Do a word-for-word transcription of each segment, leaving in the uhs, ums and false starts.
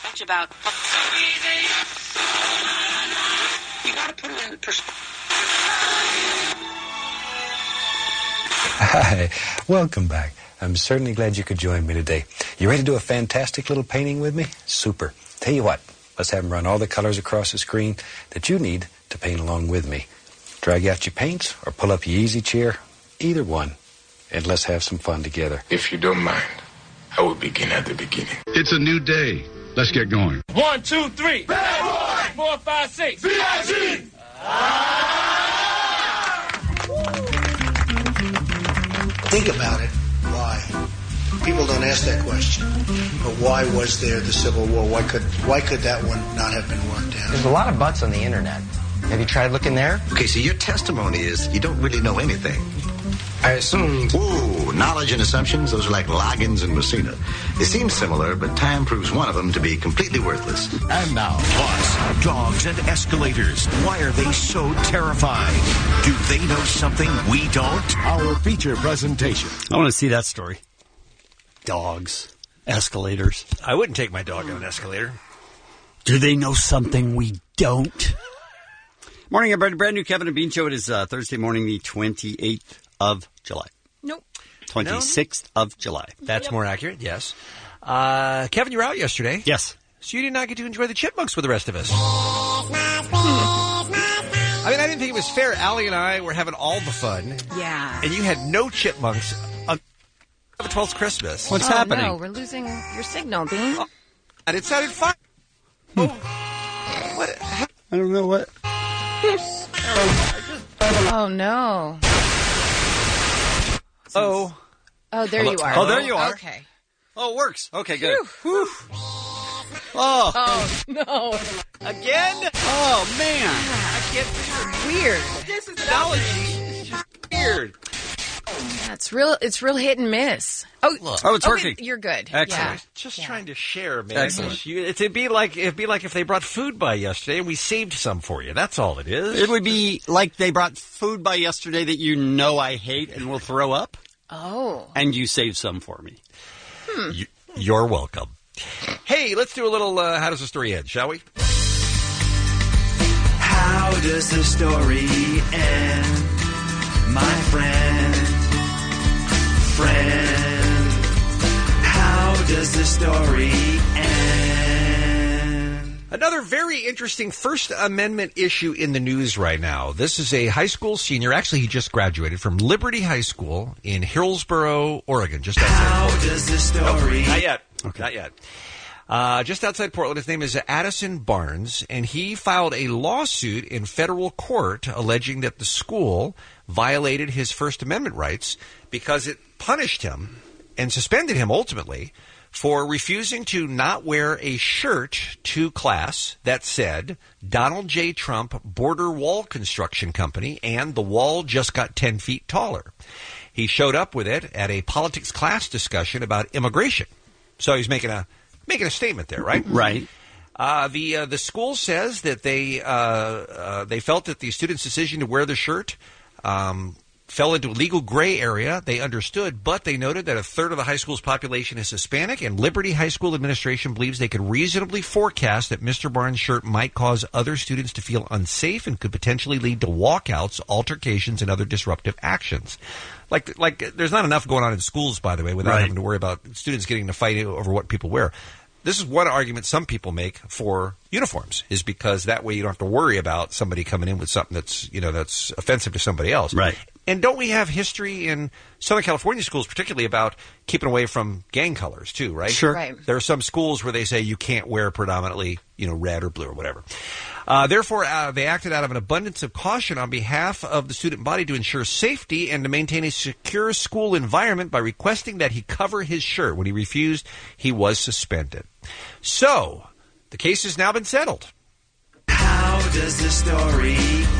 much about so easy. You got to put it in perspective. Hi, welcome back. I'm certainly glad you could join me today. You ready to do a fantastic little painting with me? Super. Tell you what, let's have them run all the colors across the screen that you need to paint along with me. Drag out your paints or pull up your easy chair, either one, and let's have some fun together. If you don't mind, I will begin at the beginning. It's a new day. Let's get going. One, two, three. Bad boy. Four, five, six. V I G. Think about it. Why? People don't ask that question. But why was there the Civil War? Why could why could that one not have been worked out? There's a lot of butts on the internet. Have you tried looking there? Okay, so your testimony is you don't really know anything. I assume... Whoa, knowledge and assumptions, those are like Loggins and Messina. They seem similar, but time proves one of them to be completely worthless. And now, bus, dogs, and escalators. Why are they so terrified? Do they know something we don't? Our feature presentation. I want to see that story. Dogs, escalators. I wouldn't take my dog on an escalator. Do they know something we don't? Morning, everybody. Brand new Kevin and Bean Show. It is uh, Thursday morning, the twenty-eighth of July. Nope. twenty-sixth of July. That's Yep. more accurate, yes. Uh, Kevin, you were out yesterday. Yes. So you did not get to enjoy the Chipmunks with the rest of us. I mean, I didn't think it was fair. Allie and I were having all the fun. Yeah. And you had no Chipmunks on the twelfth Christmas. What's oh, happening? No, we're losing your signal, Bean. Oh, and it sounded fine. Oh, what? I don't know what. Oh, no. Oh. Oh, there Hello? you are. Oh, there you are. Okay. Oh, it works. Okay, good. Whew. Oh. Oh, no. Again? Oh, man. I can't Weird. This is technology. It's just weird. Yeah, it's real, it's real hit and miss. Oh, Look. Oh, it's okay, working. You're good. Excellent. Yeah. Just Yeah. trying to share, man. Excellent. You, it'd be like it'd be like if they brought food by yesterday and we saved some for you. That's all it is. It would be like they brought food by yesterday that you know I hate and will throw up, Oh. and you saved some for me. Hmm. You, you're welcome. Hey, let's do a little uh, How Does the Story End, shall we? How does the story end, my friend? Friend, how does the story end? Another very interesting First Amendment issue in the news right now. This is a high school senior. Actually, he just graduated from Liberty High School in Hillsboro, Oregon, just outside How Portland. does the story Nope, not yet. Okay. Not yet. Uh, just outside Portland. His name is Addison Barnes, and he filed a lawsuit in federal court alleging that the school violated his First Amendment rights because it punished him and suspended him ultimately for refusing to not wear a shirt to class that said Donald J. Trump Border Wall Construction Company and the wall just got ten feet taller. He showed up with it at a politics class discussion about immigration. So he's making a making a statement there, right? Right. Uh, the uh, the school says that they uh, uh, they felt that the student's decision to wear the shirt um, fell into a legal gray area. They understood, but they noted that a third of the high school's population is Hispanic, and Liberty High School administration believes they could reasonably forecast that Mister Barnes' shirt might cause other students to feel unsafe and could potentially lead to walkouts, altercations, and other disruptive actions. Like, like, there's not enough going on in schools, by the way, without Right. having to worry about students getting in a fight over what people wear. This is one argument some people make for uniforms, is because that way you don't have to worry about somebody coming in with something that's, you know, that's offensive to somebody else. Right. And don't we have history in Southern California schools, particularly about keeping away from gang colors, too, right? Sure. Right. There are some schools where they say you can't wear predominantly, you know, red or blue or whatever. Uh, therefore, uh, they acted out of an abundance of caution on behalf of the student body to ensure safety and to maintain a secure school environment by requesting that he cover his shirt. When he refused, he was suspended. So, the case has now been settled. How does the story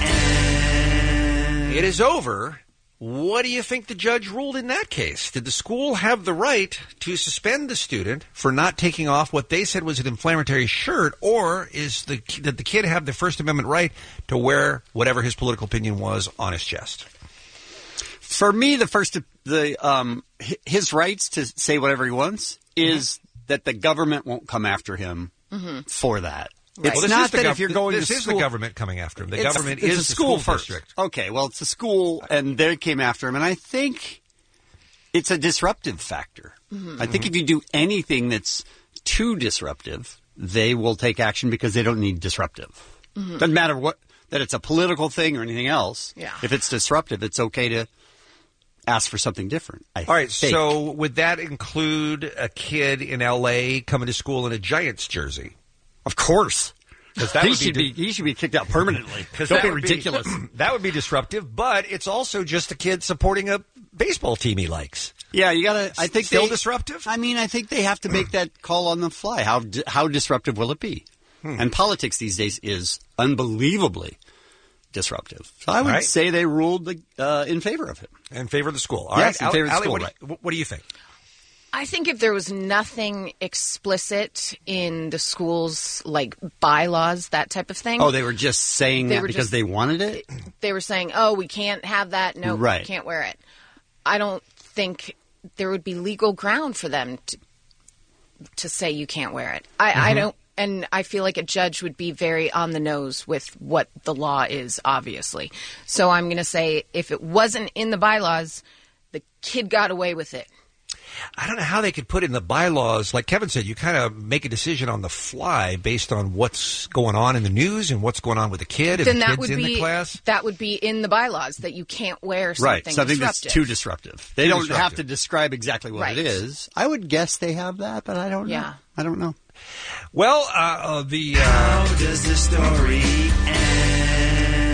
end? It is over. What do you think the judge ruled in that case? Did the school have the right to suspend the student for not taking off what they said was an inflammatory shirt, or is the did the kid have the First Amendment right to wear whatever his political opinion was on his chest? For me, the first, the um, his rights to say whatever he wants is that the government won't come after him Mhm. for that. Right. It's Well, this not is the that gov- if you're going this to is school, the government coming after him. The It's- government it's is a the school, school first. district. Okay, well, it's a school, and they came after him, and I think it's a disruptive factor. Mhm. I think if you do anything that's too disruptive, they will take action because they don't need disruptive. Mhm. Doesn't matter what that it's a political thing or anything else. Yeah. If it's disruptive, it's okay to ask for something different. I All right, think. so would that include a kid in L A coming to school in a Giants jersey? Of course. 'Cause that he would should di- be he should be kicked out permanently. Because Don't that be would ridiculous. that would be disruptive, but it's also just a kid supporting a baseball team he likes. Yeah, you gotta. I think Still they, disruptive. I mean, I think they have to make that call on the fly. How di- how disruptive will it be? Hmm. And politics these days is unbelievably disruptive. So I would All right. say they ruled the, uh, in favor of him. In favor of the school. All Yes, right, in favor of the Allie, school, what, right. do you, what do you think? I think if there was nothing explicit in the school's like bylaws, that type of thing. Oh, they were just saying They that were because just- they wanted it. They were saying, "Oh, we can't have that. No, Right. we can't wear it." I don't think there would be legal ground for them to to say you can't wear it. I, I Mhm. don't, and I feel like a judge would be very on the nose with what the law is, obviously. So I'm going to say if it wasn't in the bylaws, the kid got away with it. I don't know how they could put in the bylaws. Like Kevin said, you kind of make a decision on the fly based on what's going on in the news and what's going on with the kid and Then the that kids would in be the class. that would be in the bylaws that you can't wear something Right, something disruptive. that's too disruptive. They Too don't disruptive. have to describe exactly what Right. it is. I would guess they have that, but I don't know. Yeah. I don't know. Well, uh, uh, the uh, How does the story end?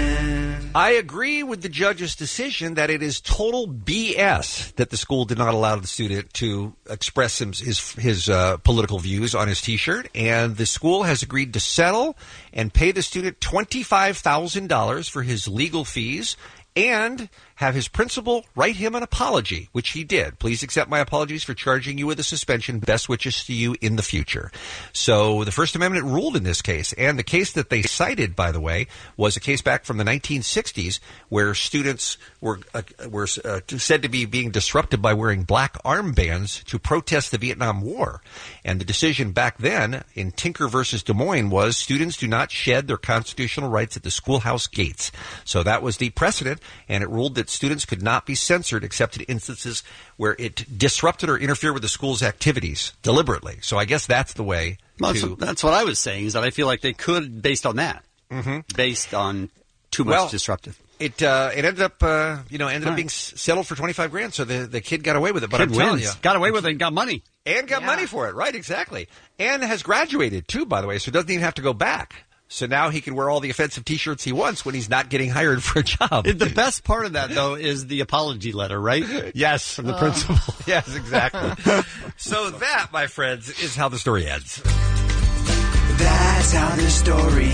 I agree with the judge's decision that it is total B S that the school did not allow the student to express his his, his uh, political views on his T-shirt, and the school has agreed to settle and pay the student twenty-five thousand dollars for his legal fees and have his principal write him an apology, which he did. Please accept my apologies for charging you with a suspension. Best wishes to you in the future. So the First Amendment ruled in this case. And the case that they cited, by the way, was a case back from the nineteen sixties where students were uh, were uh, said to be being disrupted by wearing black armbands to protest the Vietnam War. And the decision back then in Tinker versus Des Moines was students do not shed their constitutional rights at the schoolhouse gates. So that was the precedent, and it ruled that students could not be censored except in instances where it disrupted or interfered with the school's activities deliberately. So I guess that's the way Well, to... that's, that's what I was saying, is that I feel like they could, based on that, Mhm. based on too much Well, disruptive. It uh, it ended up uh, you know ended All up being right. s- settled for twenty-five grand, so the the kid got away with it. But Kid I'm telling wins. you, Got away with it and got money. and got Yeah. money for it, right? Exactly, and has graduated too, by the way, so doesn't even have to go back. So now he can wear all the offensive T-shirts he wants when he's not getting hired for a job. The best part of that, though, is the apology letter, right? Yes, From the principal. yes, exactly. So that, my friends, is how the story ends. That's how the story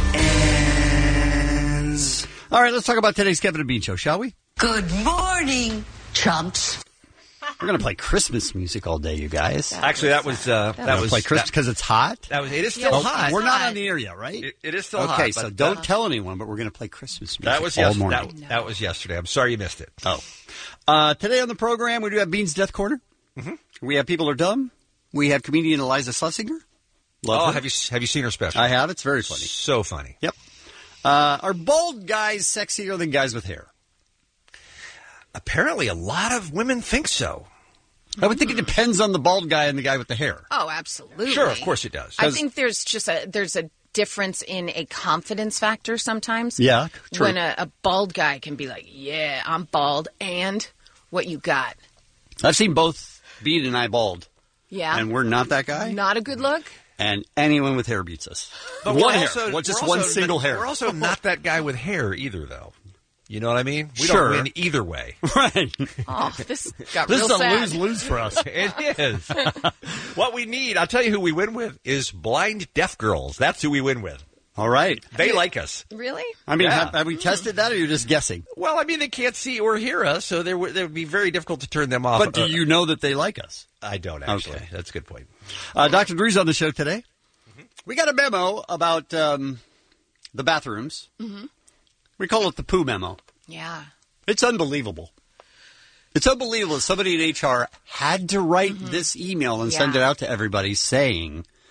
ends. All right, let's talk about today's Kevin and Bean Show, shall we? Good morning, chumps. We're going to play Christmas music all day, you guys. Actually, that was uh, We're that gonna was play Christmas that, because it's hot. that was it is still Oh, hot. We're not on the air yet, right? It, it is still okay, hot. so but, don't uh, tell anyone, but we're going to play Christmas music That was all yes, morning. that, that was yesterday. I'm sorry you missed it. Oh. Uh, today on the program, we do have Bean's Death Corner. Mhm. We have People Are Dumb. We have comedian Eliza Schlesinger. Love oh, her. have you have you seen her special? I have. It's very funny. So funny. Yep. Uh, are bald guys sexier than guys with hair? Apparently, a lot of women think so. I would think it depends on the bald guy and the guy with the hair. Oh, absolutely. Sure, of course it does. I think there's just a there's a difference in a confidence factor sometimes. Yeah, true. When a, a bald guy can be like, "Yeah, I'm bald," and what you got? I've seen both Bean and I bald, Yeah, and we're not that guy. not a good look. And anyone with hair beats us. But one we're hair, also- well, just we're one also- single hair. We're also not that guy with hair either, though. You know what I mean? We Sure. don't win either way. Right. Oh, this got This real is a sad. lose-lose for us. It is. What we need, I'll tell you who we win with, is blind deaf girls. That's who we win with. All right. They like us. Really? I mean, Yeah. have, have we tested that, or you're just guessing? Well, I mean, they can't see or hear us, so there would, it would be very difficult to turn them off. But do Uh, you know that they like us? I don't, actually. Okay. That's a good point. Uh, Doctor Drew's on the show today. We got a memo about um, the bathrooms. Mm-hmm. We call it the poo memo. Yeah. It's unbelievable. It's unbelievable. Somebody in H R had to write this email and send Yeah. it out to everybody saying,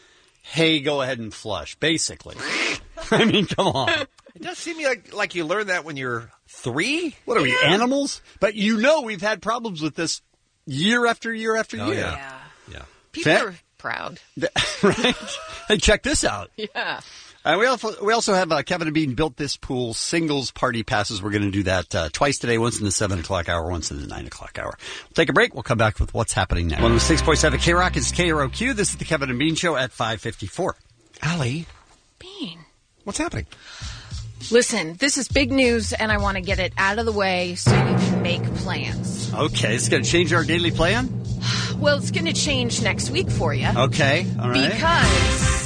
hey, go ahead and flush, basically. I mean, come on. It does seem like, like you learned that when you're three. What are we, animals? But you know we've had problems with this year after year after Oh, year. yeah. Yeah. People Fa- are proud. Right? Hey, check this out. Yeah. Uh, we also we also have uh, Kevin and Bean built this pool singles party passes. We're going to do that uh, twice today, once in the seven o'clock hour, once in the nine o'clock hour. We'll take a break. We'll come back with what's happening next. one oh six point seven K Rock is K R O Q. This is the Kevin and Bean Show at five fifty-four. Allie. Bean. What's happening? Listen, this is big news, and I want to get it out of the way so you can make plans. Okay, it's going to change our daily plan? Well, it's going to change next week for you. Okay, all right. Because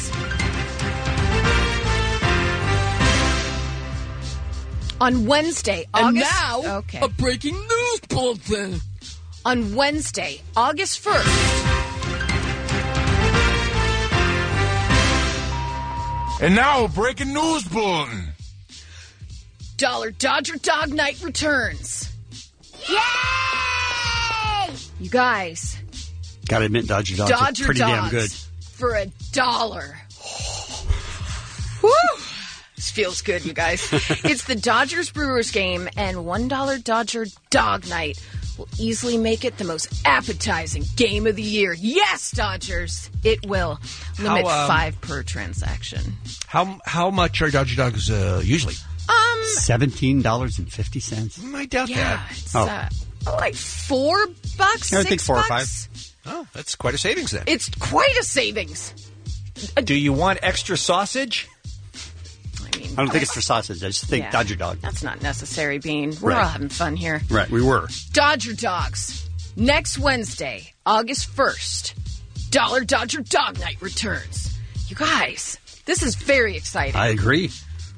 on Wednesday, And August... now, okay. a breaking news bulletin. On Wednesday, August first... And now, a breaking news bulletin. Dollar Dodger Dog Night returns. Yay! You guys, Gotta admit, Dodger Dogs Dodger are pretty Dogs damn good. for a dollar. Woo! This feels good, you guys. It's the Dodgers Brewers game, and one dollar Dodger Dog Night will easily make it the most appetizing game of the year. Yes, Dodgers, it will. Limit How, um, five per transaction. How how much are Dodger Dogs uh, usually? Um, seventeen dollars and fifty cents. I doubt yeah, that. it's Oh. uh, like four bucks. I six think four or bucks? Oh, that's quite a savings then. It's quite a savings. Do you want extra sausage? I mean, I don't think it's for sausage. I just think Yeah. Dodger Dog. That's not necessary, Bean. We're Right. all having fun here. Right, we were. Dodger Dogs. Next Wednesday, August first, Dollar Dodger Dog Night returns. You guys, this is very exciting. I agree.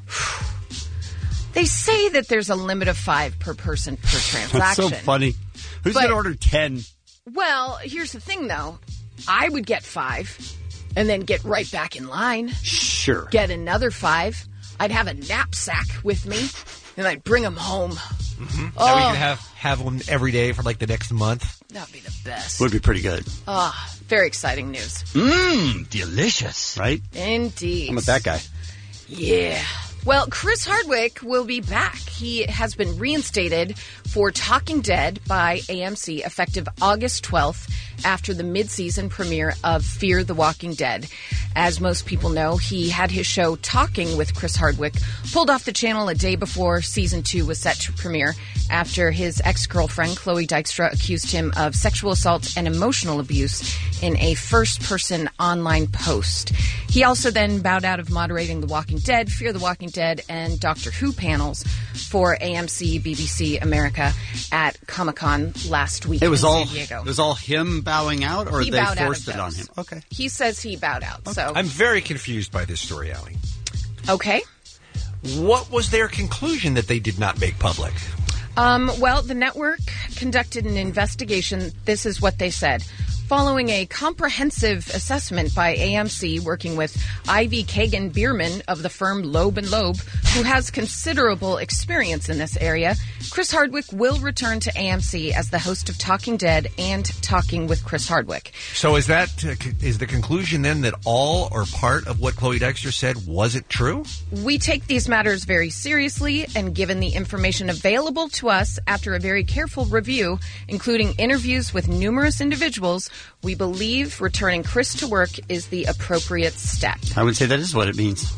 They say that there's a limit of five per person per transaction. That's so funny. Who's But- going to order ten? Well, here's the thing, though. I would get five and then get right back in line. Sure. Get another five. I'd have a knapsack with me, and I'd bring them home. Mm-hmm. Oh. That we can have have one every day for like the next month. That'd be the best. Would be pretty good. Ah, very exciting news. Mmm, delicious. Right? Indeed. I'm with that guy. Yeah. Well, Chris Hardwick will be back. He has been reinstated for Talking Dead by A M C effective August twelfth after the mid-season premiere of Fear the Walking Dead. As most people know, he had his show Talking with Chris Hardwick pulled off the channel a day before season two was set to premiere after his ex-girlfriend, Chloe Dykstra, accused him of sexual assault and emotional abuse in a first-person online post. He also then bowed out of moderating The Walking Dead, Fear the Walking Dead, and Doctor Who panels for A M C, B B C America at Comic-Con last week It was in all San Diego. it was all him bowing out, or He they bowed out forced of it on those. him. Okay. He says he bowed out. So I'm very confused by this story, Allie. okay. What was their conclusion that they did not make public? Um, well, the network conducted an investigation. This is what they said. Following a comprehensive assessment by A M C, working with Ivy Kagan Bierman of the firm Loeb and Loeb, who has considerable experience in this area, Chris Hardwick will return to A M C as the host of Talking Dead and Talking with Chris Hardwick. So is that uh, c- is the conclusion then that all or part of what Chloe Dykstra said wasn't true? We take these matters very seriously, and given the information available to us after a very careful review, including interviews with numerous individuals, we believe returning Chris to work is the appropriate step. I would say that is what it means.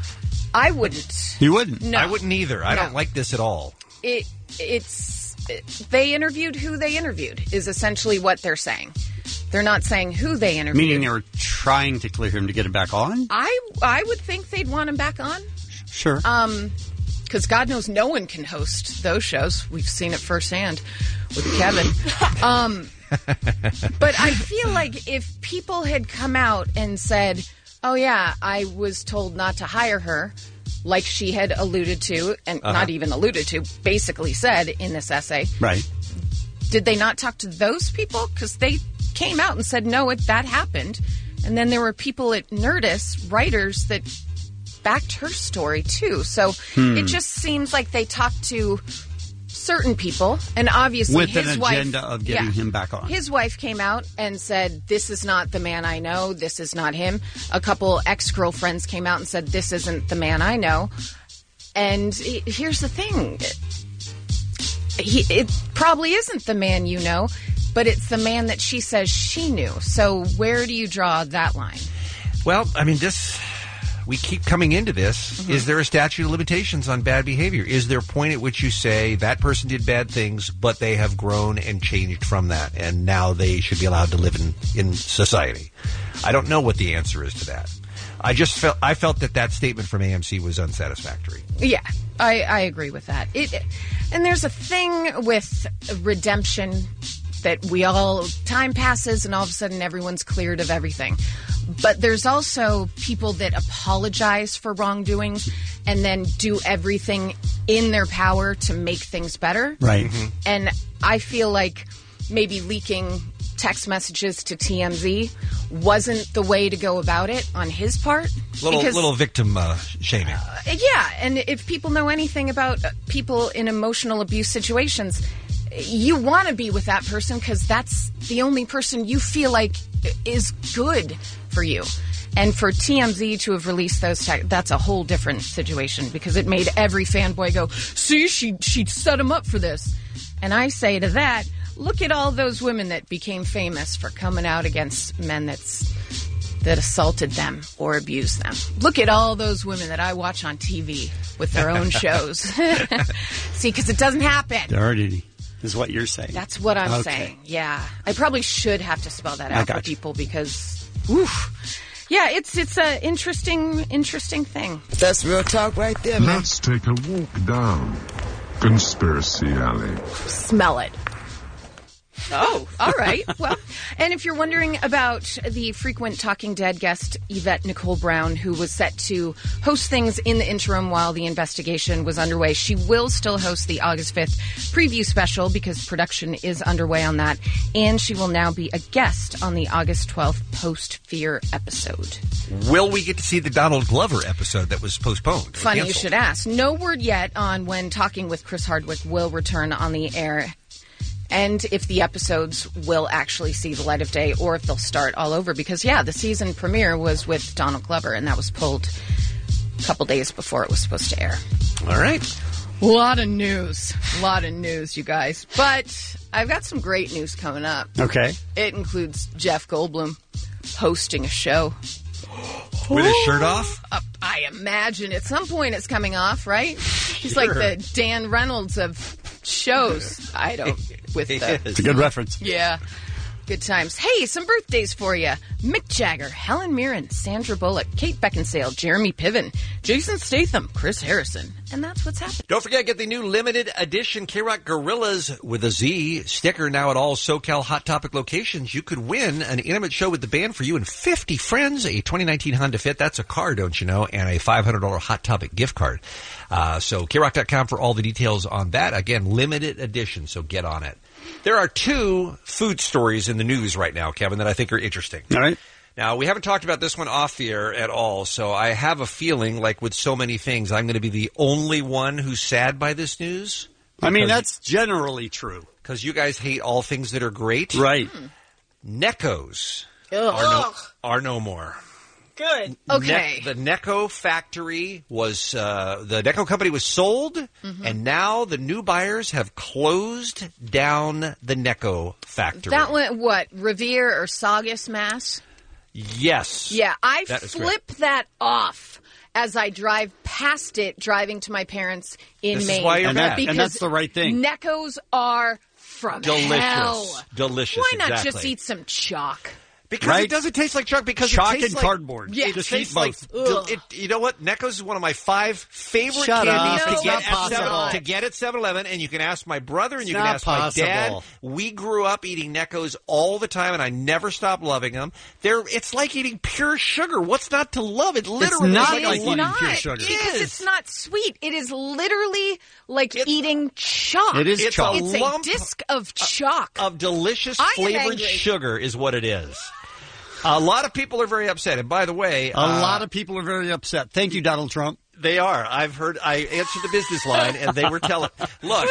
I wouldn't. You wouldn't? No. I wouldn't either. I No. don't like this at all. It it's it, they interviewed who they interviewed is essentially what they're saying. They're not saying who they interviewed. Meaning they were trying to clear him to get him back on? I I would think they'd want him back on. Sure. Um, because God knows no one can host those shows. We've seen it firsthand with Kevin. um, but I feel like if people had come out and said, "Oh yeah, I was told not to hire her," like she had alluded to, and Uh-huh. not even alluded to, basically said in this essay, Right. did they not talk to those people? Because they came out and said, no, it, that happened. And then there were people at Nerdist, writers, that backed her story, too. So Hmm. it just seems like they talked to certain people, and obviously with his an wife, agenda of getting yeah, him back on. His wife came out and said, "This is not the man I know. This is not him." A couple ex-girlfriends came out and said, "This isn't the man I know." And he, here's the thing: he, it probably isn't the man you know, but it's the man that she says she knew. So where do you draw that line? Well, I mean, this. We keep coming into this. Mm-hmm. Is there a statute of limitations on bad behavior? Is there a point at which you say that person did bad things, but they have grown and changed from that, and now they should be allowed to live in, in society? I don't know what the answer is to that. I just felt I felt that that statement from A M C was unsatisfactory. Yeah, I, I agree with that. It, and there's a thing with redemption that we all, time passes and all of a sudden everyone's cleared of everything. But there's also people that apologize for wrongdoings and then do everything in their power to make things better. Right. Mm-hmm. And I feel like maybe leaking text messages to T M Z wasn't the way to go about it on his part. Little because, little victim uh, shaming. Uh, yeah, and if people know anything about people in emotional abuse situations, you want to be with that person because that's the only person you feel like is good for you. And for T M Z to have released those texts, that's a whole different situation because it made every fanboy go, see, she, she set him up for this. And I say to that, look at all those women that became famous for coming out against men that's that assaulted them or abused them. Look at all those women that I watch on T V with their own shows. See, because it doesn't happen. Dirty is what you're saying. That's what I'm okay. saying. Yeah. I probably should have to spell that out for you. people because, oof. Yeah, it's it's a interesting, interesting thing. That's real talk right there, man. Let's take a walk down Conspiracy Alley. Smell it. Oh, all right. Well, and if you're wondering about the frequent Talking Dead guest, Yvette Nicole Brown, who was set to host things in the interim while the investigation was underway, she will still host the August fifth preview special because production is underway on that. And she will now be a guest on the August twelfth post-Fear episode. Will we get to see the Donald Glover episode that was postponed? Funny canceled? You should ask. No word yet on when Talking with Chris Hardwick will return on the air. And if the episodes will actually see the light of day or if they'll start all over. Because, yeah, the season premiere was with Donald Glover, and that was pulled a couple days before it was supposed to air. All right. A lot of news. A lot of news, you guys. But I've got some great news coming up. Okay. It includes Jeff Goldblum hosting a show. With his shirt off? Uh, I imagine at some point it's coming off, right? He's Sure. like the Dan Reynolds of shows. I don't... With the, it's a good reference. Yeah. Good times. Hey, some birthdays for you. Mick Jagger, Helen Mirren, Sandra Bullock, Kate Beckinsale, Jeremy Piven, Jason Statham, Chris Harrison. And that's what's happening. Don't forget, get the new limited edition K-Rock Gorillas with a Z sticker now at all SoCal Hot Topic locations. You could win an intimate show with the band for you and fifty friends, a twenty nineteen Honda Fit, that's a car, don't you know, and a five hundred dollars Hot Topic gift card. Uh, so K rock dot com for all the details on that. Again, limited edition, so get on it. There are two food stories in the news right now, Kevin, that I think are interesting. All right. Now, we haven't talked about this one off the air at all, so I have a feeling, like with so many things, I'm going to be the only one wwho's sad by this news. I mean, that's generally true. Because you guys hate all things that are great. Right. Neckos are no, are no more. Good. Okay. Ne- the Necco factory was, uh, the Necco company was sold, mm-hmm. and now the new buyers have closed down the Necco factory. That went, what, Revere or Saugus, Mass? Yes. Yeah, I that flip that off as I drive past it, driving to my parents in this Maine. Is why you're and, mad. that, Because and that's the right thing. Neckos are from Delicious. hell. Delicious, Why not exactly. just eat some chalk? Because right? it doesn't taste like chalk. Because chalk it tastes and like, cardboard. Yeah, it just tastes eat like. both. It, you know what? Necco's is one of my five favorite Shut candies up. to It's get not at possible. seven, to get at seven eleven. And you can ask my brother, and It's you can not ask my dad. possible. We grew up eating Necco's all the time, and I never stopped loving them. They're. It's like eating pure sugar. What's not to love? It literally It's not is like a eating lump. pure sugar. It Because is. it's not sweet. It is literally like It's- eating chalk. It is It's chalk. a It's lump a disc of chalk. of delicious I am flavored angry. sugar is what it is. A lot of people are very upset. And by the way, A uh, lot of people are very upset. Thank you, Donald Trump. They are. I've heard. I answered the business line, and they were telling. Look,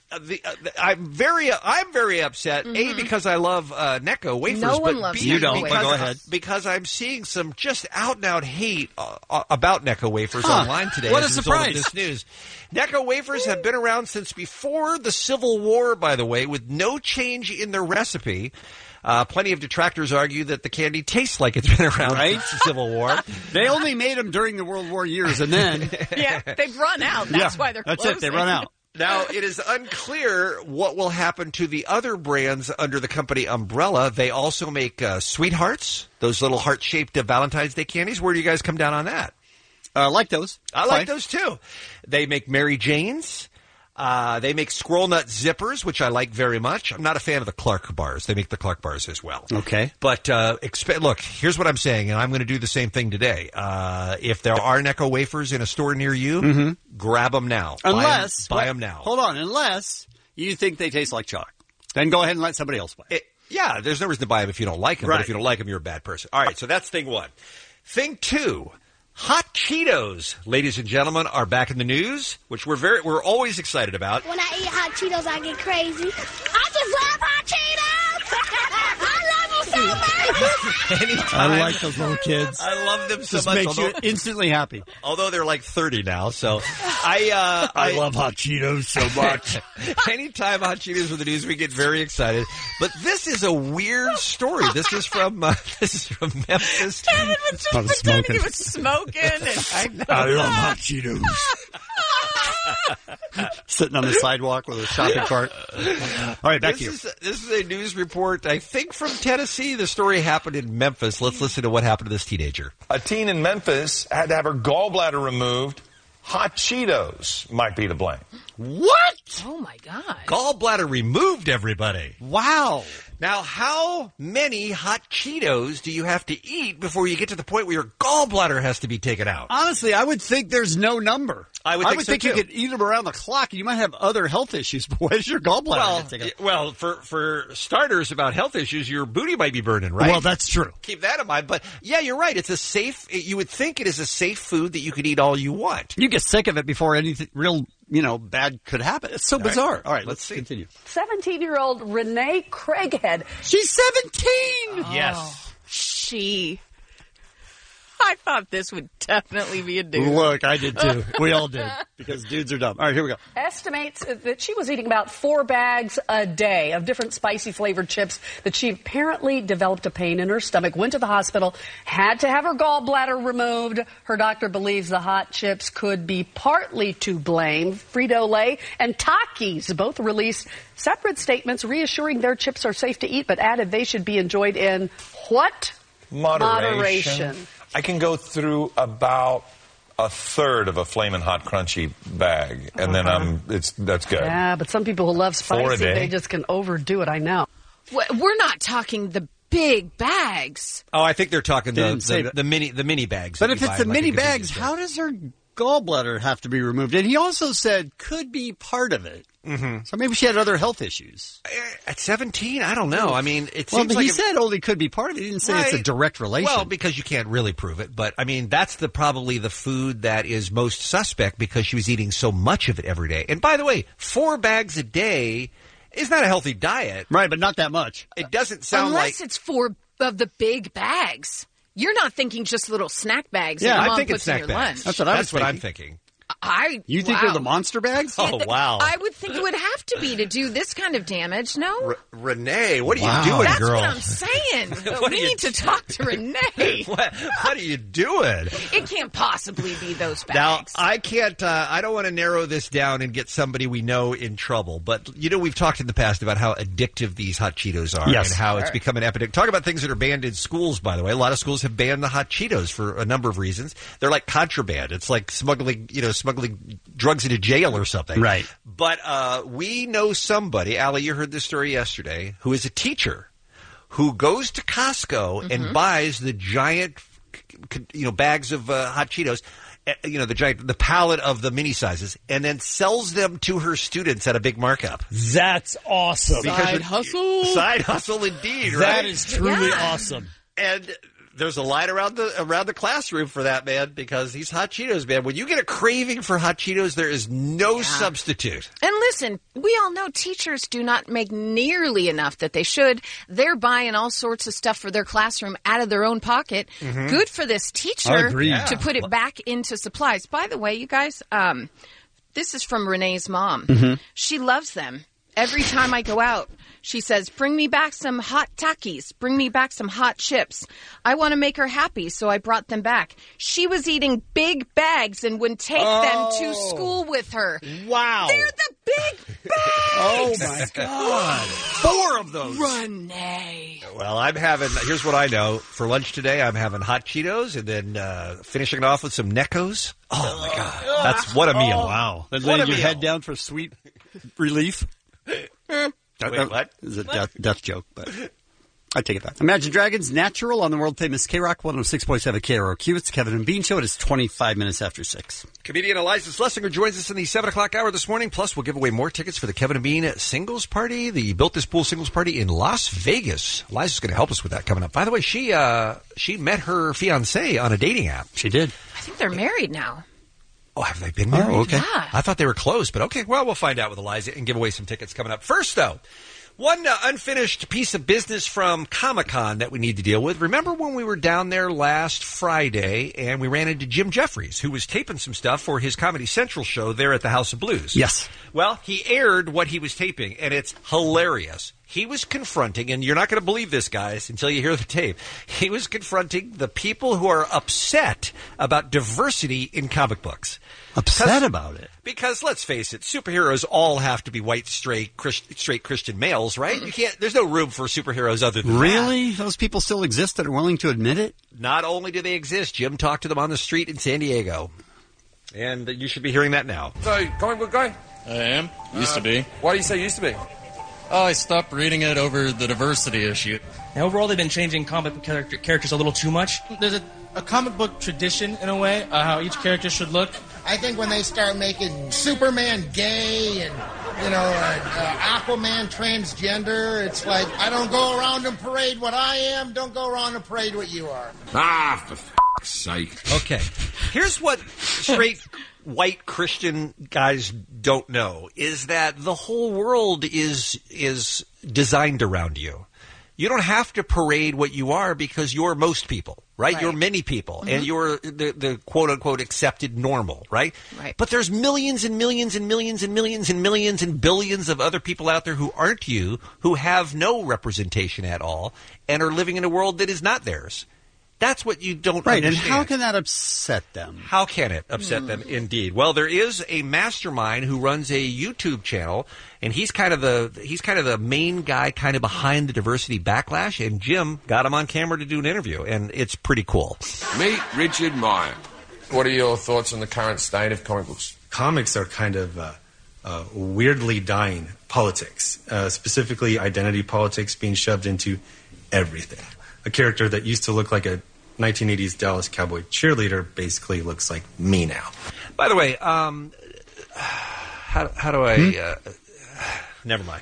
uh, the, uh, the, I'm very, uh, I'm very upset. Mm-hmm. A, because I love uh, Necco wafers. No one but loves B, You don't, because, but go ahead. Because I'm seeing some just out and out hate uh, uh, about Necco wafers Huh. online today. What as a result of surprise. this news. Necco wafers have been around since before the Civil War, by the way, with no change in their recipe. Uh, plenty of detractors argue that the candy tastes like it's been around Right? since the Civil War. They only made them during the World War years, and then Yeah, they've run out. That's yeah, why they're that's closing. it. They run out. Now, it is unclear what will happen to the other brands under the company umbrella. They also make uh, Sweethearts, those little heart-shaped uh, Valentine's Day candies. Where do you guys come down on that? I uh, like those. I Fine. like those, too. They make Mary Jane's. Uh, they make Squirrel Nut Zippers, which I like very much. I'm not a fan of the Clark bars. They make the Clark bars as well. Okay. But uh, exp- look, here's what I'm saying, and I'm going to do the same thing today. Uh, if there are Necco wafers in a store near you, Mhm. grab them now. Unless buy them now. Hold on, unless you think they taste like chalk, then go ahead and let somebody else buy it. It, yeah, there's no reason to buy them if you don't like them. Right. But if you don't like them, you're a bad person. All right, so that's thing one. Thing two. Hot Cheetos, ladies and gentlemen, are back in the news, which we're very we're always excited about. When I eat hot Cheetos, I get crazy. I just love hot Cheetos! I love them so much! Anytime. I like those little kids. I love them so Just much. makes although, you instantly happy. although they're like thirty now, so I uh, I love hot Cheetos so much. Anytime Hot Cheetos are in the news, we get very excited. But this is a weird story. This is from uh, this is from Memphis. Kevin was just I was pretending smoking. he was smoking. And I know. I love hot Cheetos. Sitting on the sidewalk with a shopping cart. All right, back This to you. is, this is a news report, I think, from Tennessee. The story happened in Memphis. Let's listen to what happened to this teenager. A teen in Memphis had to have her gallbladder removed. Hot Cheetos might be to blame. What? oh my God. Gallbladder removed, everybody. Wow. Now, how many hot Cheetos do you have to eat before you get to the point where your gallbladder has to be taken out? Honestly, I would think there's no number. I would think so, you too. could eat them around the clock. You might have other health issues, but where's your gallbladder? Well, get taken out? well, for for starters, about health issues, your booty might be burning, right? Well, that's true. Keep that in mind. But yeah, you're right. It's a safe. You would think it is a safe food that you could eat all you want. You get sick of it before anything real, you know, bad could happen. It's so All right. bizarre. All right, Let's let's see. continue. seventeen-year-old Renee Craighead. She's seventeen. Yes. She. I thought this would definitely be a dude. Look, I did too. We all did because dudes are dumb. All right, here we go. Estimates that she was eating about four bags a day of different spicy flavored chips, that she apparently developed a pain in her stomach, went to the hospital, had to have her gallbladder removed. Her doctor believes the hot chips could be partly to blame. Frito-Lay and Takis both released separate statements reassuring their chips are safe to eat, but added they should be enjoyed in what? Moderation. Moderation. I can go through about a third of a Flamin' Hot Crunchy bag, and then I'm it's that's good. Yeah, but some people who love Four a spicy, day. they just can overdo it, I know. We're not talking the big bags. Oh, I think they're talking They the, didn't say the, that. the mini the mini bags. But that if you it's buy the in, like, a mini convenience bags, store. how does her gallbladder have to be removed? And he also said could be part of it. Mm-hmm. So maybe she had other health issues. At seventeen, I don't know. I mean, it Well, seems but like he if- said only could be part of it. He didn't say it's a Right. direct relation. Well, because you can't really prove it. But, I mean, that's the probably the food that is most suspect because she was eating so much of it every day. And by the way, four bags a day is not a healthy diet. Right, but not that much. It doesn't sound Unless like... it's four of the big bags. You're not thinking just little snack bags Yeah, that your I mom think puts it's snack in your bags. lunch. That's what I That's was what I'm thinking. thinking. I You think wow. they're the monster bags? Oh, wow. I would think it would have to be to do this kind of damage. No, R- Renee, what are Wow. you doing, that's girl? what I'm saying. What we are you need to talk to Renee. what, what are you doing? It can't possibly be those Now, bags. I can't, uh, I don't want to narrow this down and get somebody we know in trouble, but, you know, we've talked in the past about how addictive these hot Cheetos are Yes. and how it's Sure. become an epidemic. Talk about things that are banned in schools, by the way. A lot of schools have banned the hot Cheetos for a number of reasons. They're like contraband. It's like smuggling, you know, smuggling drugs into jail or something. Right. But uh, we know somebody, Allie, you heard this story yesterday, who is a teacher who goes to Costco Mm-hmm. and buys the giant, you know, bags of uh, hot Cheetos, uh, you know, the giant, the pallet of the mini sizes, and then sells them to her students at a big markup. That's awesome. Because Side you're- hustle. Side hustle indeed, right? That is truly Yeah. awesome. And There's a line around the around the classroom for that, man, because these hot Cheetos, man, when you get a craving for hot Cheetos, there is no yeah. substitute. And listen, we all know teachers do not make nearly enough that they should. They're buying all sorts of stuff for their classroom out of their own pocket. Mm-hmm. Good for this teacher yeah. to put it back into supplies. By the way, you guys, um, this is from Renee's mom. Mm-hmm. She loves them. Every time I go out, she says, bring me back some hot Takis. Bring me back some hot chips. I want to make her happy, so I brought them back. She was eating big bags and would take oh. them to school with her. Wow. They're the big bags. Oh, my God. Four of those. Renee. Well, I'm having, here's what I know. For lunch today, I'm having hot Cheetos and then uh, finishing it off with some Neckos. Oh, my God. That's what a meal. Oh, wow. Then What laying a your meal. head down for sweet relief. Wait, that, what? Is a death, death joke, but I take it back. Imagine Dragons, Natural on the world-famous K-Rock one oh six point seven K R O Q. It's the Kevin and Bean Show. It is twenty-five minutes after six. Comedian Eliza Schlesinger joins us in the seven o'clock hour this morning. Plus, we'll give away more tickets for the Kevin and Bean Singles Party, the Built This Pool Singles Party in Las Vegas. Eliza's going to help us with that coming up. By the way, she uh, she met her fiancé on a dating app. She did. I think they're married now. Oh, have they been married? Oh, okay. Yeah. I thought they were close, but okay. Well, we'll find out with Eliza and give away some tickets coming up. First, though, one uh, unfinished piece of business from Comic-Con that we need to deal with. Remember when we were down there last Friday and we ran into Jim Jeffries, who was taping some stuff for his Comedy Central show there at the House of Blues? Yes. Well, he aired what he was taping, and it's hilarious. He was confronting, and you're not going to believe this, guys, until you hear the tape. He was confronting the people who are upset about diversity in comic books. Upset about it? Because let's face it, superheroes all have to be white, straight, Christ, straight Christian males, right? You can't. There's no room for superheroes other than Really? that. Those people still exist that are willing to admit it? Not only do they exist, Jim talked to them on the street in San Diego, and you should be hearing that now. So, comic book guy? I am. Used uh, to be. Why do you say used to be? Oh, I stopped reading it over the diversity issue. And overall, they've been changing comic book character, characters a little too much. There's a, a comic book tradition, in a way, uh, how each character should look. I think when they start making Superman gay and, you know, uh, uh, Aquaman transgender, it's like, I don't go around and parade what I am, don't go around and parade what you are. Ah, for f***'s sake. Okay. Here's what straight white Christian guys don't know, is that the whole world is is designed around you. You don't have to parade what you are because you're most people, right? right. You're many people, mm-hmm. and you're the, the quote-unquote accepted normal, right? Right. But there's millions and millions and millions and millions and millions and billions of other people out there who aren't you, who have no representation at all, and are living in a world that is not theirs. That's what you don't right, understand. And how can that upset them? How can it upset mm. them, indeed? Well, there is a mastermind who runs a YouTube channel, and he's kind of the he's kind of the main guy kind of behind the diversity backlash, and Jim got him on camera to do an interview, and it's pretty cool. Meet Richard Meyer. What are your thoughts on the current state of comic books? Comics are kind of uh, uh, weirdly dying politics, uh, specifically identity politics being shoved into everything. A character that used to look like a nineteen eighties Dallas Cowboy cheerleader basically looks like me now. By the way, um, how, how do I... Hmm? Uh, never mind.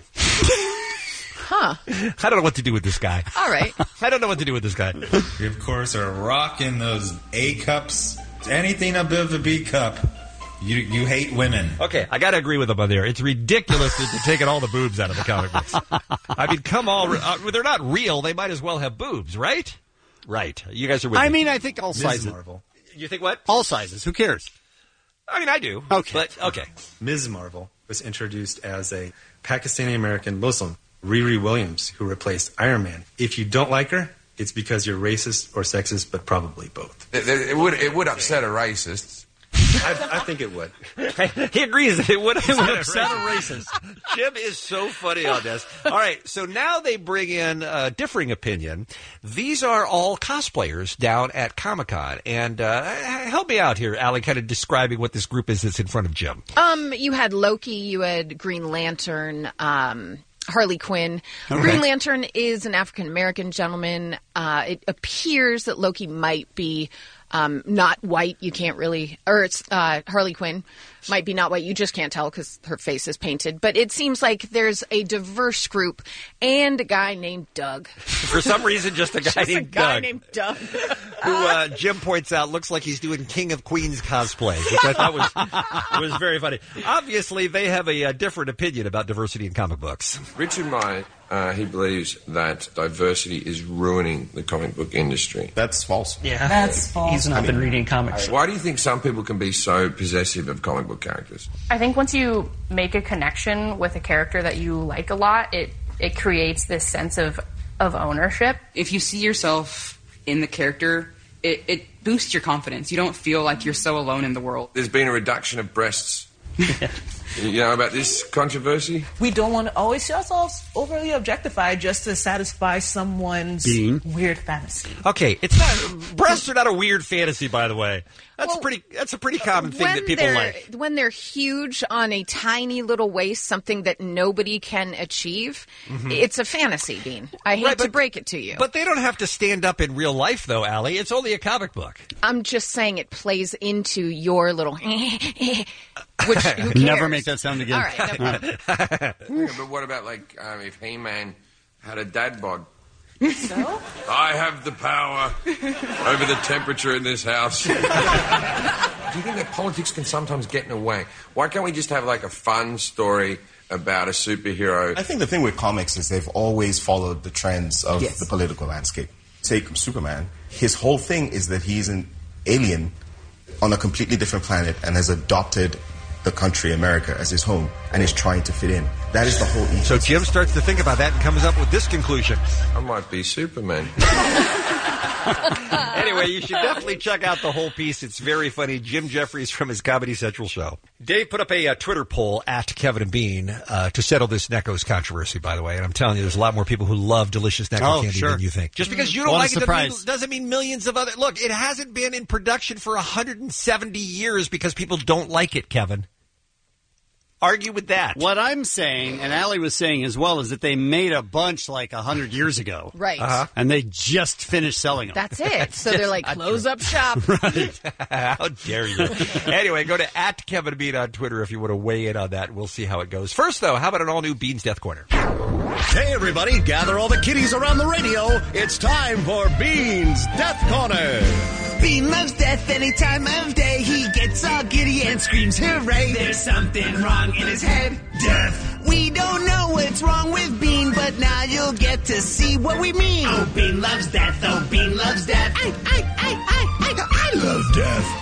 Huh. I don't know what to do with this guy. All right. I don't know what to do with this guy. We, of course, are rocking those A cups. Anything above a B cup. You you hate women. Okay, I got to agree with him on there. It's ridiculous that they're taking all the boobs out of the comic books. I mean, come on. Uh, they're not real. They might as well have boobs, right? Right. You guys are with I me. mean, I think all Miz sizes. Marvel. You think what? All sizes. Who cares? I mean, I do. Okay. But, okay. Miz Marvel was introduced as a Pakistani-American Muslim, Riri Williams, who replaced Iron Man. If you don't like her, it's because you're racist or sexist, but probably both. It, it would it would upset a racist. I, I think it would. He agrees that it would upset, it would upset a racist. Jim is so funny on this. All right, so now they bring in a differing opinion. These are all cosplayers down at Comic-Con. And uh, help me out here, Allie, kind of describing what this group is that's in front of Jim. Um, you had Loki, you had Green Lantern, um... Harley Quinn. Okay. Green Lantern is an African-American gentleman. Uh, it appears that Loki might be um, not white. You can't really, or it's uh, Harley Quinn might be not white. You just can't tell because her face is painted. But it seems like there's a diverse group and a guy named Doug. For some reason, just a guy just named a guy Doug. named Doug. Who uh, Jim points out looks like he's doing King of Queens cosplay, which I thought was was very funny. Obviously, they have a, a different opinion about diversity in comic books. Richard Meyer, uh, he believes that diversity is ruining the comic book industry. That's false. Yeah, that's false. He's not I mean, been reading comics. Why do you think some people can be so possessive of comic book characters? I think once you make a connection with a character that you like a lot, it, it creates this sense of, of ownership. If you see yourself in the character, it, it boosts your confidence. You don't feel like you're so alone in the world. There's been a reduction of breasts. You know about this controversy? We don't want to always see ourselves overly objectified just to satisfy someone's Being. weird fantasy. Okay, it's not breasts are not a weird fantasy, by the way. That's Well, pretty. That's a pretty common thing when that people they're, like. When they're huge on a tiny little waist, something that nobody can achieve, Mhm. it's a fantasy, Dean. I hate Right, to but- break it to you. But they don't have to stand up in real life, though, Allie. It's only a comic book. I'm just saying it plays into your little... Which, who cares? Never make that sound again. All right, no problem. Yeah, but what about, like, um, if He-Man had a dad bod? So? I have the power over the temperature in this house. Do you think that politics can sometimes get in the way? Why can't we just have, like, a fun story about a superhero? I think the thing with comics is they've always followed the trends of Yes. the political landscape. Take Superman. His whole thing is that he's an alien on a completely different planet and has adopted the country, America, as his home and is trying to fit in. That is the whole ethos. So Jim starts to think about that and comes up with this conclusion. I might be Superman. Anyway, you should definitely check out the whole piece. It's very funny. Jim Jeffries from his Comedy Central show. Dave put up a uh, Twitter poll at Kevin and Bean uh, to settle this Necco's controversy, by the way. And I'm telling you, there's a lot more people who love delicious Necco Oh, candy sure. than you think. Just because you don't What a like it doesn't mean, surprise. doesn't mean millions of other... Look, it hasn't been in production for one hundred seventy years because people don't like it, Kevin. Argue with that. What I'm saying, and Allie was saying as well, is that they made a bunch like a hundred years ago. Right. Uh-huh. And they just finished selling them. That's it. So they're like, close up shop. How dare you? Anyway, go to at Kevin Bean on Twitter if you want to weigh in on that. We'll see how it goes. First, though, how about an all-new Bean's Death Corner? Hey, everybody, gather all the kiddies around the radio. It's time for Bean's Death Corner. Bean loves death any time of day. He gets all giddy and screams hooray. There's something wrong in his head. Death. We don't know what's wrong with Bean, but now you'll get to see what we mean. Oh, Bean loves death. Oh, Bean loves death. I, I, I, I, I, I love death.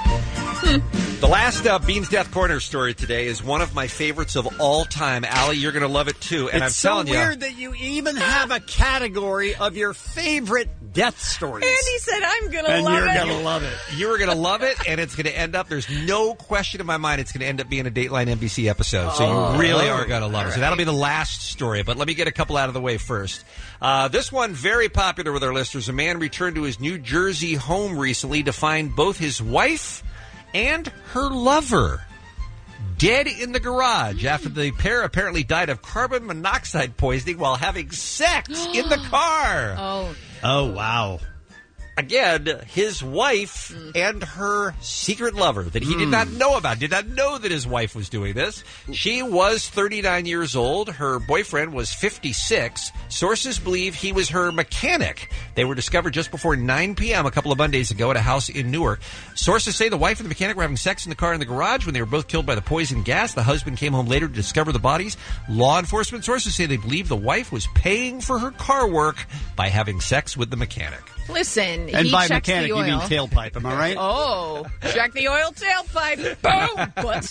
The last uh, Bean's Death Corner story today is one of my favorites of all time. Allie, you're going to love it, too. And it's I'm so telling you... weird that you even have a category of your favorite death stories. Andy said, I'm going to and love you're it. going to love it. You're going to love it, and it's going to end up, there's no question in my mind, it's going to end up being a Dateline N B C episode. So Oh. you really are going to love it. So that'll be the last story, but let me get a couple out of the way first. Uh, this one, very popular with our listeners. A man returned to his New Jersey home recently to find both his wife and her lover dead in the garage after the pair apparently died of carbon monoxide poisoning while having sex in the car. Oh. Oh, wow. Again, his wife and her secret lover that he did not know about, did not know that his wife was doing this. She was thirty-nine years old. Her boyfriend was fifty-six. Sources believe he was her mechanic. They were discovered just before nine p.m. a couple of Mondays ago at a house in Newark. Sources say the wife and the mechanic were having sex in the car in the garage when they were both killed by the poison gas. The husband came home later to discover the bodies. Law enforcement sources say they believe the wife was paying for her car work by having sex with the mechanic. Listen, And he by checks mechanic, the you oil. mean tailpipe, am I right? Oh, check the oil tailpipe. Boom, butt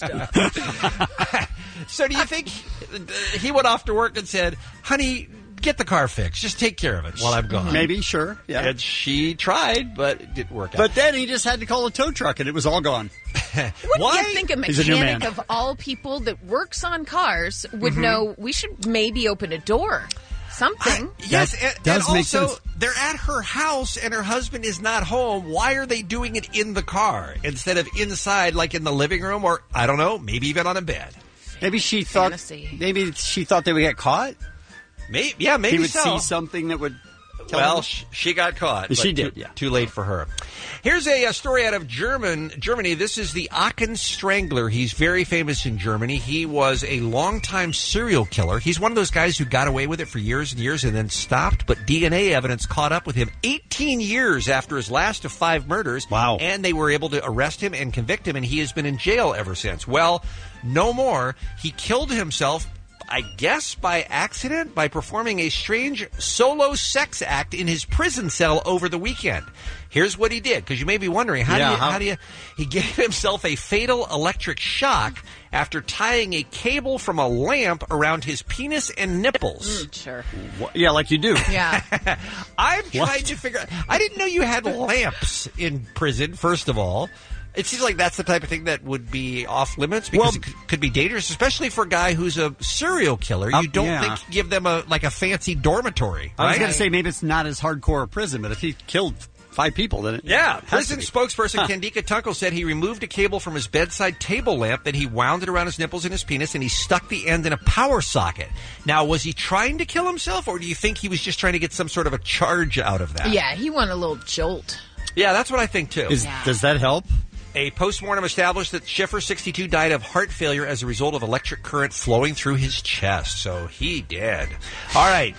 stuff. So do you think he went off to work and said, honey, get the car fixed. Just take care of it while I'm gone. Maybe, sure. Yeah. And she tried, but it didn't work out. But then he just had to call a tow truck and it was all gone. Wouldn't Why? you think a He's a new mechanic man. of all people that works on cars would Mhm. know we should maybe open a door? Something. Yes, That and, does and make also sense. they're at her house and her husband is not home. Why are they doing it in the car instead of inside, like in the living room, or I don't know, maybe even on a bed? Maybe she thought. Fantasy. Maybe she thought they would get caught. Maybe, yeah, maybe he would so. see something that would Well, sh- she got caught. She but did, too, yeah. Too late for her. Here's a, a story out of German, Germany. This is the Aachen Strangler. He's very famous in Germany. He was a longtime serial killer. He's one of those guys who got away with it for years and years and then stopped, but D N A evidence caught up with him eighteen years after his last of five murders. Wow. And they were able to arrest him and convict him, and he has been in jail ever since. Well, no more. He killed himself, I guess by accident, by performing a strange solo sex act in his prison cell over the weekend. Here's what he did, because you may be wondering, how, Yeah, do you, how- how do you... He gave himself a fatal electric shock after tying a cable from a lamp around his penis and nipples. Mm, sure. What? Yeah, like you do. Yeah. I'm trying What? to figure out... I didn't know you had lamps in prison, first of all. It seems like that's the type of thing that would be off limits because Well- it could, could be dangerous, especially for a guy who's a serial killer. You Uh, don't yeah. think give them a like a fancy dormitory, I was right? going to say maybe it's not as hardcore a prison, but if he killed five people, then it Yeah, has to prison be. spokesperson Huh. Candika Tunkel said he removed a cable from his bedside table lamp, then he wound it around his nipples and his penis, and he stuck the end in a power socket. Now, was he trying to kill himself, or do you think he was just trying to get some sort of a charge out of that? Yeah, he wanted a little jolt. Yeah, that's what I think, too. Is, Yeah. Does that help? A postmortem established that Schiffer, sixty-two, died of heart failure as a result of electric current flowing through his chest. So he did. All right.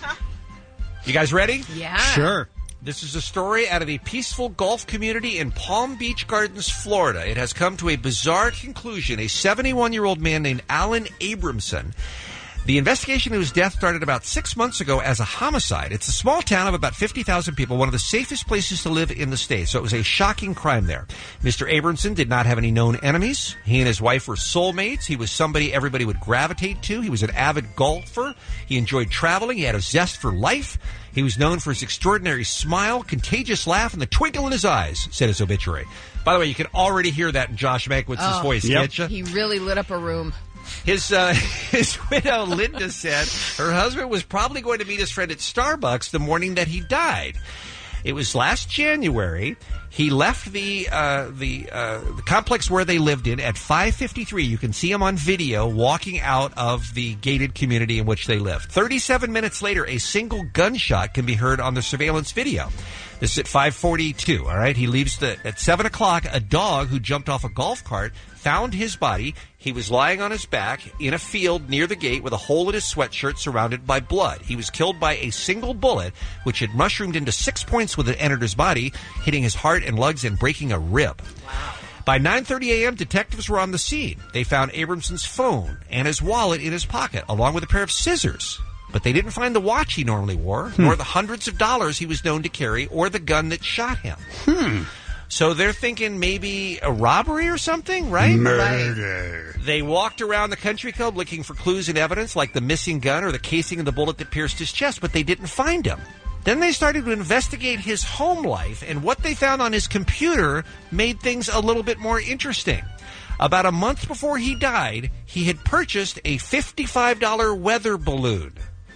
You guys ready? Yeah. Sure. This is a story out of the peaceful golf community in Palm Beach Gardens, Florida. It has come to a bizarre conclusion. A seventy-one-year-old man named Alan Abramson. The investigation of his death started about six months ago as a homicide. It's a small town of about fifty thousand people, one of the safest places to live in the state, so it was a shocking crime there. Mister Abramson did not have any known enemies. He and his wife were soulmates. He was somebody everybody would gravitate to. He was an avid golfer. He enjoyed traveling. He had a zest for life. He was known for his extraordinary smile, contagious laugh, and the twinkle in his eyes, said his obituary. By the way, you can already hear that in Josh Mankwitz's Oh, voice, Yep. can't you? He really lit up a room. His uh, his widow, Linda, said her husband was probably going to meet his friend at Starbucks the morning that he died. It was last January. He left the uh, the, uh, the complex where they lived in at five fifty-three. You can see him on video walking out of the gated community in which they lived. thirty-seven minutes later, a single gunshot can be heard on the surveillance video. This is at five forty-two, all right? He leaves the, at seven o'clock, a dog who jumped off a golf cart found his body. He was lying on his back in a field near the gate with a hole in his sweatshirt surrounded by blood. He was killed by a single bullet, which had mushroomed into six points when it entered his body, hitting his heart and lugs and breaking a rib. Wow. By nine thirty a.m., detectives were on the scene. They found Abramson's phone and his wallet in his pocket, along with a pair of scissors. But they didn't find the watch he normally wore, Hmm. nor the hundreds of dollars he was known to carry, or the gun that shot him. Hmm. So they're thinking maybe a robbery or something, right? Murder. They walked around the country club looking for clues and evidence like the missing gun or the casing of the bullet that pierced his chest, but they didn't find him. Then they started to investigate his home life, and what they found on his computer made things a little bit more interesting. About a month before he died, he had purchased a fifty-five dollars weather balloon.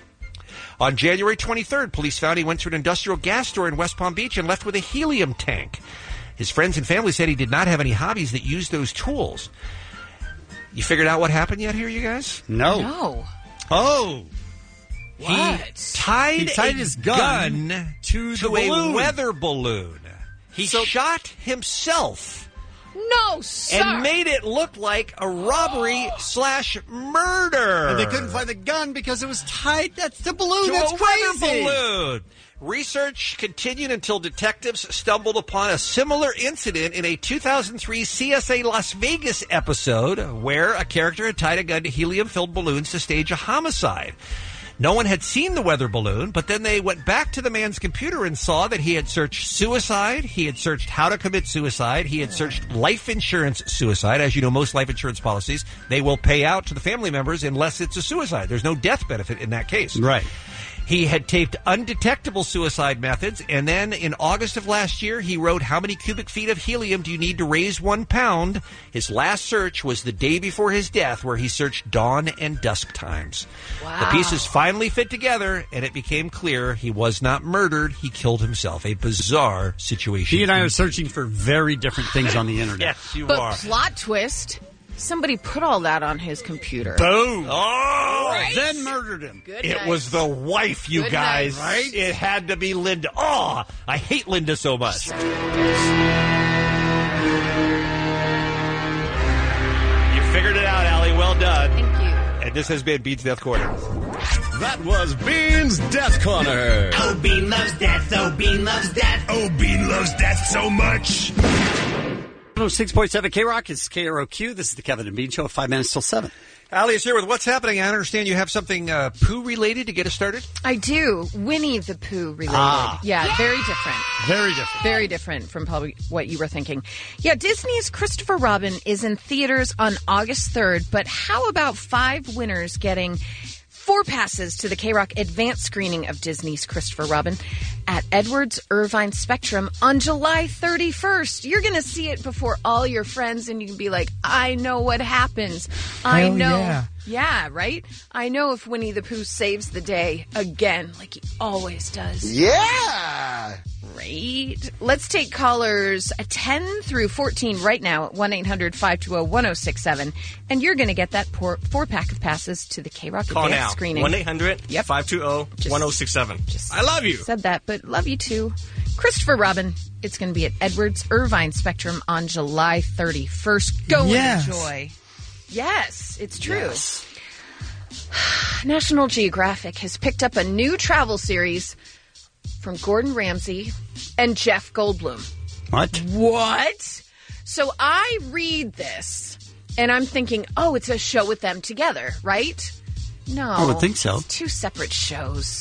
On January twenty-third, police found he went to an industrial gas store in West Palm Beach and left with a helium tank. His friends and family said he did not have any hobbies that used those tools. You figured out what happened yet here, you guys? No. No. Oh. He What? tied, He tied a his gun gun to the to a balloon. weather balloon. He shot himself No, sir. and made it look like a robbery slash murder. And they couldn't find the gun because it was tied. That's the balloon. to That's a crazy. weather balloon. Research continued until detectives stumbled upon a similar incident in a two thousand three C S A Las Vegas episode where a character had tied a gun to helium-filled balloons to stage a homicide. No one had seen the weather balloon, but then they went back to the man's computer and saw that he had searched suicide, he had searched how to commit suicide, he had searched life insurance suicide. As you know, most life insurance policies, they will pay out to the family members unless it's a suicide. There's no death benefit in that case. Right. He had taped undetectable suicide methods, and then in August of last year, he wrote, "How many cubic feet of helium do you need to raise one pound?" His last search was the day before his death, where he searched dawn and dusk times. Wow. The pieces finally fit together, and it became clear he was not murdered. He killed himself. A bizarre situation. He and I are searching for very different things on the internet. Yes, you But are. plot twist, Somebody put all that on his computer. Boom. Oh, Right? Then murdered him. Good it night. was the wife, you Good guys. night. Right? It had to be Linda. Oh, I hate Linda so much. You figured it out, Allie. Well done. Thank you. And this has been Bean's Death Corner. That was Bean's Death Corner. Oh, Bean loves death. Oh, Bean loves death. Oh, Bean loves death so much. one oh six point seven K-Rock is K R O Q. This is the Kevin and Bean Show. Five minutes till seven. Allie is here with What's Happening. I understand you have something uh, Pooh-related to get us started? I do. Winnie the Pooh related. Ah. Yeah, very different. Very different. Very different from probably what you were thinking. Yeah, Disney's Christopher Robin is in theaters on August third, but how about five winners getting four passes to the K-Rock advanced screening of Disney's Christopher Robin at Edwards Irvine Spectrum on July thirty-first. You're going to see it before all your friends, and you can be like, I know what happens. I Hell know. yeah. Yeah, right? I know if Winnie the Pooh saves the day again, like he always does. Yeah! Right. Let's take callers ten through fourteen right now at one eight hundred five two zero one zero six seven. And you're going to get that four, four pack of passes to the K-Rock Call advanced now. screening. one eight hundred five two zero one zero six seven. I love you. Said that, but love you too. Christopher Robin. It's going to be at Edwards Irvine Spectrum on July thirty-first. Go Yes. and enjoy. Yes, it's true. National Geographic has picked up a new travel series from Gordon Ramsay and Jeff Goldblum. What? What? So I read this, and I'm thinking, oh, it's a show with them together, right? No. I would think so. It's two separate shows.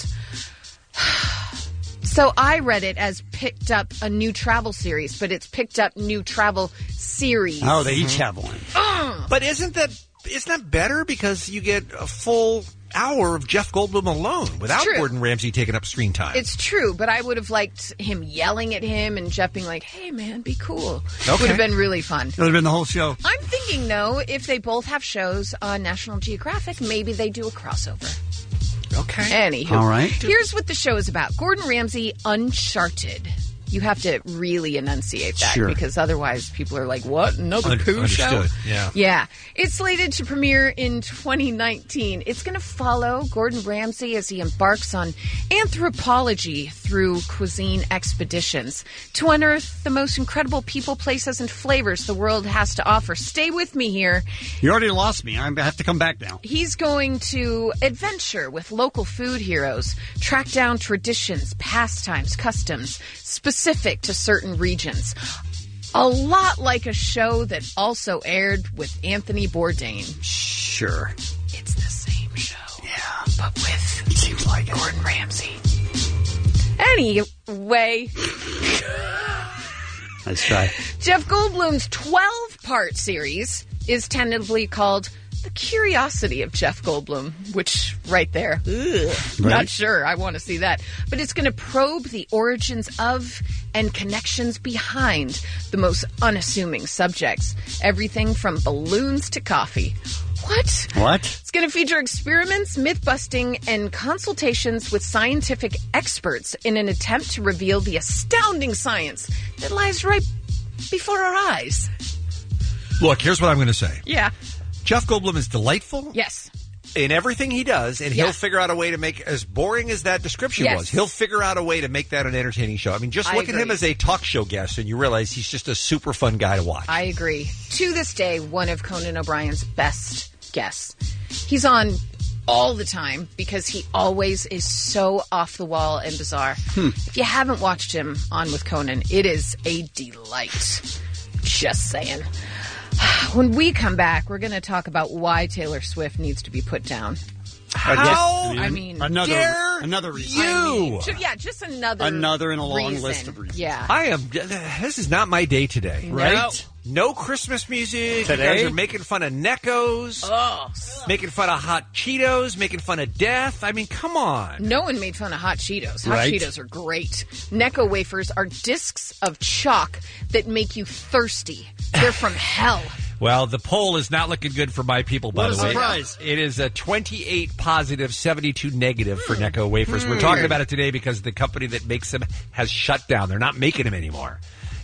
So I read it as picked up a new travel series, but it's picked up new travel series. Oh, they each have one. Uh, But isn't that isn't that better because you get a full hour of Jeff Goldblum alone without true. Gordon Ramsay taking up screen time? It's true, but I would have liked him yelling at him and Jeff being like, hey, man, be cool. Okay. Would have been really fun. It would have been the whole show. I'm thinking, though, if they both have shows on National Geographic, maybe they do a crossover. Okay. Anywho, All right. here's what the show is about. Gordon Ramsay, Uncharted. You have to really enunciate that Sure. because otherwise people are like, what? Another Un- Pooh show? understood, yeah. Yeah. It's slated to premiere in twenty nineteen. It's going to follow Gordon Ramsay as he embarks on anthropology through cuisine expeditions to unearth the most incredible people, places, and flavors the world has to offer. Stay with me here. You already lost me. I have to come back now. He's going to adventure with local food heroes, track down traditions, pastimes, customs specific to certain regions. A lot like a show that also aired with Anthony Bourdain. Sure. It's the same show. Yeah. But with It seems like Gordon Ramsay. Anyway, Let's try. Jeff Goldblum's twelve-part series is tentatively called The Curiosity of Jeff Goldblum, which, right there, ugh, Right. not sure. I want to see that. But it's going to probe the origins of and connections behind the most unassuming subjects. Everything from balloons to coffee. What? What? It's going to feature experiments, myth-busting, and consultations with scientific experts in an attempt to reveal the astounding science that lies right before our eyes. Look, here's what I'm going to say. Yeah. Jeff Goldblum is delightful. Yes. In everything he does, and Yeah. he'll figure out a way to make, as boring as that description Yes. was, he'll figure out a way to make that an entertaining show. I mean, just I look at him agree. as a talk show guest, and you realize he's just a super fun guy to watch. I agree. To this day, one of Conan O'Brien's best guests. He's on all the time because he always is so off the wall and bizarre. Hmm. If you haven't watched him on with Conan, it is a delight. Just saying. When we come back, we're going to talk about why Taylor Swift needs to be put down. How? I mean, another dare another reason. I mean, ju- yeah, just another Another in a long reason. list of reasons. Yeah. I am. This is not my day today. Right? No Christmas music. Today? You guys are making fun of Neckos. Oh. Making fun of hot Cheetos. Making fun of death. I mean, come on. No one made fun of hot Cheetos. Hot Right. Cheetos are great. Necco wafers are discs of chalk that make you thirsty. They're from hell. Well, the poll is not looking good for my people, by What the a way. surprise. It is a twenty-eight positive, seventy-two negative for Necco wafers. We're talking about it today because the company that makes them has shut down. They're not making them anymore.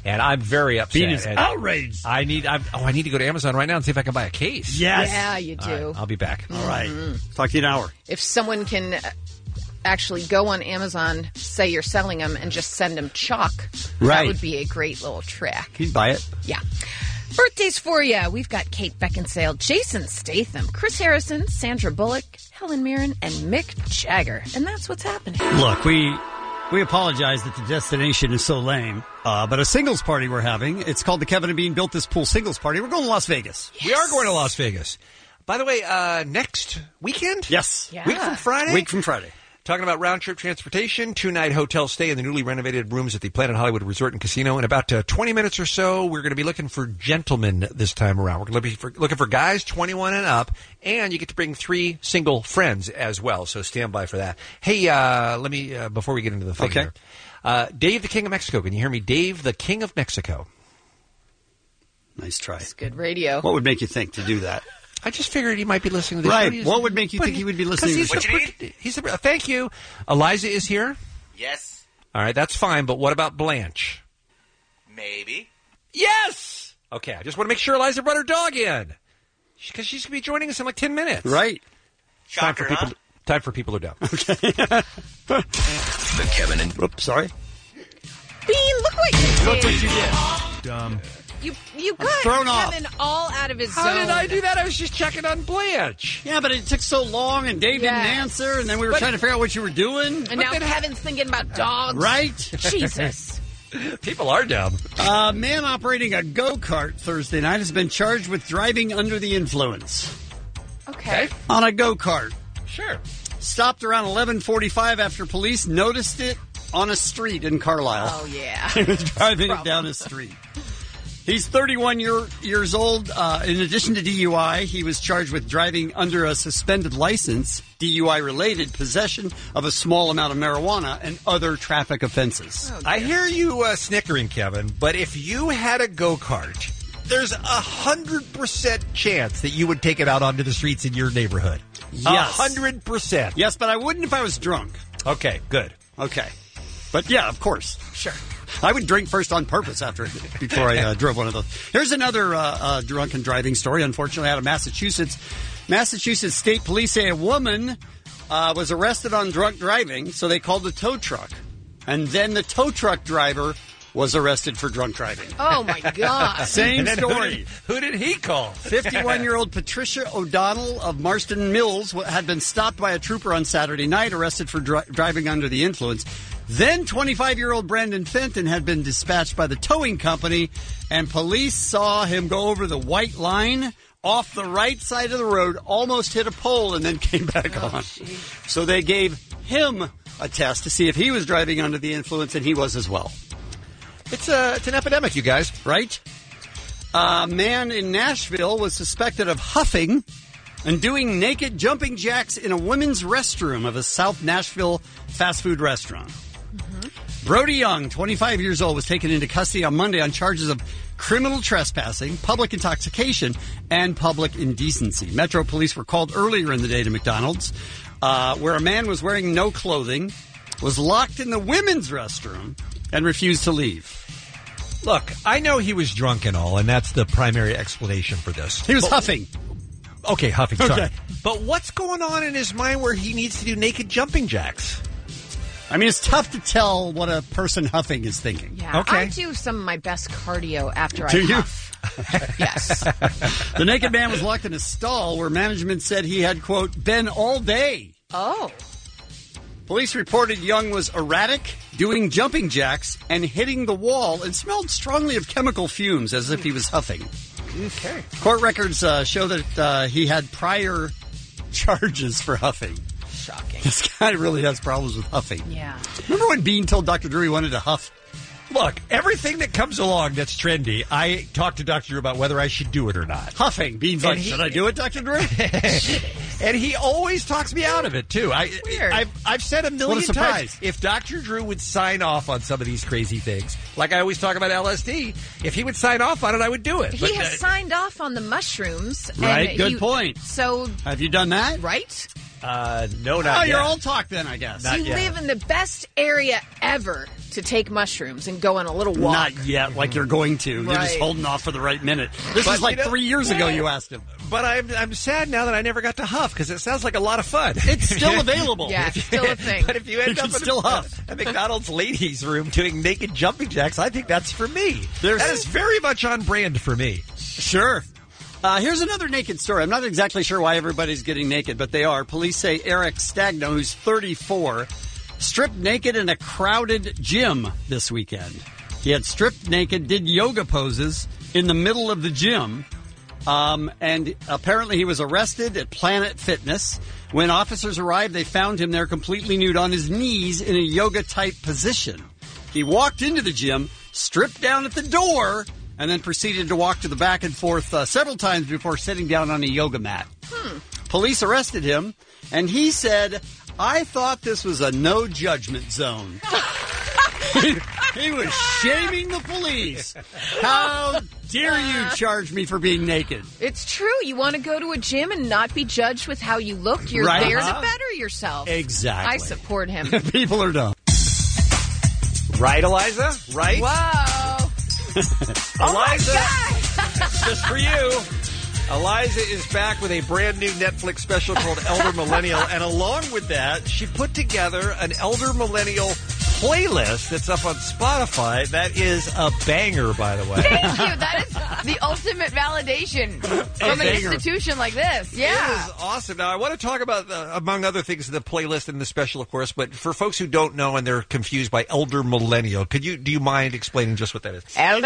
And I'm very upset. Bean is And outraged. I need. I'm, oh, I need to go to Amazon right now and see if I can buy a case. Yes. Yeah, you do. All right, I'll be back. All right. Talk to you in an hour. If someone can uh, actually go on Amazon, say you're selling them, and just send them chalk, Right. that would be a great little trick. He'd buy it. Yeah. Birthdays for you. We've got Kate Beckinsale, Jason Statham, Chris Harrison, Sandra Bullock, Helen Mirren, and Mick Jagger. And that's what's happening. Look, we we apologize that the destination is so lame, uh, but a singles party we're having. It's called the Kevin and Bean Built This Pool Singles Party. We're going to Las Vegas. We are going to Las Vegas. By the way, uh, next weekend? Yes. Yeah. Week from Friday? Week from Friday. Talking about round-trip transportation, two-night hotel stay in the newly renovated rooms at the Planet Hollywood Resort and Casino. In about uh, twenty minutes or so, we're going to be looking for gentlemen this time around. We're going to be for, looking for guys twenty-one and up, and you get to bring three single friends as well, so stand by for that. Hey, uh, let me, uh, before we get into the thing Okay. here, uh, Dave the King of Mexico. Can you hear me? Dave the King of Mexico. Nice try. It's good radio. What would make you think to do that? I just figured he might be listening to this. Right. show. What would make you But think he would be listening to he's the show? the- He's the, thank you. Eliza is here. Yes. All right, that's fine, but what about Blanche? Maybe. Yes! Okay, I just want to make sure Eliza brought her dog in. Because she's going to be joining us in like ten minutes. Right. Time for Shocker, people. huh? Time for people who don't. The Kevin and Oops, sorry. Bean, look what you did. Look what you did. Dumb. You, you got thrown off. Kevin all out of his How zone. did I do that? I was just checking on Blanche. Yeah, but it took so long, and Dave didn't Yes. answer, and then we were But- trying to figure out what you were doing. And now Kevin's thinking about dogs. Right? Jesus. People are dumb. A man operating a go-kart Thursday night has been charged with driving under the influence Okay. on a go-kart. Sure. Stopped around eleven forty-five after police noticed it on a street in Carlisle. Oh, yeah. He was driving it down a street. He's thirty-one year, years old. Uh, in addition to D U I, he was charged with driving under a suspended license, D U I-related, possession of a small amount of marijuana, and other traffic offenses. I hear you uh, snickering, Kevin, but if you had a go-kart, there's a hundred percent chance that you would take it out onto the streets in your neighborhood. A Yes. hundred percent. Yes, but I wouldn't if I was drunk. Okay, good. Okay. But yeah, of course. Sure. I would drink first on purpose after before I uh, drove one of those. Here's another uh, uh, drunken driving story, unfortunately, out of Massachusetts. Massachusetts State Police say a woman uh, was arrested on drunk driving, so they called the tow truck. And then the tow truck driver was arrested for drunk driving. Oh, my God. Same And then who story. did- Who did he call? fifty-one-year-old Patricia O'Donnell of Marston Mills had been stopped by a trooper on Saturday night, arrested for dri- driving under the influence. Then twenty-five-year-old Brandon Fenton had been dispatched by the towing company, and police saw him go over the white line off the right side of the road, almost hit a pole, and then came back Oh, on. So they gave him a test to see if he was driving under the influence, and he was as well. It's a it's an epidemic, you guys. Right? A man in Nashville was suspected of huffing and doing naked jumping jacks in a women's restroom of a South Nashville fast food restaurant. Mm-hmm. Brody Young, twenty-five years old, was taken into custody on Monday on charges of criminal trespassing, public intoxication, and public indecency. Metro police were called earlier in the day to McDonald's, uh, where a man was wearing no clothing, was locked in the women's restroom, and refused to leave. Look, I know he was drunk and all, and that's the primary explanation for this. He was But- huffing. Okay, huffing, sorry. Okay. But what's going on in his mind where he needs to do naked jumping jacks? I mean, it's tough to tell what a person huffing is thinking. Yeah, Okay. I do some of my best cardio after Do I you? huff. Yes. The naked man was locked in a stall where management said he had, quote, been all day. Oh. Police reported Young was erratic, doing jumping jacks, and hitting the wall, and smelled strongly of chemical fumes as if he was huffing. Okay. Court records uh, show that uh, he had prior charges for huffing. Shocking. This guy really has problems with huffing. Yeah. Remember when Bean told Doctor Drew he wanted to huff? Look, everything that comes along that's trendy, I talk to Doctor Drew about whether I should do it or not. Huffing. Bean's And like, he- should I do it, Doctor Drew? And he always talks me out of it, too. I, Weird. I've, I've said a million surprise. times, if Doctor Drew would sign off on some of these crazy things, like I always talk about L S D, if he would sign off on it, I would do it. He But, has uh, signed off on the mushrooms. and Right, good he- point. So, Have you done that? right? Uh, no, not Oh, yet. you're all talk then, I guess. you live in the best area ever to take mushrooms and go on a little walk. Not yet, like you're going to. You're just Right. holding off for the right minute. This But, is like you know- three years ago you asked him. But I'm I'm sad now that I never got to huff because it sounds like a lot of fun. It's still available. Yeah, it's still a thing. But if you end You up can in still a, huff. a McDonald's ladies' room doing naked jumping jacks, I think that's for me. There's- that is very much on brand for me. Sure. Uh, here's another naked story. I'm not exactly sure why everybody's getting naked, but they are. Police say Eric Stagno, who's thirty-four, stripped naked in a crowded gym this weekend. He had stripped naked, did yoga poses in the middle of the gym, um, and apparently he was arrested at Planet Fitness. When officers arrived, they found him there completely nude on his knees in a yoga-type position. He walked into the gym, stripped down at the door, and then proceeded to walk to the back and forth uh, several times before sitting down on a yoga mat. Hmm. Police arrested him, and he said, I thought this was a no-judgment zone. he, he was shaming the police. How dare you charge me for being naked? It's true. You want to go to a gym and not be judged with how you look. You're Right. there Uh-huh. to better yourself. Exactly. I support him. People are dumb. Right, Eliza? Right? Whoa. Eliza, just for you. Eliza is back with a brand new Netflix special called Elder Millennial, and along with that, she put together an Elder Millennial playlist that's up on Spotify. That is a banger, by the way. Thank you. That is the ultimate validation from an banger. institution like this. Yeah. It is awesome. Now, I want to talk about, uh, among other things, the playlist and the special, of course, but for folks who don't know and they're confused by Elder Millennial, could you do you mind explaining just what that is? Elder.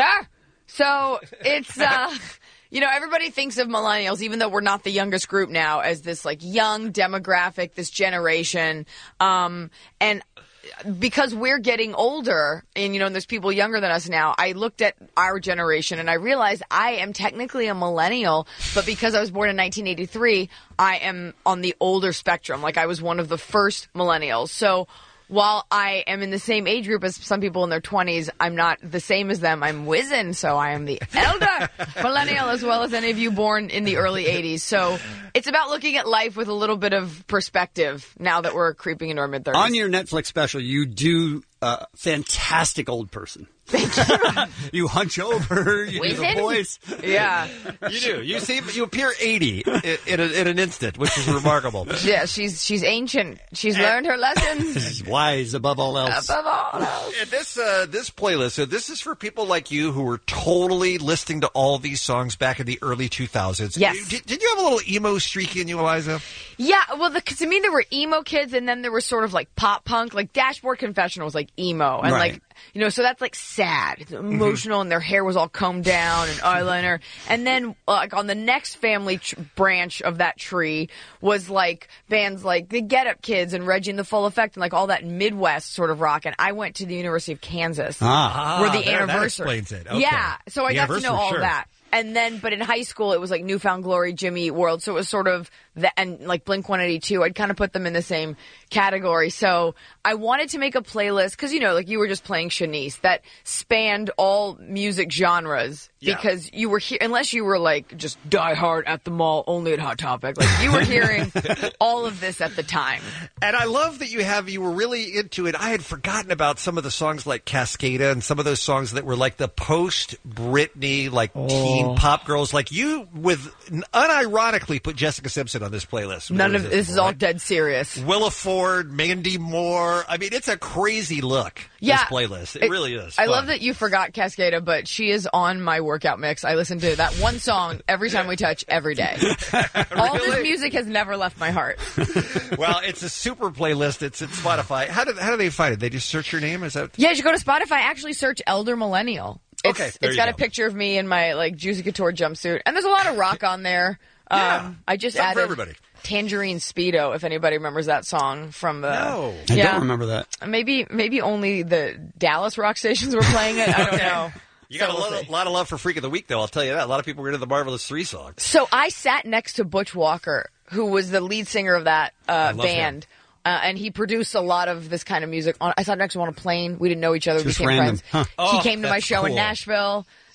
So it's, uh, you know, everybody thinks of millennials, even though we're not the youngest group now, as this like young demographic, this generation. Um, and because we're getting older and, you know, and there's people younger than us now, I looked at our generation and I realized I am technically a millennial, but because I was born in nineteen eighty-three, I am on the older spectrum. Like I was one of the first millennials. So while I am in the same age group as some people in their twenties, I'm not the same as them. I'm wizened, so I am the elder millennial as well as any of you born in the early eighties. So it's about looking at life with a little bit of perspective now that we're creeping into our mid-thirties. On your Netflix special, you do a fantastic old person. Thank you. You hunch over, you do the Wizened? voice. Yeah. You do. You seem you appear eighty in, in, a, in an instant, which is remarkable. Yeah, she's she's ancient. She's learned her lessons. She's wise above all else. Above all else. And this uh, this playlist, so this is for people like you who were totally listening to all these songs back in the early two thousands. Yes. Did, did you have a little emo streak in you, Eliza? Yeah, well, the, cause to me there were emo kids, and then there was sort of like pop punk, like Dashboard Confessional was like emo, and Right. like you know, so that's like sad, it's emotional, and their hair was all combed down and eyeliner, and then like on the next family tr- branch of that tree was like bands like the Get Up Kids and Reggie and the Full Effect, and like all that Midwest sort of rock. And I went to the University of Kansas, Ah. where the Ah, there, that anniversary. explains it. Okay. Yeah, so I The got to know anniversary, all sure. that. And then, but in high school, it was like Newfound Glory, Jimmy Eat World. So it was sort of that, and like Blink one eighty-two. I'd kind of put them in the same category. So I wanted to make a playlist because, you know, like you were just playing Shanice, that spanned all music genres. Yeah. Because you were here, unless you were like just die hard at the mall, only at Hot Topic. Like you were hearing all of this at the time. And I love that you have, you were really into it. I had forgotten about some of the songs like Cascada and some of those songs that were like the post-Britney, like teen pop girls. Like you, with unironically put Jessica Simpson on this playlist. None of this is all dead serious. Willa Ford, Mandy Moore. I mean, it's a crazy look, Yeah. this playlist. It, really is. I fun. love that you forgot Cascada, but she is on my workout mix. I listen to that one song every time we touch every day. All this music has never left my heart. Well, it's a super playlist. It's at Spotify. How do, how do they find it? They just search your name? Is that? Yeah, you should go to Spotify. Actually, search Elder Millennial. It's, Okay, there it's you got a go. picture of me in my like Juicy Couture jumpsuit, and there's a lot of rock on there. Yeah, um, I just something for added everybody. Tangerine Speedo. If anybody remembers that song from the, No. I yeah, don't remember that. Maybe maybe only the Dallas rock stations were playing it. I don't know. You got So a we'll lot, see. a lot of love for Freak of the Week, though. I'll tell you that. A lot of people were into the Marvelous Three song. So I sat next to Butch Walker, who was the lead singer of that uh, love band. Uh, and he produced a lot of this kind of music. On, I sat next to him on a plane. We didn't know each other. We Just became random. friends. Huh. Oh, he came to my that's show in cool. Nashville.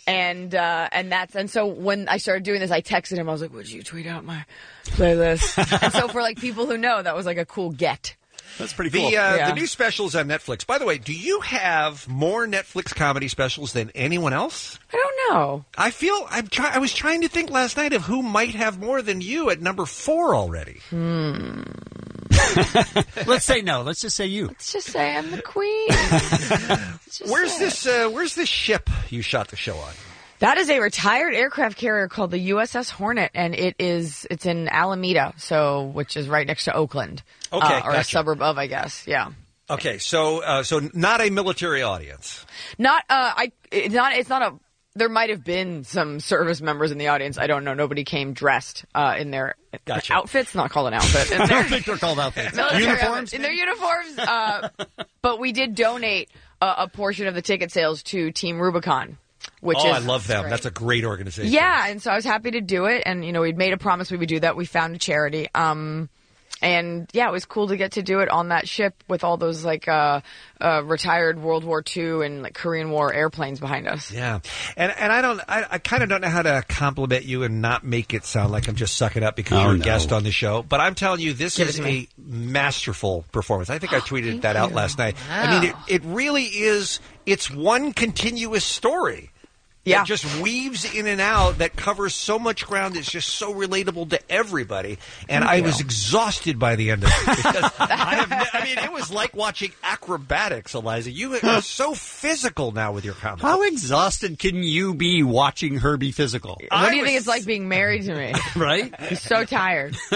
And uh, and that's and so when I started doing this, I texted him. I was like, "Would you tweet out my playlist?" And so for like people who know, that was like a cool get. That's pretty The, cool. uh, Yeah. the new specials on Netflix. By the way, do you have more Netflix comedy specials than anyone else? I don't know. I feel I'm try- I was trying to think last night of who might have more than you at number four already. Hmm. Let's say no. Let's just say you. Let's just say I'm the queen. Let's just Where's say this? Uh, where's this ship you shot the show on? That is a retired aircraft carrier called the U S S Hornet, and it is it's in Alameda, so which is right next to Oakland, Okay, uh, or a gotcha. suburb of, I guess. Yeah, Okay, so uh, so not a military audience. not uh, I. It's not. It's not a. There might have been some service members in the audience. I don't know. Nobody came dressed uh, in their Gotcha. outfits. Not called an outfit. In I their don't think they're called outfits. military Uniforms? outfits. In their uniforms. Uh, but we did donate a, a portion of the ticket sales to Team Rubicon. Which oh, is, I love them. That's a great organization. Yeah, and so I was happy to do it, and you know we'd made a promise we would do that. We found a charity, um, and yeah, it was cool to get to do it on that ship with all those like uh, uh, retired World War Two and like Korean War airplanes behind us. Yeah, and and I don't, I, I kind of don't know how to compliment you and not make it sound like I'm just sucking up because Oh, you're a no. guest on the show. But I'm telling you, this Give it is to a me. masterful performance. I think I tweeted that out you. last night. I mean, it, it really is. It's one continuous story. Yeah. That just weaves in and out, that covers so much ground, that's just so relatable to everybody. And Thank I you. was exhausted by the end of it. Because I, have ne- I mean, it was like watching acrobatics, Eliza. You are so physical now with your comedy. How exhausted can you be watching her be physical? What do you think it's like being married to me? Right? He's so tired. uh,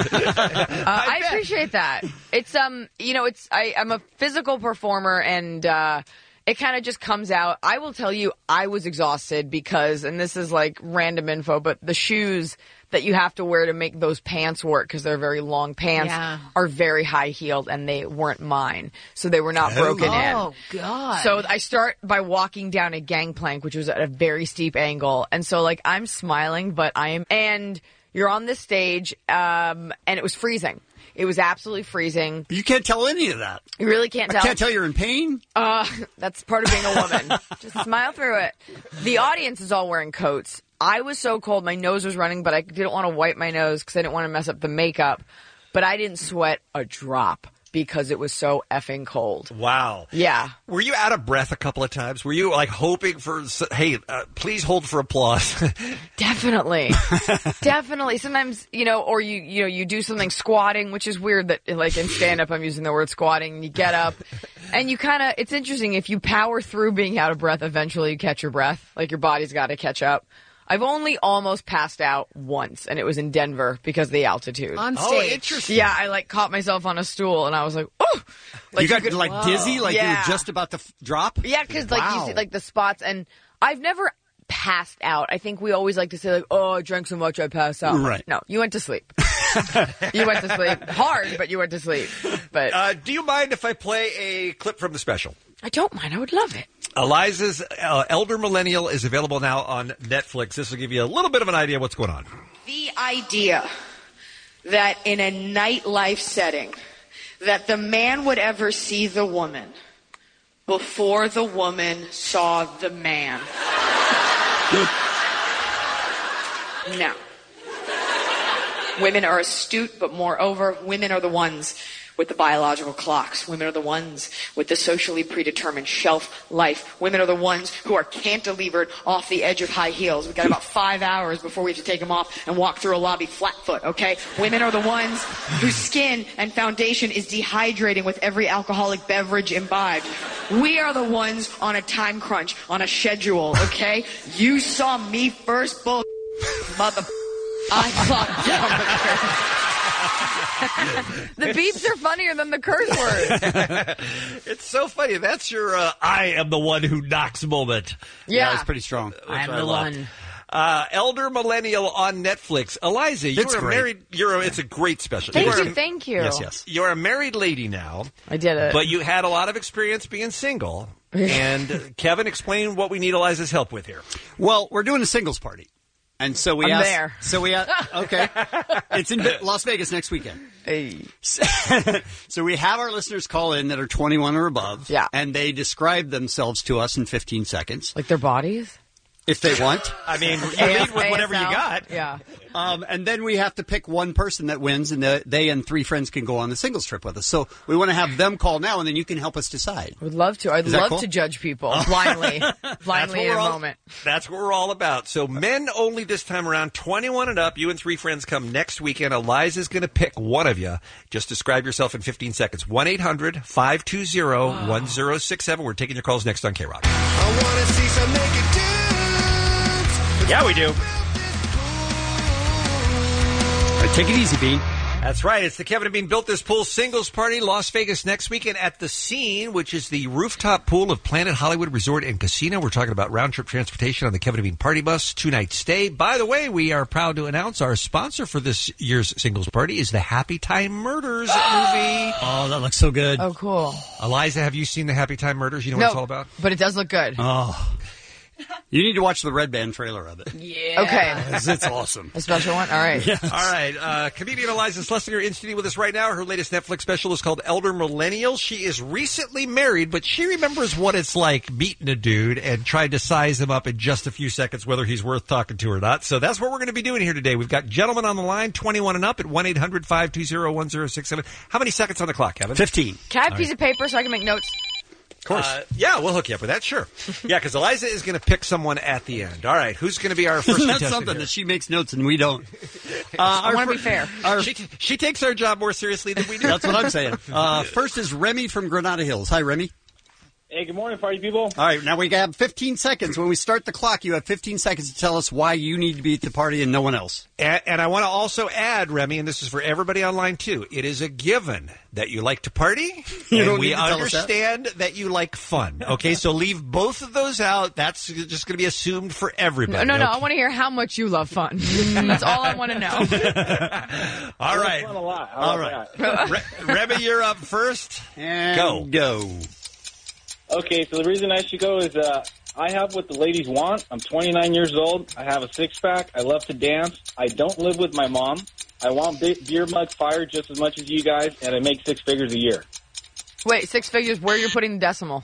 I, appreciate that. It's um, you know, it's I, I'm a physical performer, and uh, it kind of just comes out. I will tell you, I was exhausted because, and this is like random info, but the shoes that you have to wear to make those pants work, because they're very long pants, Yeah. are very high heeled, and they weren't mine, so they were not Oh. broken in. Oh, God. So I start by walking down a gangplank, which was at a very steep angle, and so like I'm smiling, but I'm and you're on this stage, um, and it was freezing. It was absolutely freezing. You can't tell any of that. You really can't I tell. can't tell you're in pain. Uh, that's part of being a woman. Just smile through it. The audience is all wearing coats. I was so cold, my nose was running, but I didn't want to wipe my nose because I didn't want to mess up the makeup. But I didn't sweat a drop because it was so effing cold. Wow. Yeah. Were you out of breath a couple of times? Were you like hoping for, hey, uh, please hold for applause? Definitely. Definitely. Sometimes, you know, or you, you know, you do something squatting, which is weird that like in stand up, I'm using the word squatting, and you get up and you kind of, it's interesting. If you power through being out of breath, eventually you catch your breath. Like your body's got to catch up. I've only almost passed out once, and it was in Denver because of the altitude. On Oh, stage. interesting. Yeah, I like caught myself on a stool, and I was like, oh! Like you got could- like Whoa. dizzy, like you Yeah. were just about to f- drop. Yeah, because like you Wow. see like the spots, and I've never passed out. I think we always like to say like, oh, I drank so much I passed out. Right. No, you went to sleep. You went to sleep hard, but you went to sleep. But uh, do you mind if I play a clip from the special? I don't mind. I would love it. Eliza's uh, Elder Millennial is available now on Netflix. This will give you a little bit of an idea of what's going on. The idea that in a nightlife setting that the man would ever see the woman before the woman saw the man. No. Women are astute, but moreover, women are the ones with the biological clocks. Women are the ones with the socially predetermined shelf life. Women are the ones who are cantilevered off the edge of high heels. We've got about five hours before we have to take them off and walk through a lobby flat-foot, okay? Women are the ones whose skin and foundation is dehydrating with every alcoholic beverage imbibed. We are the ones on a time crunch, on a schedule, okay? You saw me first, bull, mother... I clocked down. The beeps are funnier than the curse words. It's so funny. That's your uh, I am the one who knocks moment. Yeah. It's pretty strong. I'm I the love. one. Uh, Elder Millennial on Netflix. Eliza, It's you're a great. married. You're a, it's a great special. Thank you're you, a, thank you. Yes, yes. You're a married lady now, I did it. but you had a lot of experience being single. And uh, Kevin, explain what we need Eliza's help with here. Well, we're doing a singles party. And so we I'm asked, there. So we asked, okay. It's in Ve- Las Vegas next weekend. Hey. So we have our listeners call in that are twenty-one or above. Yeah. And they describe themselves to us in fifteen seconds. Like their bodies? if they want. I mean, you lead with whatever you got. Yeah. Um, and then we have to pick one person that wins, and the, they and three friends can go on the singles trip with us. So we want to have them call now, and then you can help us decide. I would love to. I'd Is that love cool? to judge people blindly, blindly in a all, moment. That's what we're all about. So men only this time around, twenty-one and up. You and three friends come next weekend. Eliza's going to pick one of you. Just describe yourself in fifteen seconds. one eight hundred five two zero one zero six seven. We're taking your calls next on K-Rock. I wanna see some naked dudes. Yeah, we do. All right, take it easy, Bean. That's right. It's the Kevin and Bean Built This Pool Singles Party, Las Vegas next weekend at The Scene, which is the rooftop pool of Planet Hollywood Resort and Casino. We're talking about round-trip transportation on the Kevin and Bean Party Bus, two-night stay. By the way, we are proud to announce our sponsor for this year's Singles Party is the Happy Time Murders movie. Oh, that looks so good. Oh, cool. Eliza, have you seen the Happy Time Murders? You know what No, it's all about? but it does look good. Oh. You need to watch the Red Band trailer of it. Yeah. Okay. It's, it's awesome. A special one? All right. Yes. All right. Uh, comedian Eliza Schlesinger in studio with us right now. Her latest Netflix special is called Elder Millennial. She is recently married, but she remembers what it's like meeting a dude and trying to size him up in just a few seconds, whether he's worth talking to or not. So that's what we're going to be doing here today. We've got gentlemen on the line, twenty-one and up at one eight hundred five two zero one zero six seven. How many seconds on the clock, Kevin? fifteen. Can I have a piece of paper so I can make notes? Of course. Uh, yeah, we'll hook you up with that, sure. Yeah, because Eliza is going to pick someone at the end. All right, who's going to be our first Isn't that contestant something here? that she makes notes and we don't? Uh, I want to be fair. Our, she, she takes our job more seriously than we do. That's what I'm saying. Uh, first is Remy from Granada Hills. Hi, Remy. Hey, good morning, party people. All right, now we have fifteen seconds. When we start the clock, you have fifteen seconds to tell us why you need to be at the party and no one else. And, and I want to also add, Remy, and this is for everybody online too, it is a given that you like to party, You and don't we need to tell us that. understand that. that you like fun. Okay, so leave both of those out. That's just going to be assumed for everybody. No, no, no. okay? I want to hear how much you love fun. That's all I want to know. All right. Fun a lot. I All like right. Re- Remy, you're up first. And Go. Go. Okay, so the reason I should go is uh, I have what the ladies want. I'm twenty-nine years old. I have a six-pack. I love to dance. I don't live with my mom. I want be- beer mug fire just as much as you guys, and I make six figures a year. Wait, six figures, where you're putting the decimal?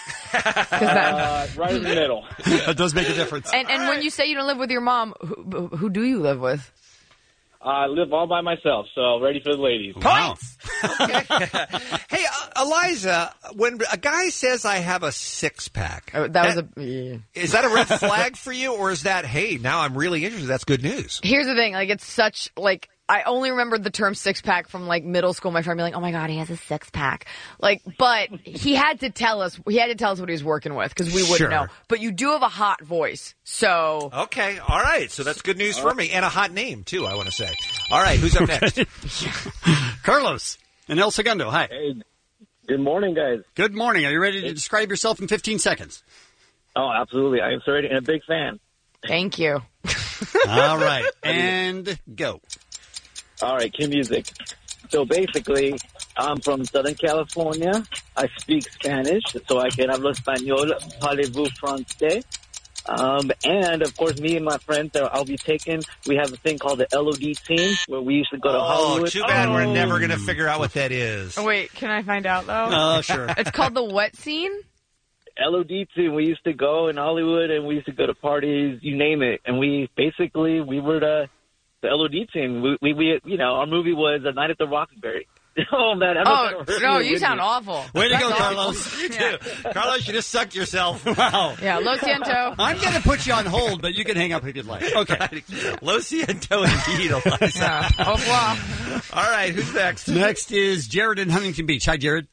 Uh, right in the middle. That does make a difference. And, and when you say you don't live with your mom, who, who do you live with? I live all by myself, so ready for the ladies. Points! Hey, uh, Eliza, when a guy says I have a six-pack, Oh, that was a. Yeah. is that a red flag for you, or is that, hey, now I'm really interested, that's good news? Here's the thing, like, it's such, like, I only remember the term six pack from like middle school. My friend being like, "Oh my god, he has a six pack!" Like, but he had to tell us. He had to tell us what he was working with because we wouldn't Sure. know. But you do have a hot voice, so Okay, all right, so that's good news for me, and a hot name, too, I want to say. All right, who's up next? Carlos and El Segundo. Hi. Hey, good morning, guys. Good morning. Are you ready to describe yourself in fifteen seconds? Oh, absolutely. I am so ready and a big fan. thank you. All right, and go. All right, cue music. So basically, I'm from Southern California. I speak Spanish, so I can hablo español, parlez-vous français. Um, and, of course, me and my friends, that I'll be taking, we have a thing called the L O D team, where we used to go to Oh, Hollywood. too bad we're never going to figure out what that is. Oh, wait, can I find out though? Oh, sure. It's called the what scene? L O D team. We used to go in Hollywood, and we used to go to parties, you name it. And we, basically, we were the, the L O D team. We, we, we, you know, our movie was A Night at the Roxbury. Oh, man. I don't Oh, know if no, you're you with sound me. awful. Way to That's go, awful. Carlos. You too. Carlos, you just sucked yourself. Wow. Yeah, lo siento. I'm going to put you on hold, but you can hang up if you'd like. Okay. Lo siento indeed, Eliza. Yeah. Au revoir. All right, who's next? Next is Jared in Huntington Beach. Hi, Jared.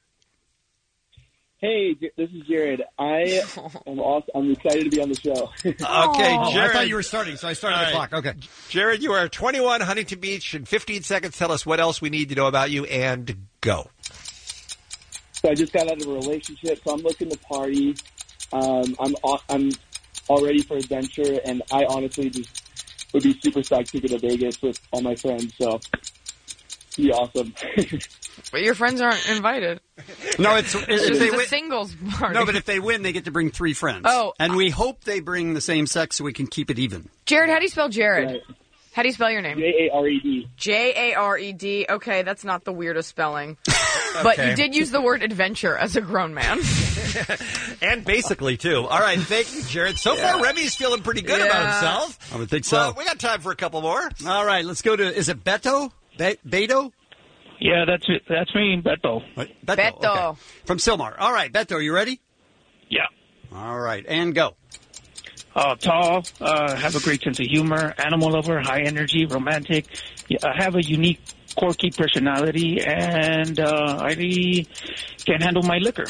Hey, this is Jared. I am awesome. I'm excited to be on the show. Okay, Oh, Jared. I thought you were starting, so I started All the right. clock. Okay. Jared, you are twenty-one, Huntington Beach. In fifteen seconds, tell us what else we need to know about you, and go. So I just got out of a relationship, so I'm looking to party. Um, I'm au- I'm all ready for adventure, and I honestly just would be super psyched to go to Vegas with all my friends. So it'd be awesome. But your friends aren't invited. No, it's, it's, It's if they a win. singles party. No, but if they win, they get to bring three friends. Oh. And we hope they bring the same sex so we can keep it even. Jared, how do you spell Jared? How do you spell your name? J A R E D. J A R E D. Okay, that's not the weirdest spelling. But Okay. you did use the word adventure as a grown man. And basically, too. All right, thank you, Jared. So far, Remy's feeling pretty good Yeah. about himself. I would think so. Well, we got time for a couple more. All right, let's go to, is it Beto? Be- Beto? Yeah, that's it. That's me, Beto. Beto. Beto. Okay. From Silmar. All right, Beto, you ready? Yeah. All right, and go. Uh, tall, uh, have a great sense of humor, animal lover, high energy, romantic. Yeah, I have a unique, quirky personality, and uh, I can handle my liquor.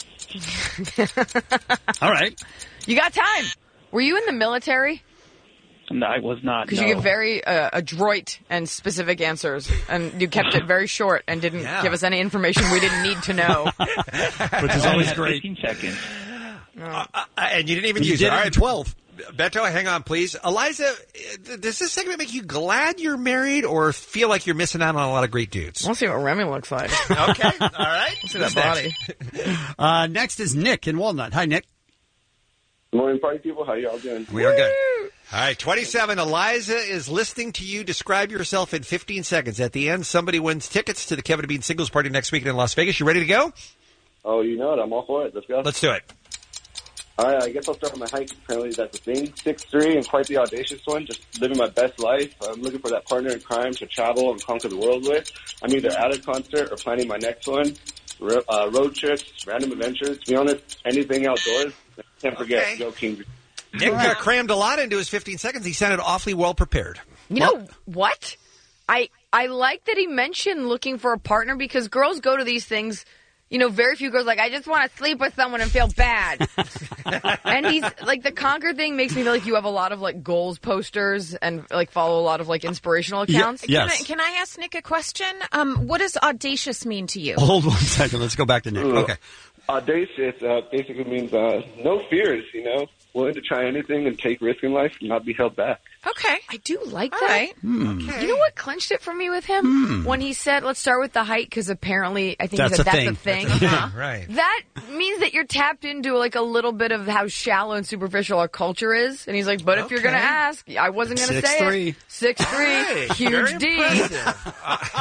All right. You got time. Were you in the military? No, I was not. Because no. you give very uh, adroit and specific answers, and you kept it very short and didn't Yeah. give us any information we didn't need to know. Which is always great. fifteen seconds. Uh, uh, and you didn't even You use did it. it All in right, twelve. Beto, hang on, please. Eliza, uh, does this segment make you glad you're married or feel like you're missing out on a lot of great dudes? We'll see what Remy looks like. Okay, all right. Let's see that Who's body. next? Uh, next is Nick in Walnut. Hi, Nick. Good morning, party people. How y'all doing? We are good. All right, twenty-seven. Eliza is listening to you. Describe yourself in fifteen seconds. At the end, somebody wins tickets to the Kevin and Bean Singles Party next weekend in Las Vegas. You ready to go? Oh, you know it. I'm all for it. Let's go. Let's do it. All right, I guess I'll start with my height. Apparently, that's a thing. six three and quite the audacious one. Just living my best life. I'm looking for that partner in crime to travel and conquer the world with. I'm either at a concert or planning my next one. Ro- uh, road trips, random adventures. To be honest, anything outdoors. Can't forget. Okay. Go Kings. Nick uh, crammed a lot into his fifteen seconds. He sounded awfully well prepared. You know what? I I like that he mentioned looking for a partner because girls go to these things. You know, very few girls are like, I just want to sleep with someone and feel bad. And he's like, the conquer thing makes me feel like you have a lot of like goals posters and like follow a lot of like inspirational accounts. Yeah. Can, Yes. I, can I ask Nick a question? Um, what does audacious mean to you? Hold one second. Let's go back to Nick. Ooh. Okay. Audacious uh, basically means uh, no fears, you know, willing to try anything and take risk in life and not be held back. Okay. I do like All that. right. Hmm. You know what clinched it for me with him? Hmm. When he said, let's start with the height, because apparently, I think That's he said a that's thing. a thing. That's a thing, Uh-huh. right. That means that you're tapped into like a little bit of how shallow and superficial our culture is. And he's like, but if you're Okay. going to ask, I wasn't going to Six say three. it. six three, Hey, huge very D. impressive.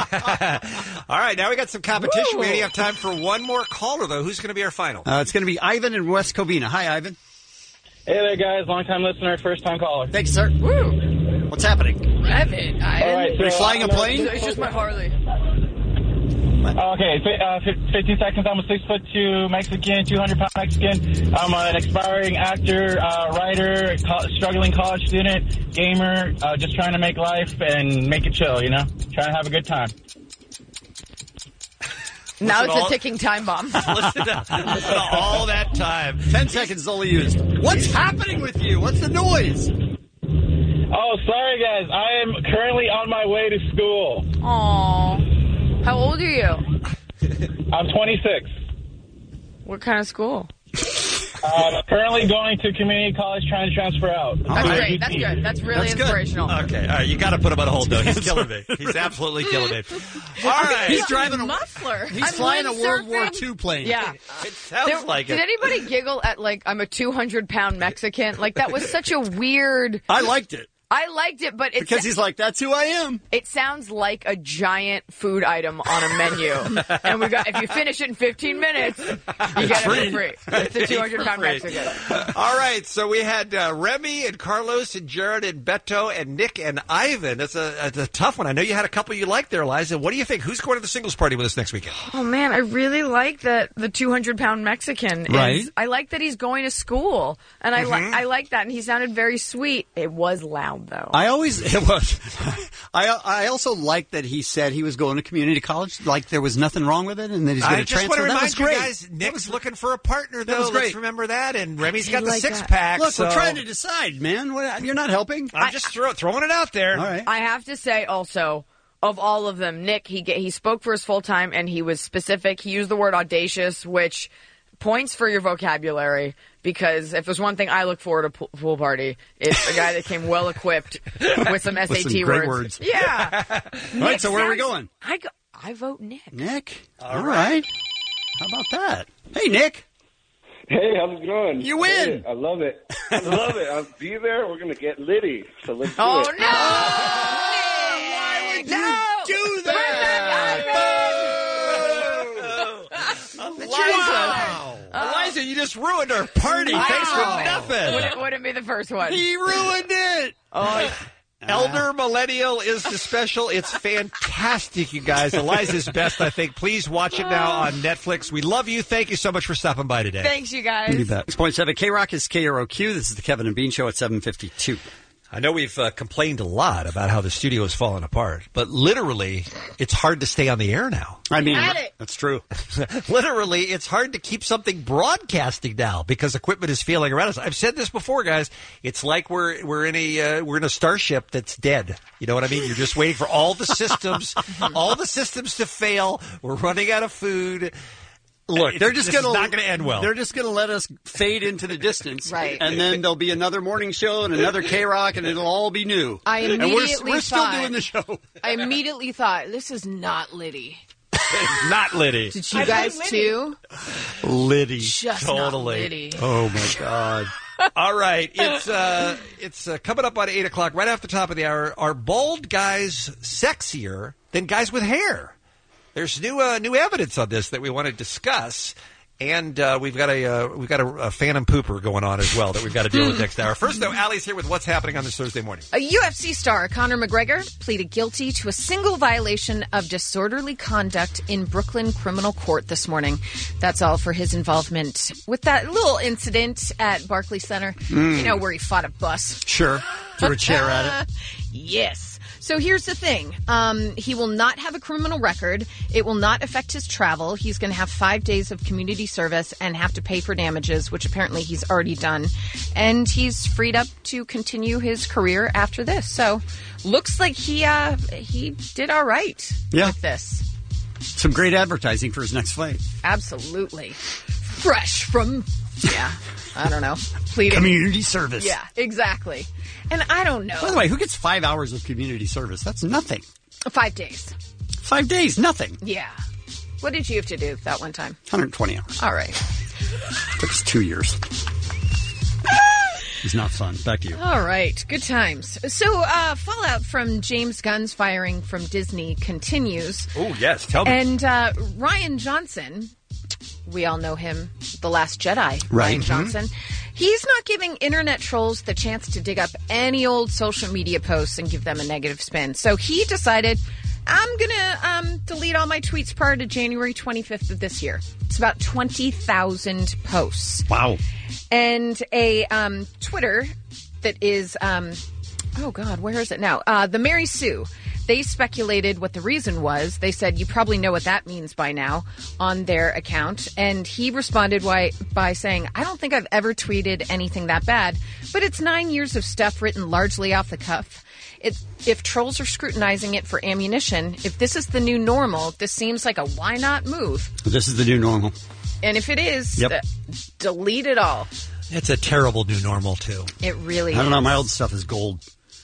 All right, now we got some competition. Woo. We only have time for one more caller, though. Who's going to be our final? Uh, it's going to be Ivan in West Covina. Hi, Ivan. Hey there, guys. Long time listener, first time caller. Thanks, sir. Woo. What's happening? Rev it. I, All right, Are you so flying a I'm a- plane? It's just my Harley. Okay, fi- uh, fif- fifteen seconds. I'm a six foot two Mexican, two hundred pound Mexican. I'm an aspiring actor, uh, writer, co- struggling college student, gamer, uh, just trying to make life and make it chill, you know? Trying to have a good time. Now Listen it's all- a ticking time bomb. listen, to, listen to all that time. Ten seconds is only used. What's happening with you? What's the noise? Oh, sorry, guys. I am currently on my way to school. Aww. How old are you? I'm twenty-six. What kind of school? Uh, currently going to community college, trying to transfer out. That's great. That's good. That's really That's good. inspirational. Okay, all right, you got to put him on hold, though. He's killing me. He's absolutely killing me. All right. He's driving a muffler. He's I'm flying a World War windsurfing. Two plane. Yeah. It sounds There- like did it. anybody giggle at like I'm a two hundred pound Mexican? Like that was such a weird. I liked it I liked it, but it because he's like, that's who I am. it sounds like a giant food item on a menu, and we got if you finish it in fifteen minutes, you get free. it for free. It's a two hundred pound Free. Mexican. All right, so we had uh, Remy and Carlos and Jared and Beto and Nick and Ivan. That's a, that's a tough one. I know you had a couple you liked there, Eliza. What do you think? Who's going to the singles party with us next weekend? Oh man, I really like that the two hundred pound Mexican. Is, Right. I like that he's going to school, and I Mhm. like I like that, and he sounded very sweet. It was loud though. I always it was. I I also like that he said he was going to community college, like there was nothing wrong with it, and that he's going I to just transfer. want to That was remind you great. guys, Nick's looking for a partner, though. was great. Let's remember that. And Remy's I got the like six that. pack. Look, so we're trying to decide, man. What, you're not helping. I'm just throw, throwing it out there. All right. I have to say also, of all of them, Nick, he ga- he spoke for his full time and he was specific. He used the word audacious, which points for your vocabulary, because if there's one thing I look forward to pool, pool party, it's a guy that came well equipped with some S A T With some great words. words. Yeah. All right, so where are we sounds- going? I go, I vote Nick. Nick. All right. How about that? Hey, Nick. Hey, how's it going? You win. Hey, I love it. I love it. I'll be there. We're going to get litty. So let's do Oh, it. no! Why would you do that? Eliza, wow. Eliza, you just ruined our party. Wow. Thanks for nothing. Wouldn't, wouldn't be the first one. He ruined it. Oh, Elder Millennial is the special. It's fantastic, you guys. Eliza's best, I think. Please watch it now on Netflix. We love you. Thank you so much for stopping by today. Thanks, you guys. You bet. six point seven K-Rock is K R O Q. This is the Kevin and Bean Show at seven fifty-two. I know we've uh, complained a lot about how the studio is falling apart, but literally, it's hard to stay on the air now. I mean, that's true. Literally, it's hard to keep something broadcasting now because equipment is failing around us. I've said this before, guys. It's like we're we're in a uh, we're in a starship that's dead. You know what I mean? You're just waiting for all the systems, all the systems to fail. We're running out of food. Look, they're just this going is not going to end well. They're just going to let us fade into the distance, Right. And then there'll be another morning show and another K-Rock, and it'll all be new. I and immediately we're, we're still thought- doing the show. I immediately thought, this is not Liddy. It's not Liddy. Did you guys too? Liddy. Just totally. not Liddy. Oh my God. All right, it's uh, it's uh, coming up on eight o'clock, right after the top of the hour. Are bald guys sexier than guys with hair? There's new uh, new evidence on this that we want to discuss. And uh, we've got a uh, we've got a, a phantom pooper going on as well that we've got to deal with next hour. First, though, Allie's here with what's happening on this Thursday morning. A U F C star, Conor McGregor, pleaded guilty to a single violation of disorderly conduct in Brooklyn criminal court this morning. That's all for his involvement with that little incident at Barclays Center. Mm. You know, where he fought a bus. Sure. Threw a chair at it. Yes. So here's the thing. Um, he will not have a criminal record. It will not affect his travel. He's going to have five days of community service and have to pay for damages, which apparently he's already done. And he's freed up to continue his career after this. So looks like he uh, he did all right Yeah. with this. Some great advertising for his next fight. Absolutely. Fresh from, yeah, I don't know. Pleading. Community service. Yeah, exactly. And I don't know. By the way, who gets five hours of community service? That's nothing. Five days. Five days, nothing. Yeah. What did you have to do that one time? one hundred twenty hours. All right. Took us two years. It's not fun. Back to you. All right. Good times. So, uh, fallout from James Gunn's firing from Disney continues. Oh, yes. Tell me. And uh, Ryan Johnson, we all know him, The Last Jedi, Right. Ryan Mhm. Johnson. He's not giving internet trolls the chance to dig up any old social media posts and give them a negative spin. So he decided, I'm going to um, delete all my tweets prior to January twenty-fifth of this year. It's about twenty thousand posts. Wow. And a um, Twitter that is, um, oh God, where is it now? Uh, the Mary Sue. They speculated what the reason was. They said, you probably know what that means by now on their account. And he responded by, by saying, I don't think I've ever tweeted anything that bad, but it's nine years of stuff written largely off the cuff. It, if trolls are scrutinizing it for ammunition, if this is the new normal, this seems like a why not move. This is the new normal. And if it is, Yep. uh, delete it all. It's a terrible new normal, too. It really I don't is. know. My old stuff is gold.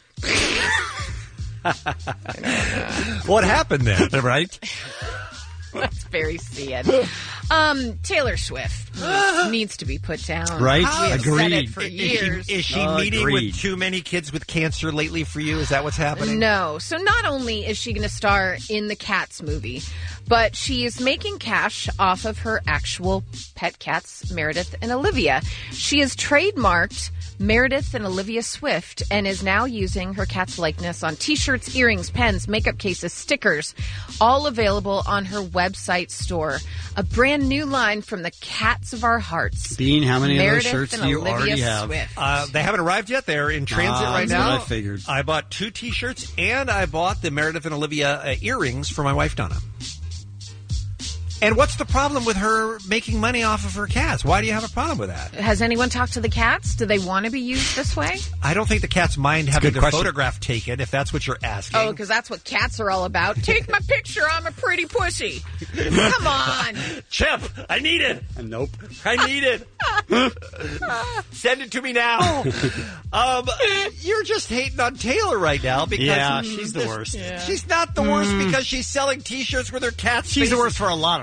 What happened there? Right? That's very sad. Um, Taylor Swift needs to be put down. Right? We have said Agreed. it for Is years. she, is she Agreed. meeting with too many kids with cancer lately for you? Is that what's happening? No. So not only is she going to star in the Cats movie, but she is making cash off of her actual pet cats, Meredith and Olivia. She has trademarked Meredith and Olivia Swift and is now using her cat's likeness on T-shirts, earrings, pens, makeup cases, stickers, all available on her website store. A brand new line from the cats of our hearts. Bean, how many Meredith of those shirts and do you Olivia already have? Swift. Uh, they haven't arrived yet. They're in transit Ah, right that's now. what I figured. I bought two T-shirts and I bought the Meredith and Olivia uh, earrings for my wife Donna. And what's the problem with her making money off of her cats? Why do you have a problem with that? Has anyone talked to the cats? Do they want to be used this way? I don't think the cats mind a having good their question. photograph taken, if that's what you're asking. Oh, because that's what cats are all about. Take my picture. I'm a pretty pussy. Come on. Chip, I need it. Nope. I need it. Send it to me now. um, you're just hating on Taylor right now because Yeah, she's the this- worst. She's not the worst because she's selling T-shirts with her cats. She's the worst for a lot of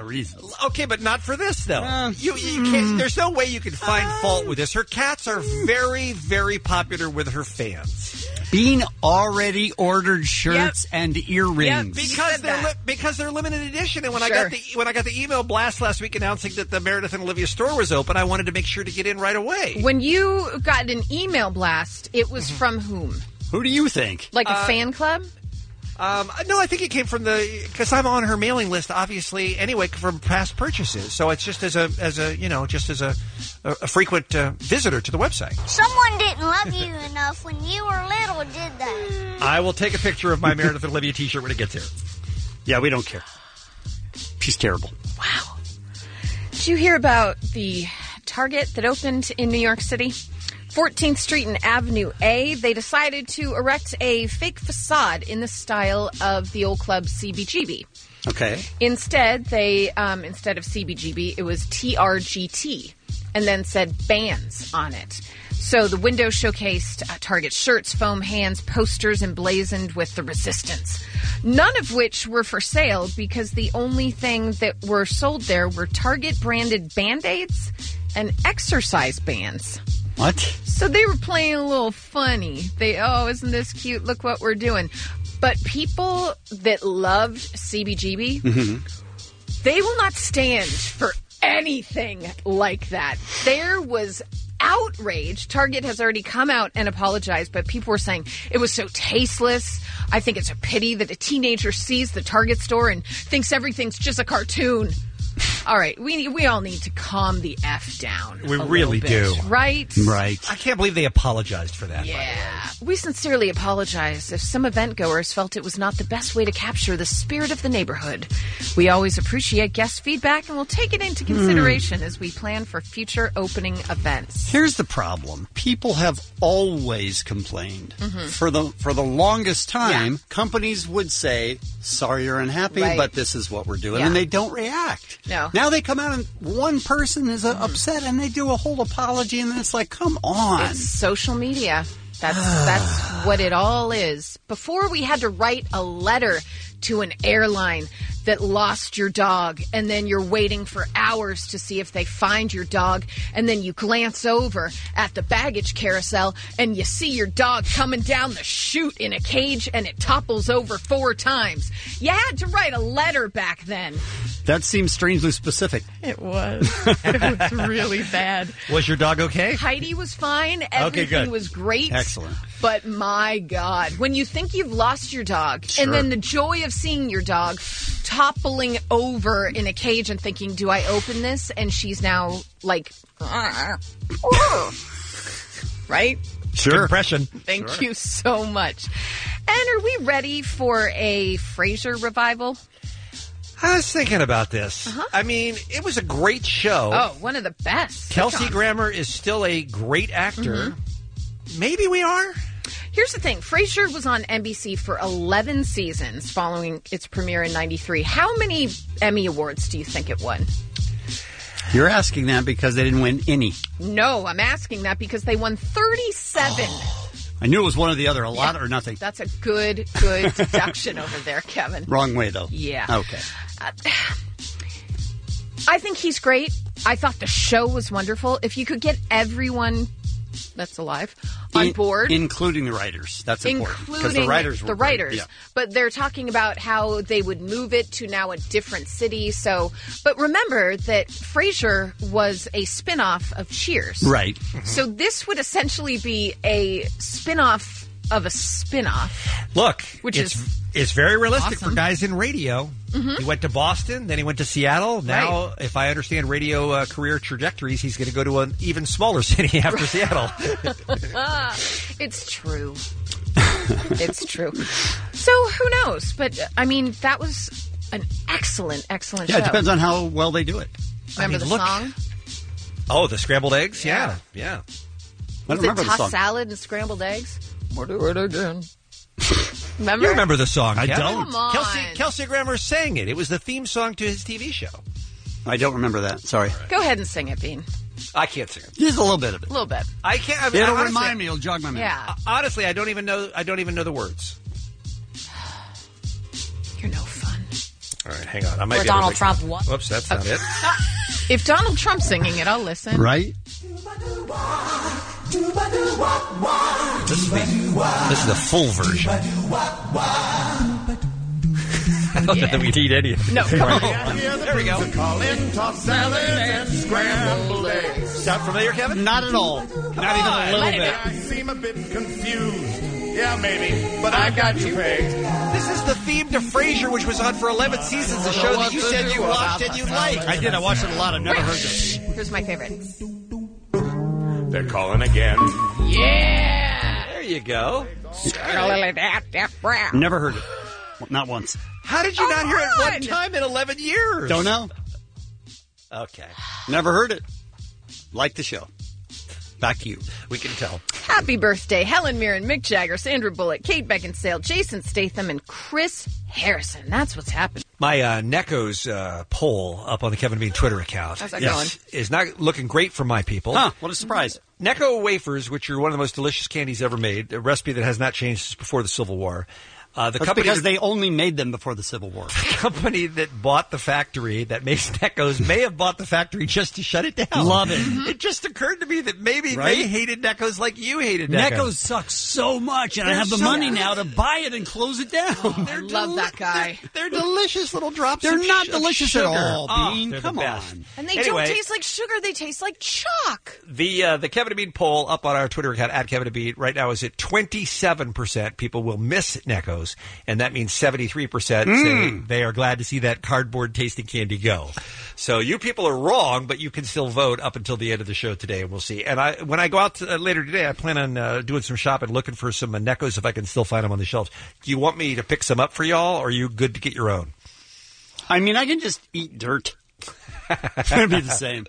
of reasons. Okay, but not for this, though. you, you can't, there's no way you can find fault with this. Her cats are very, very popular with her fans. Bean already ordered shirts and earrings. Because they're li- because they're limited edition. And when I Sure. got the when I got the email blast last week announcing that the Meredith and Olivia store was open, I wanted to make sure to get in right away. When you got an email blast, it was from whom? Who do you think? Like a Uh, fan club? Um, no, I think it came from the because I'm on her mailing list, obviously. Anyway, from past purchases, so it's just as a as a you know just as a a, a frequent uh, visitor to the website. Someone didn't love you enough when you were little, did they? I will take a picture of my Meredith and Olivia T-shirt when it gets here. Yeah, we don't care. She's terrible. Did you hear about the Target that opened in New York City? fourteenth Street and Avenue A. They decided to erect a fake facade in the style of the old club C B G B. Okay. Instead, they um, instead of C B G B, it was T R G T, and then said bands on it. So the window showcased uh, Target shirts, foam hands, posters emblazoned with the resistance. None of which were for sale because the only thing that were sold there were Target-branded Band-Aids and exercise bands. What? So they were playing a little funny. They, oh, isn't this cute? Look what we're doing. But people that loved C B G B, Mm-hmm. they will not stand for anything like that. There was outrage. Target has already come out and apologized, but people were saying it was so tasteless. I think it's a pity that a teenager sees the Target store and thinks everything's just a cartoon. All right, we we all need to calm the F down. We a really little bit, do. Right? Right. I can't believe they apologized for that. Yeah. We sincerely apologize if some event goers felt it was not the best way to capture the spirit of the neighborhood. We always appreciate guest feedback and we'll take it into consideration as we plan for future opening events. Here's the problem. People have always complained. Mhm. For the for the longest time, companies would say, sorry you're unhappy, Right. but this is what we're doing. Yeah. And they don't react. No. Now they come out and one person is uh, upset and they do a whole apology and then it's like, come on. It's social media. That's that's what it all is. Before we had to write a letter to an airline that lost your dog, and then you're waiting for hours to see if they find your dog, and then you glance over at the baggage carousel and you see your dog coming down the chute in a cage and it topples over four times. You had to write a letter back then. That seems strangely specific. It was. It was really bad. Was your dog okay? Heidi was fine. Everything good. was great. Excellent. But my God, when you think you've lost your dog, Sure. and then the joy of seeing your dog toppling over in a cage and thinking, do I open this? And she's now like, right? Sure. Impression. Thank Sure. you so much. And are we ready for a Frasier revival? I was thinking about this. I mean, it was a great show. Oh, one of the best. Kelsey sitcoms. Grammer is still a great actor. Mhm. Maybe we are. Here's the thing. Frasier was on N B C for eleven seasons following its premiere in ninety-three. How many Emmy Awards do you think it won? You're asking that because they didn't win any. No, I'm asking that because they won thirty-seven. I knew it was one or the other, a lot or nothing. That's a good, good deduction over there, Kevin. Wrong way, though. Yeah. Okay. Uh, I think he's great. I thought the show was wonderful. If you could get everyone that's alive on In- board. Including the writers. That's important. Because Including the writers were the great. writers. Yeah. But they're talking about how they would move it to now a different city. So, but remember that Frasier was a spin-off of Cheers. Right. So this would essentially be a spin-off of a spin-off. Look, Which it's, is it's very realistic awesome. for guys in radio. Mhm. He went to Boston, then he went to Seattle. Now, if I understand radio uh, career trajectories, he's going to go to an even smaller city after Seattle. It's true. It's true. So who knows? But I mean, that was an excellent, excellent Yeah, show. it depends on how well they do it. Remember I mean, the look- song? Oh, the scrambled eggs? Yeah, yeah. I Was don't it remember the tossed song. salad and scrambled eggs? We'll do it again. Remember? You remember the song, I Kevin? don't. Come on. Kelsey, Kelsey Grammer sang it. It was the theme song to his T V show. I don't remember that. Sorry. Go ahead and sing it, Bean. I can't sing it. Just a little bit of it. A little bit. I can't. I mean, It'll honestly, remind me. It'll jog my memory. Yeah. Honestly, I don't even know. I don't even know the words. You're no fun. All right, hang on. I might Or be able to Donald break- Trump what? Whoops, that's not it. If Donald Trump's singing it, I'll listen. Right? This is the, this is the full version. I don't know that we need any of it. No, come on. There we go. Calling, toss salad and scrambled eggs. Sound familiar, Kevin? Not at all. Not even a little bit. I seem a bit confused. Yeah, maybe. But I got you pegged. This is the theme to Frasier, which was on for eleven seasons, a show that you said you watched and you liked. I did. I watched it a lot. I've never heard this. Here's my favorite. They're calling again. Yeah! There you go. Never heard it. Not once. How did you Oh, not hear it God. one time in eleven years? Don't know. Okay. Never heard it. Like the show. Back to you. We can tell. Happy birthday, Helen Mirren, Mick Jagger, Sandra Bullock, Kate Beckinsale, Jason Statham, and Chris Harrison. That's what's happening. My uh, Necco's uh, poll up on the Kevin Bean Twitter account How's that is, is not looking great for my people. Huh, what a surprise. Necco wafers, which are one of the most delicious candies ever made, a recipe that has not changed since before the Civil War. Uh, the That's company because that, they only made them before the Civil War. the company that bought the factory that makes Necco's may have bought the factory just to shut it down. Love it. It just occurred to me that maybe Right? they hated Necco's like you hated Necco's. Necco's sucks so much, and I They're have the so money good. now to buy it and close it down. I love that guy. They're delicious little drops. They're of not sh- delicious of at sugar. all, Oh, Bean. they're Come the best. on. And they Anyway, don't taste like sugar, they taste like chalk. The uh, the Kevin and Bean poll up on our Twitter account at Kevin and Bean right now is at twenty-seven percent people will miss Necco's, and that means seventy-three percent Mm. say they are glad to see that cardboard tasting candy go. So you people are wrong, but you can still vote up until the end of the show today, and we'll see. And I when I go out to, uh, later today, I plan on uh, doing some shopping, looking for some uh, Necco's if I can still find them on the shelves. Do you want me to pick some up for y'all, or are you good to get your own? I mean, I can just eat dirt. It's going to be the same.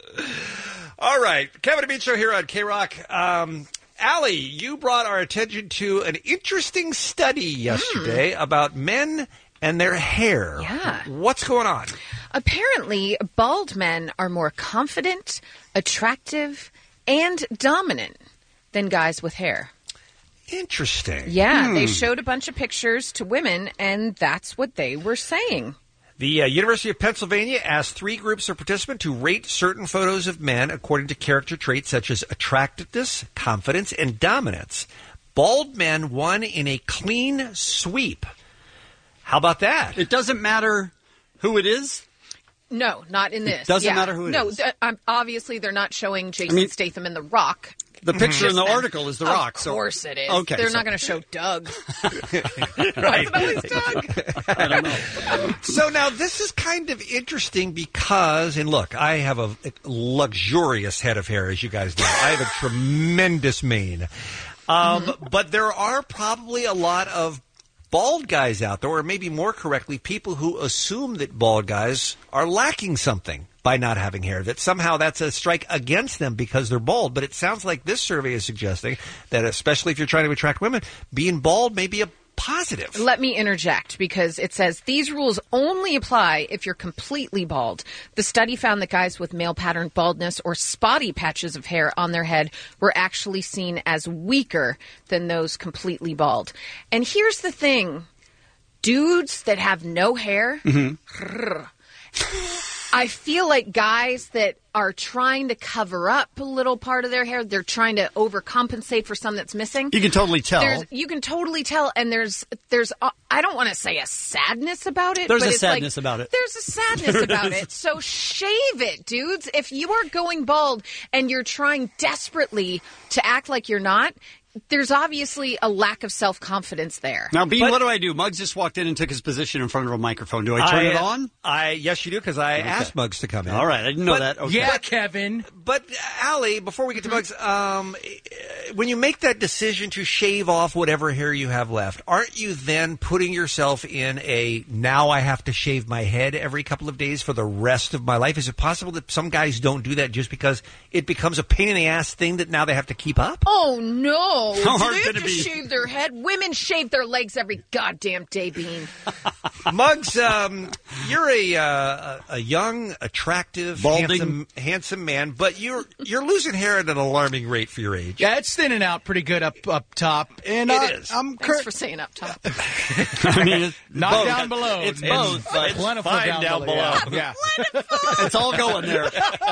All right. Kevin and Bean Show here on K-Rock. Um, Allie, you brought our attention to an interesting study yesterday Hmm. about men and their hair. Yeah. What's going on? Apparently, bald men are more confident, attractive, and dominant than guys with hair. Interesting. Yeah, Hmm. they showed a bunch of pictures to women, and that's what they were saying. The uh, University of Pennsylvania asked three groups of participants to rate certain photos of men according to character traits such as attractiveness, confidence, and dominance. Bald men won in a clean sweep. How about that? It doesn't matter who it is. No, not in this. doesn't Yeah. matter who it no, is. th- um, obviously they're not showing Jason I mean- Statham in The Rock. The picture in the Just them. article is The Of Rock. so- course it is. Okay, They're so- not going to show Doug. Right. Always Doug. I don't know. So now this is kind of interesting because, and look, I have a luxurious head of hair, as you guys know. I have a tremendous mane. Um, Mm-hmm. But there are probably a lot of bald guys out there, or maybe more correctly, people who assume that bald guys are lacking something by not having hair, that somehow that's a strike against them because they're bald. But it sounds like this survey is suggesting that, especially if you're trying to attract women, being bald may be a positive. Let me interject because it says these rules only apply if you're completely bald. The study found that guys with male pattern baldness or spotty patches of hair on their head were actually seen as weaker than those completely bald. And here's the thing. Dudes that have no hair, I feel like guys that are trying to cover up a little part of their hair, they're trying to overcompensate for some that's missing. You can totally tell. There's, you can totally tell, and there's there's uh, I don't want to say a sadness about it. There's but a it's sadness like, about it. There's a sadness about it. So shave it, dudes. If you are going bald and you're trying desperately to act like you're not, there's obviously a lack of self confidence there. Now, Bean, But- what do I do? Muggs just walked in and took his position in front of a microphone. Do I turn I, it on? I yes, you do, because I asked Muggs to come in. All right, I didn't know But- that. Okay. Yeah, Kevin. But, Allie, before we get to Muggs, um, when you make that decision to shave off whatever hair you have left, aren't you then putting yourself in a, now I have to shave my head every couple of days for the rest of my life? Is it possible that some guys don't do that just because it becomes a pain in the ass thing that now they have to keep up? Oh no! How Do hard they can have it to be? shave their head? Women shave their legs every goddamn day, Bean. Muggs, um, you're a, uh, a young, attractive, Balding. handsome, handsome man, but you're you're losing hair at an alarming rate for your age. Yeah, it's thinning out pretty good up up top, and It uh, is. I'm Thanks cur- for saying up top. I mean, it's not both. down below. It's And both, but it's plentiful fine down, down below. below. Yeah, It's all going there.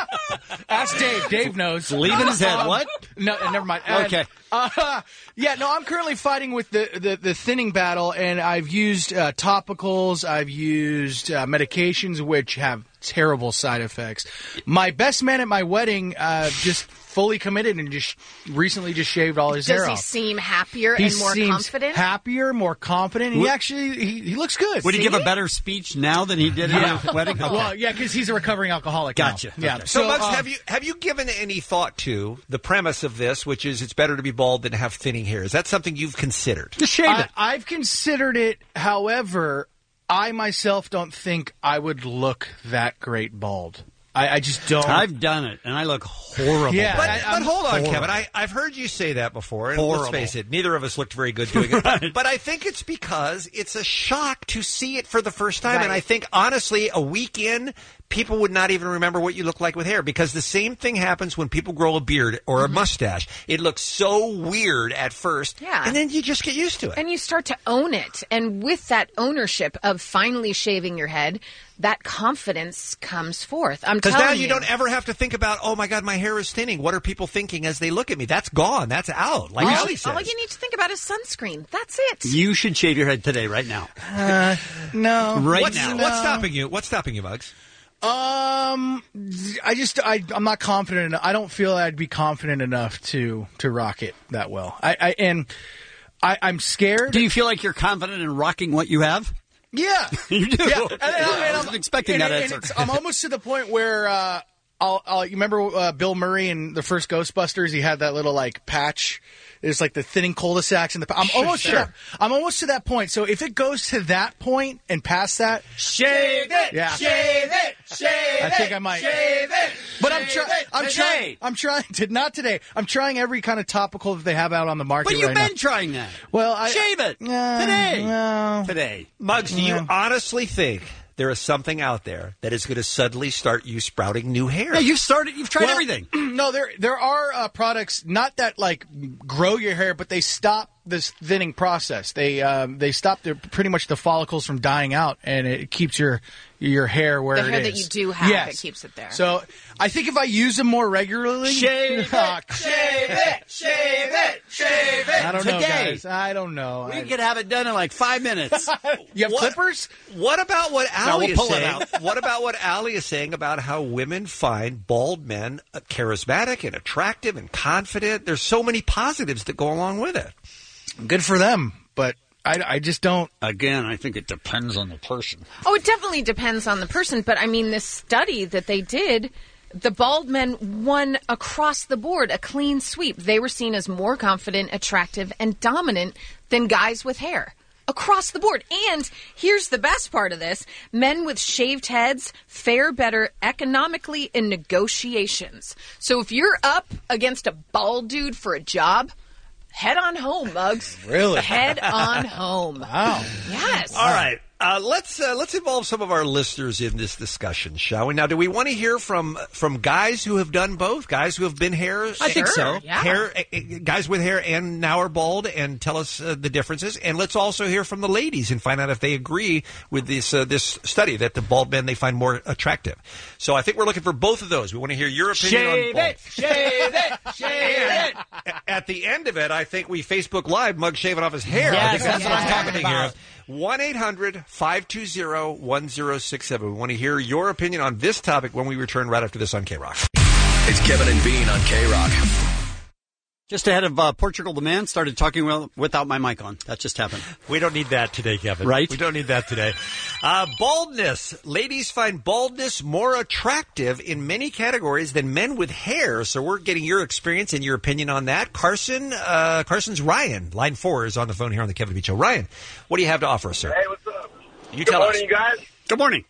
ask Dave. Dave knows. Leaving his head. Um, What? No, uh, never mind. And, Okay. Uh, yeah, no, I'm currently fighting with the, the, the thinning battle, and I've used uh, topicals, I've used uh, medications, which have terrible side effects. My best man at my wedding uh, just fully committed and just recently just shaved all his Does hair he off. seem happier He and more seems confident? happier, more confident. He Would- actually he, he looks good. Would he give a better speech now than he did Yeah. at his wedding? Okay. Well, yeah, because he's a recovering alcoholic. now. Gotcha. Yeah. Okay. So, So, Muggs, uh, have you have you given any thought to the premise of this, which is it's better to be bald than to have thinning hair? Is that something you've considered? Just shave I, it. I've considered it. However, I myself don't think I would look that great bald. I, I just don't. I've done it, and I look horrible. Yeah, But, I- but I'm hold on, horrible. Kevin. I, I've heard you say that before, and Horrible. let's face it, neither of us looked very good doing it. But, but I think it's because it's a shock to see it for the first time. And Right. I think, honestly, a week in, people would not even remember what you look like with hair, because the same thing happens when people grow a beard or a mustache. It looks so weird at first, Yeah. and then you just get used to it. And you start to own it. And with that ownership of finally shaving your head, that confidence comes forth. I'm Because telling now you don't ever have to think about, oh my God, my hair is thinning. What are people thinking as they look at me? That's gone. That's out. Like all, Ali says. all you need to think about is sunscreen. That's it. You should shave your head today, right now. Uh, no. Right what's, now. what's stopping you? What's stopping you, Muggs? Um, I just I I'm not confident. Enough. I don't feel I'd be confident enough to to rock it that well. I, I and I I'm scared. Do you feel like you're confident in rocking what you have? Yeah, You do. yeah. And, and, I and wasn't I'm expecting and, that and answer. It's, I'm almost to the point where uh, I'll, I'll you remember uh, Bill Murray in the first Ghostbusters? He had that little like patch. It's like the thinning cul-de-sacs and the. I'm almost sure. to that. I'm almost to that point. So if it goes to that point and past that, Shave it, Yeah. shave it, shave I think I might. Shave it, But I'm shave trying. it I'm today. trying. I'm trying to not today. I'm trying every kind of topical that they have out on the market But you've right been now. trying that. Well, I Shave it Uh, today. no. Today. Muggs, do you Yeah. honestly think there is something out there that is going to suddenly start you sprouting new hair? Yeah, you've started. You've tried Well, everything. No, there there are uh, products not that like grow your hair, but they stop this thinning process. They um, they stop the, pretty much the follicles from dying out, and it keeps your your hair where The it hair is. that you do have, Yes. it keeps it there. So I think if I use them more regularly, Shave Ah, it, shave it, shave it, shave it. I don't know, Today. guys. I don't know. We I- could have it done in like five minutes. you have What- clippers? What about what Ali we'll is pull it saying? out. What about what Ali is saying about how women find bald men uh, charismatic and attractive and confident? There's so many positives that go along with it. Good for them, but I, I just don't. Again, I think it depends on the person. Oh, it definitely depends on the person. But I mean, this study that they did, the bald men won across the board, a clean sweep. They were seen as more confident, attractive, and dominant than guys with hair. Across the board. And here's the best part of this. Men with shaved heads fare better economically in negotiations. So if you're up against a bald dude for a job, head on home, Muggs. Really? Head on home. Wow. Yes. All right. Uh, let's uh, let's involve some of our listeners in this discussion, shall we? Now, do we want to hear from from guys who have done both, guys who have been hair? I think so. Yeah. Hair, uh, uh, guys with hair and now are bald, and tell us uh, the differences. And let's also hear from the ladies and find out if they agree with this uh, this study that the bald men they find more attractive. So I think we're looking for both of those. We want to hear your opinion Shave on bald. it, shave it, shave it. At the end of it, I think we Facebook Live Mug shaving off his hair. I Yes, think that's that's what I'm what I'm talking talking here. about. one eight hundred five two zero one zero six seven. We want to hear your opinion on this topic when we return right after this on K-Rock. It's Kevin and Bean on K-Rock. Just ahead of uh, Portugal the Man started talking well, without my mic on. That just happened. We don't need that today, Kevin. Right? We don't need that today. Uh, baldness. Ladies find baldness more attractive in many categories than men with hair. So we're getting your experience and your opinion on that. Carson, uh, Carson's Ryan. Line four is on the phone here on the Kevin and Bean Show. Ryan, what do you have to offer us, sir? Hey, what's up? You Good tell morning, us. you guys. Good morning.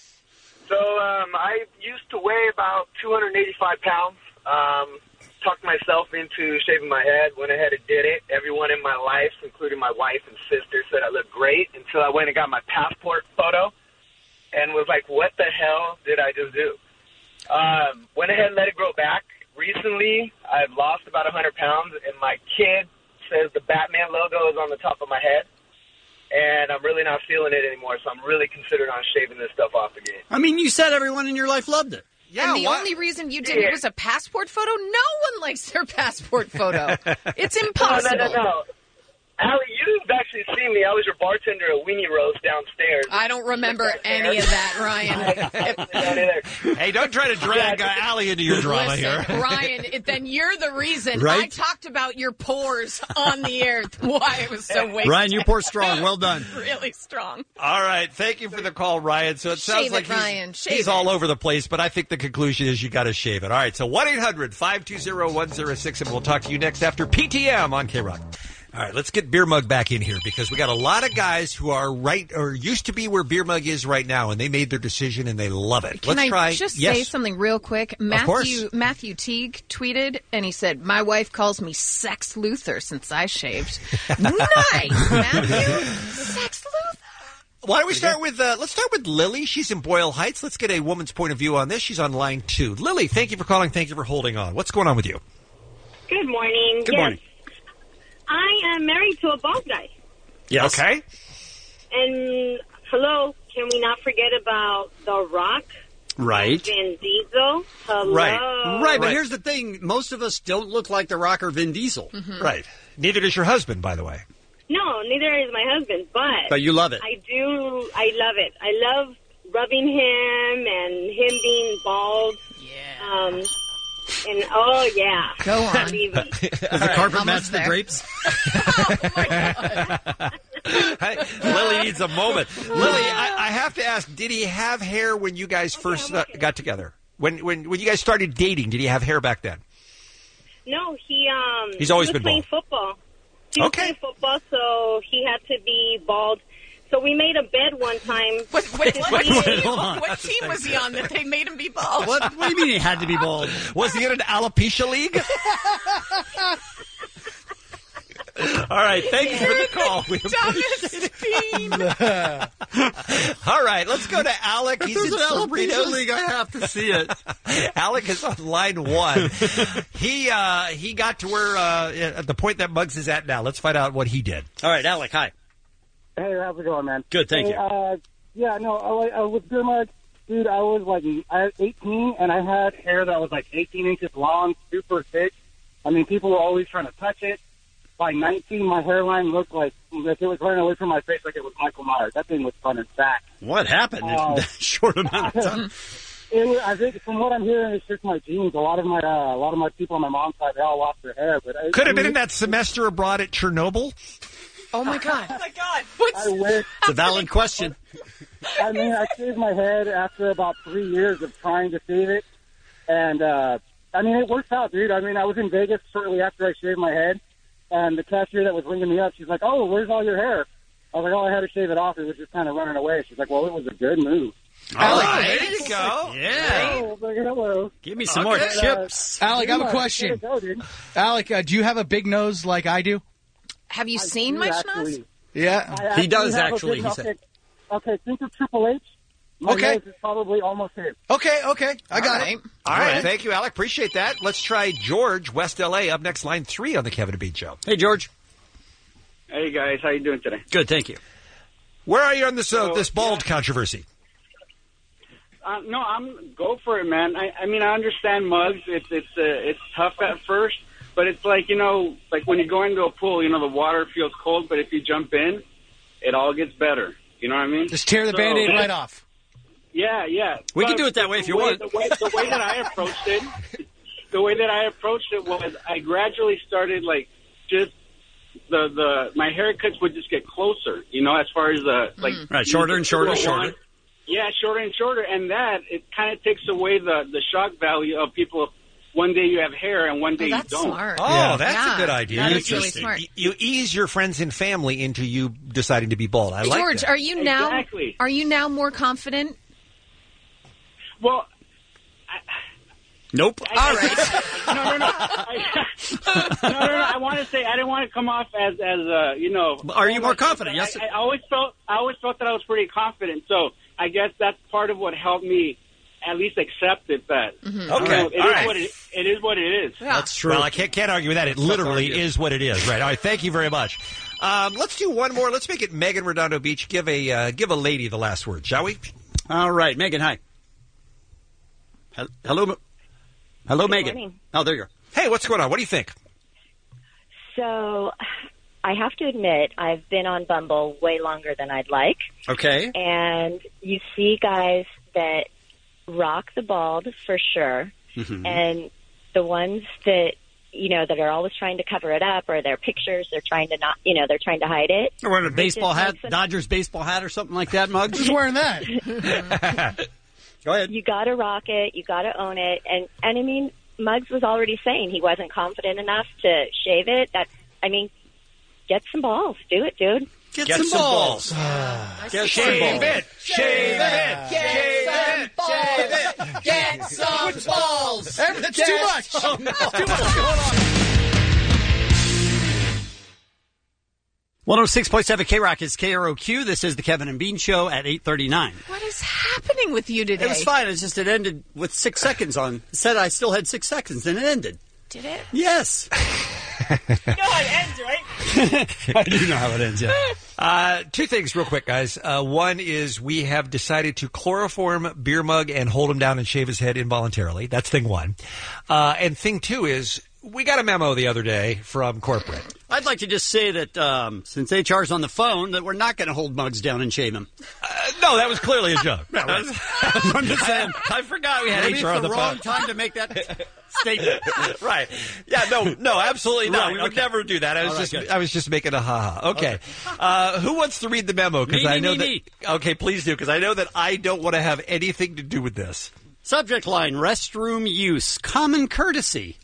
So um, I used to weigh about two hundred eighty-five pounds. Um, talked myself into shaving my head, went ahead and did it. Everyone in my life, including my wife and sister, said I looked great until I went and got my passport photo and was like, what the hell did I just do? Um, went ahead and let it grow back. Recently, I've lost about one hundred pounds, and my kid says the Batman logo is on the top of my head, and I'm really not feeling it anymore, so I'm really considering on shaving this stuff off again. I mean, you said everyone in your life loved it. and the only reason you did it was a passport photo? No one likes their passport photo. It's impossible. No, no, no, no. Allie, you've actually seen me. I was your bartender at Weenie Roast downstairs. I don't remember any of that, Ryan. Hey, don't try to drag uh, Allie into your drama Listen, here. Ryan, it, then you're the reason Right? I talked about your pores on the air, why it was so wasted. Ryan, you pour strong. Well done. Really strong. All right, thank you for the call, Ryan. So it sounds Shave like it, he's, Ryan. Shave he's it. all over the place, but I think the conclusion is you got to shave it. All right, so one eight hundred five two zero one zero six, and we'll talk to you next after P T M on K-Rock. All right, let's get Beer Mug back in here because we got a lot of guys who are right or used to be where Beer Mug is right now, and they made their decision and they love it. Can let's I try. just yes. say something real quick? Of course. Matthew Matthew Teague tweeted, and he said, "My wife calls me Sex Luthor since I shaved." Nice, Matthew. Sex Luthor. Why don't we start with, uh, let's start with Lily. She's in Boyle Heights. Let's get a woman's point of view on this. She's on line two. Lily, thank you for calling. Thank you for holding on. What's going on with you? Good morning. Good yes. morning. I am married to a bald guy. Yes. Okay. And, hello, can we not forget about The Rock? Right. Vin Diesel? Hello. Right. Right, but here's the thing. Most of us don't look like The Rock or Vin Diesel. Right. Neither does your husband, by the way. No, neither is my husband, but... But you love it. I do. I love it. I love rubbing him and him being bald. Yeah. Um... And oh yeah, go on. Believe me. Does the carpet match the drapes? Hey, Lily needs a moment. Lily, I, I have to ask: did he have hair when you guys first uh, got together? When when when you guys started dating, did he have hair back then? No, he um. He's always he was been playing bald. football. He was Okay. playing football, so he had to be bald. So we made a bed one time. What, what, what, Wait, team, wait, hold on. what team was he on that they made him be bald? What, what do you mean he had to be bald? Was he in an alopecia league? All right, thank you for the call. We All right, let's go to Alec. He's There's in an alopecia Cerritos. league. I have to see it. Alec is on line one. He uh, he got to where uh, at the point that Muggs is at now. Let's find out what he did. All right, Alec, hi. Hey, how's it going, man? Good, thank hey, you. Uh, yeah, no, I, I was Beer Mug. Dude, I was like I was eighteen, and I had hair that was like eighteen inches long, super thick. I mean, people were always trying to touch it. By nineteen, my hairline looked like, like it was running away from my face like it was Michael Myers. That thing was front and back. What happened in Uh, that short amount of time? It was, I think from what I'm hearing, it's just my genes. A lot of my uh, a lot of my people on my mom's side, they all lost their hair. But I, Could have I been mean, in that semester abroad at Chernobyl. Oh my god! Oh my God! I wish. It's a valid question. I mean, I shaved my head after about three years of trying to shave it, and uh, I mean, it works out, dude. I mean, I was in Vegas shortly after I shaved my head, and the cashier that was ringing me up, she's like, "Oh, where's all your hair?" I was like, "Oh, I had to shave it off. It was just kind of running away." She's like, "Well, it was a good move." All right, there you go. Yeah. Oh, I was like, hello. Give me some more Okay, uh, chips. Alec, I have a Yeah, question. there you go, dude. Alec, uh, do you have a big nose like I do? Have you I seen do my actually. schnoz? Yeah. I He does, have a actually, big- he okay, said. okay, think of Triple H. My Okay. nose is probably almost his. Okay, okay. I got All right. it. All right, thank you, Alec. Appreciate that. Let's try George, West L A, up next, line three on the Kevin and Bean Show. Hey, George. Hey, guys. How you doing today? Good, thank you. Where are you on this uh, So, this bald controversy? Uh, no, I'm go for it, man. I, I mean, I understand Muggs. It's it's uh, it's tough at first, but it's like, you know, like when you go into a pool, you know, the water feels cold, but if you jump in, it all gets better. You know what I mean? Just tear the So- Band-Aid right off. Yeah, yeah. We But can do it that way if the you way- want. The way, the way that I approached it, the way that I approached it was I gradually started like just the the my haircuts would just get closer. You know, as far as the like Right, shorter and shorter, one- shorter. Yeah, shorter and shorter, and that it kind of takes away the the shock value of people. One day you have hair, and one day Oh, you that's don't. smart. Oh, Yeah. that's Yeah, a good idea. that You is really just- smart. You, you ease your friends and family into you deciding to be bald. I like George, that. are you now Exactly. are you now more confident? Well, Nope. I, All right. no, no, no. I, no, no, no. I want to say I didn't want to come off as as uh, you know. Are you more confident? I, Yes. I, I always felt I always felt that I was pretty confident. So I guess that's part of what helped me at least accept it that. Mhm. I don't Okay, know, it all is right. what it, it is what it is. That's true. Well, I can't, can't argue with that. It literally is what it is. Right. All right. Thank you very much. Um, let's do one more. Let's make it Megan Redondo Beach. Give a uh, give a lady the last word, shall we? All right, Megan. Hi. Hel- Hello, M- hello, Good Megan. morning. Oh, there you are. Hey, what's going on? What do you think? So, I have to admit, I've been on Bumble way longer than I'd like. Okay. And you see guys that rock the bald for sure. Mhm. And the ones that, you know, that are always trying to cover it up, or their pictures, they're trying to not, you know, they're trying to hide it. Or wearing a It baseball just hat, makes them- Dodgers baseball hat or something like that, Muggs? Who's wearing that? Go ahead. You got to rock it. You got to own it. And, and I mean, Muggs was already saying he wasn't confident enough to shave it. That's, I mean, get some balls. Do it, dude. Get, Get some, some balls. balls. Get Shave some balls. it. Shave it. Shave it. Shave it. Get some balls. That's Get too much. some That's too much going on. one oh six point seven K-Rock is K R O Q. This is the Kevin and Bean Show at eight thirty-nine. What is happening with you today? It was fine. It's just it ended with six seconds on. It said I still had six seconds, and it ended. Did it? Yes. You know how it ends, right? I do know how it ends, yeah. Uh, two things real quick, guys. Uh, one is we have decided to chloroform Beer Mug and hold him down and shave his head involuntarily. That's thing one. Uh, and thing two is we got a memo the other day from corporate. I'd like to just say that um, since H R's on the phone, that we're not going to hold Muggs down and shave him. Uh, no, that was clearly a joke. No, I'm just saying. I forgot we had Maybe H R it's on the the wrong phone. time to make that statement. Right. Yeah, no, no, absolutely not. Right, we would okay. never do that. I was All right, just good. I was just making a ha-ha. Okay. Uh, who wants to read the memo? Because Me, I me, know me, that. me. Okay, please do, because I know that I don't want to have anything to do with this. Subject line, restroom use, common courtesy.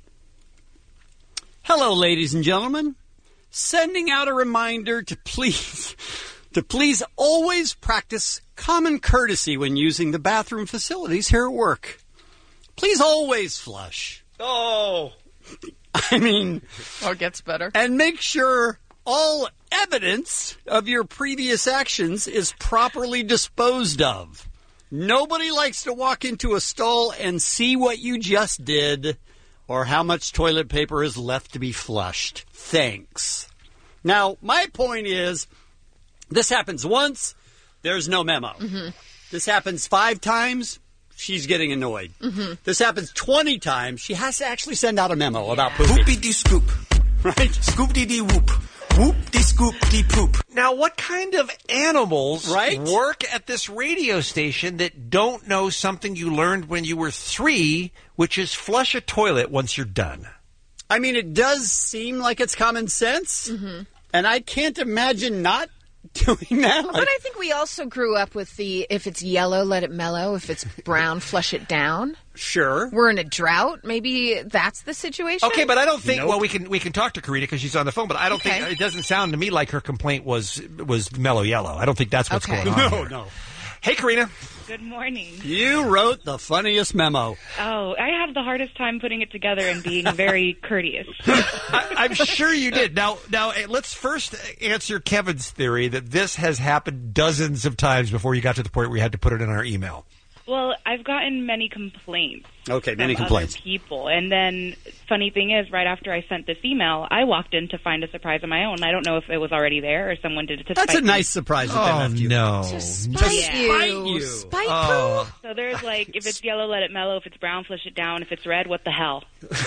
Hello, ladies and gentlemen. Sending out a reminder to please, to please always practice common courtesy when using the bathroom facilities here at work. Please always flush. Oh. I mean... Oh, it gets better. And make sure all evidence of your previous actions is properly disposed of. Nobody likes to walk into a stall and see what you just did or how much toilet paper is left to be flushed. Thanks. Now, my point is, this happens once, there's no memo. Mm-hmm. This happens five times, she's getting annoyed. Mm-hmm. This happens twenty times, she has to actually send out a memo about pooping. Whoopity-scoop. Right? Scoop-dee-dee-whoop. Whoop-de-scoop-de-poop. Now, what kind of animals Right? work at this radio station that don't know something you learned when you were three, which is flush a toilet once you're done? I mean, it does seem like it's common sense, Mm-hmm. and I can't imagine not doing that. But I think we also grew up with the if it's yellow, let it mellow. If it's brown, flush it down. Sure. We're in a drought. Maybe that's the situation. Okay, but I don't think. Well, we can we can talk to Karina because she's on the phone. But I don't Okay. think it doesn't sound to me like her complaint was was mellow yellow. I don't think that's what's Okay. going on. No, here. no. Hey, Karina. Good morning. You wrote the funniest memo. Oh, I have the hardest time putting it together and being very courteous. I, I'm sure you did. Now, now eh, let's first answer Kevin's theory that this has happened dozens of times before you got to the point where you had to put it in our email. Well, I've gotten many complaints. Okay, many from complaints. Other people, and then funny thing is, right after I sent this email, I walked in to find a surprise of my own. I don't know if it was already there or someone did it to That's spite a nice me. surprise that they Oh left you. no! To spite To you. spite you. Spite Oh. So there's like, if it's yellow, let it mellow. If it's brown, flush it down. If it's red, what the hell?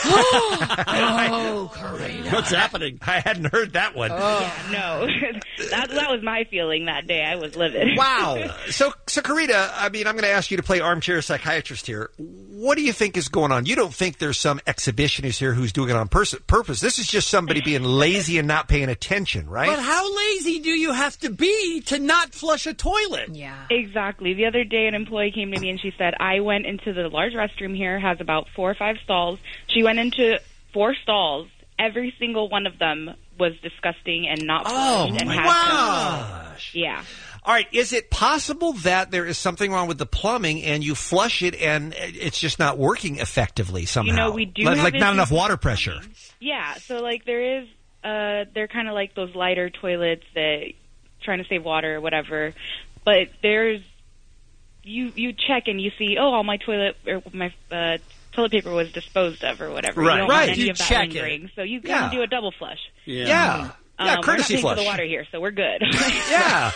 Oh, Karina. What's happening? I hadn't heard that one. Yeah, no, that that was my feeling that day. I was livid. Wow. So, so Karina, I mean, I'm going to ask you to play armchair psychiatrist here. What do you think is going on? You don't think there's some exhibitionist here who's doing it on pers- purpose? This is just somebody being lazy and not paying attention, right? But how lazy do you have to be to not flush a toilet? Yeah. Exactly. The other day, an employee came to me and she said, I went into the large restroom here, has about four or five stalls. She went into four stalls. Every single one of them was disgusting and not Oh, flushed and my had gosh. Yeah. All right. Is it possible that there is something wrong with the plumbing and you flush it and it's just not working effectively somehow? You know, we do like, have like not issues enough with water pressure. Yeah. So, like, there is, uh, they're kind of like those lighter toilets that trying to save water or whatever. But there's you you check and you see, oh, all my toilet or my uh, toilet paper was disposed of or whatever. Right, you don't right. want any You of that check lingering, it. so you Yeah. can do a double flush. Yeah. Yeah. Um, Yeah, we're courtesy not paying flush. for the water here, so we're good. Yeah.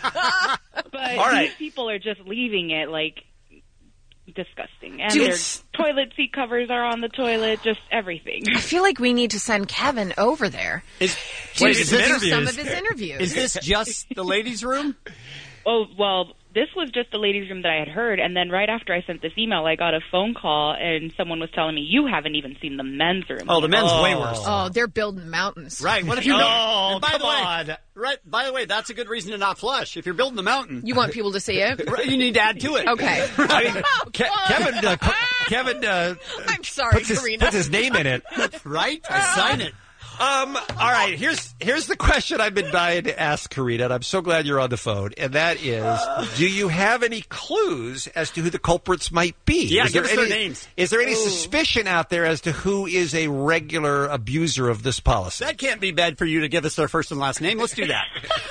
But All right. these people are just leaving it like disgusting, and Dude, their it's- toilet seat covers are on the toilet, just everything. I feel like we need to send Kevin over there Is, to wait, is do this- some of his interviews. Is this just the ladies' room? Oh, well, this was just the ladies' room that I had heard, and then right after I sent this email, I got a phone call, and someone was telling me, you haven't even seen the men's room. Oh, the men's way worse. Oh, they're building mountains. Right. What if you Oh, know? And by the come way, on. right. By the way, that's a good reason to not flush. If you're building the mountain, You want people to see it? Right, you need to add to it. Okay. I mean, Ke- Kevin, uh, Co- Kevin, uh, I'm sorry, puts his, Karina. puts his name in it. Right? I sign it. Um, all right, here's here's the question I've been dying to ask Karina, and I'm so glad you're on the phone, and that is, do you have any clues as to who the culprits might be? Yeah, is give there us their any, names. Is there any Ooh. suspicion out there as to who is a regular abuser of this policy? That can't be bad for you to give us their first and last name. Let's do that.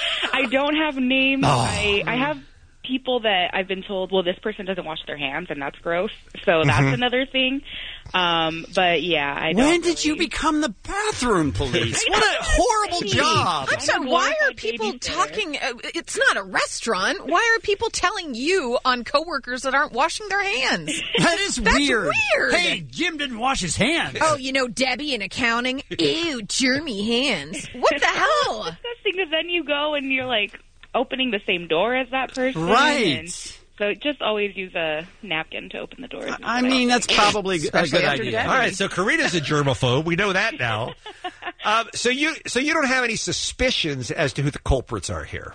I don't have names. Oh. I, I have people that I've been told, well, this person doesn't wash their hands, and that's gross. So that's Mhm. another thing. Um, but yeah, I don't. When did you become the bathroom police? What a horrible job. I'm sorry, why are people talking? Uh, it's not a restaurant. Why are people telling you on coworkers that aren't washing their hands? That is That's weird. weird. Hey, Jim didn't wash his hands. Oh, you know, Debbie in accounting? Ew, germy hands. What the hell? Disgusting, because then you go and you're like opening the same door as that person. Right. And so just always use a napkin to open the doors. I mean, that's probably a Especially good after idea. Debbie. All right, so Karina's a germaphobe. We know that now. Um, so you so you don't have any suspicions as to who the culprits are here?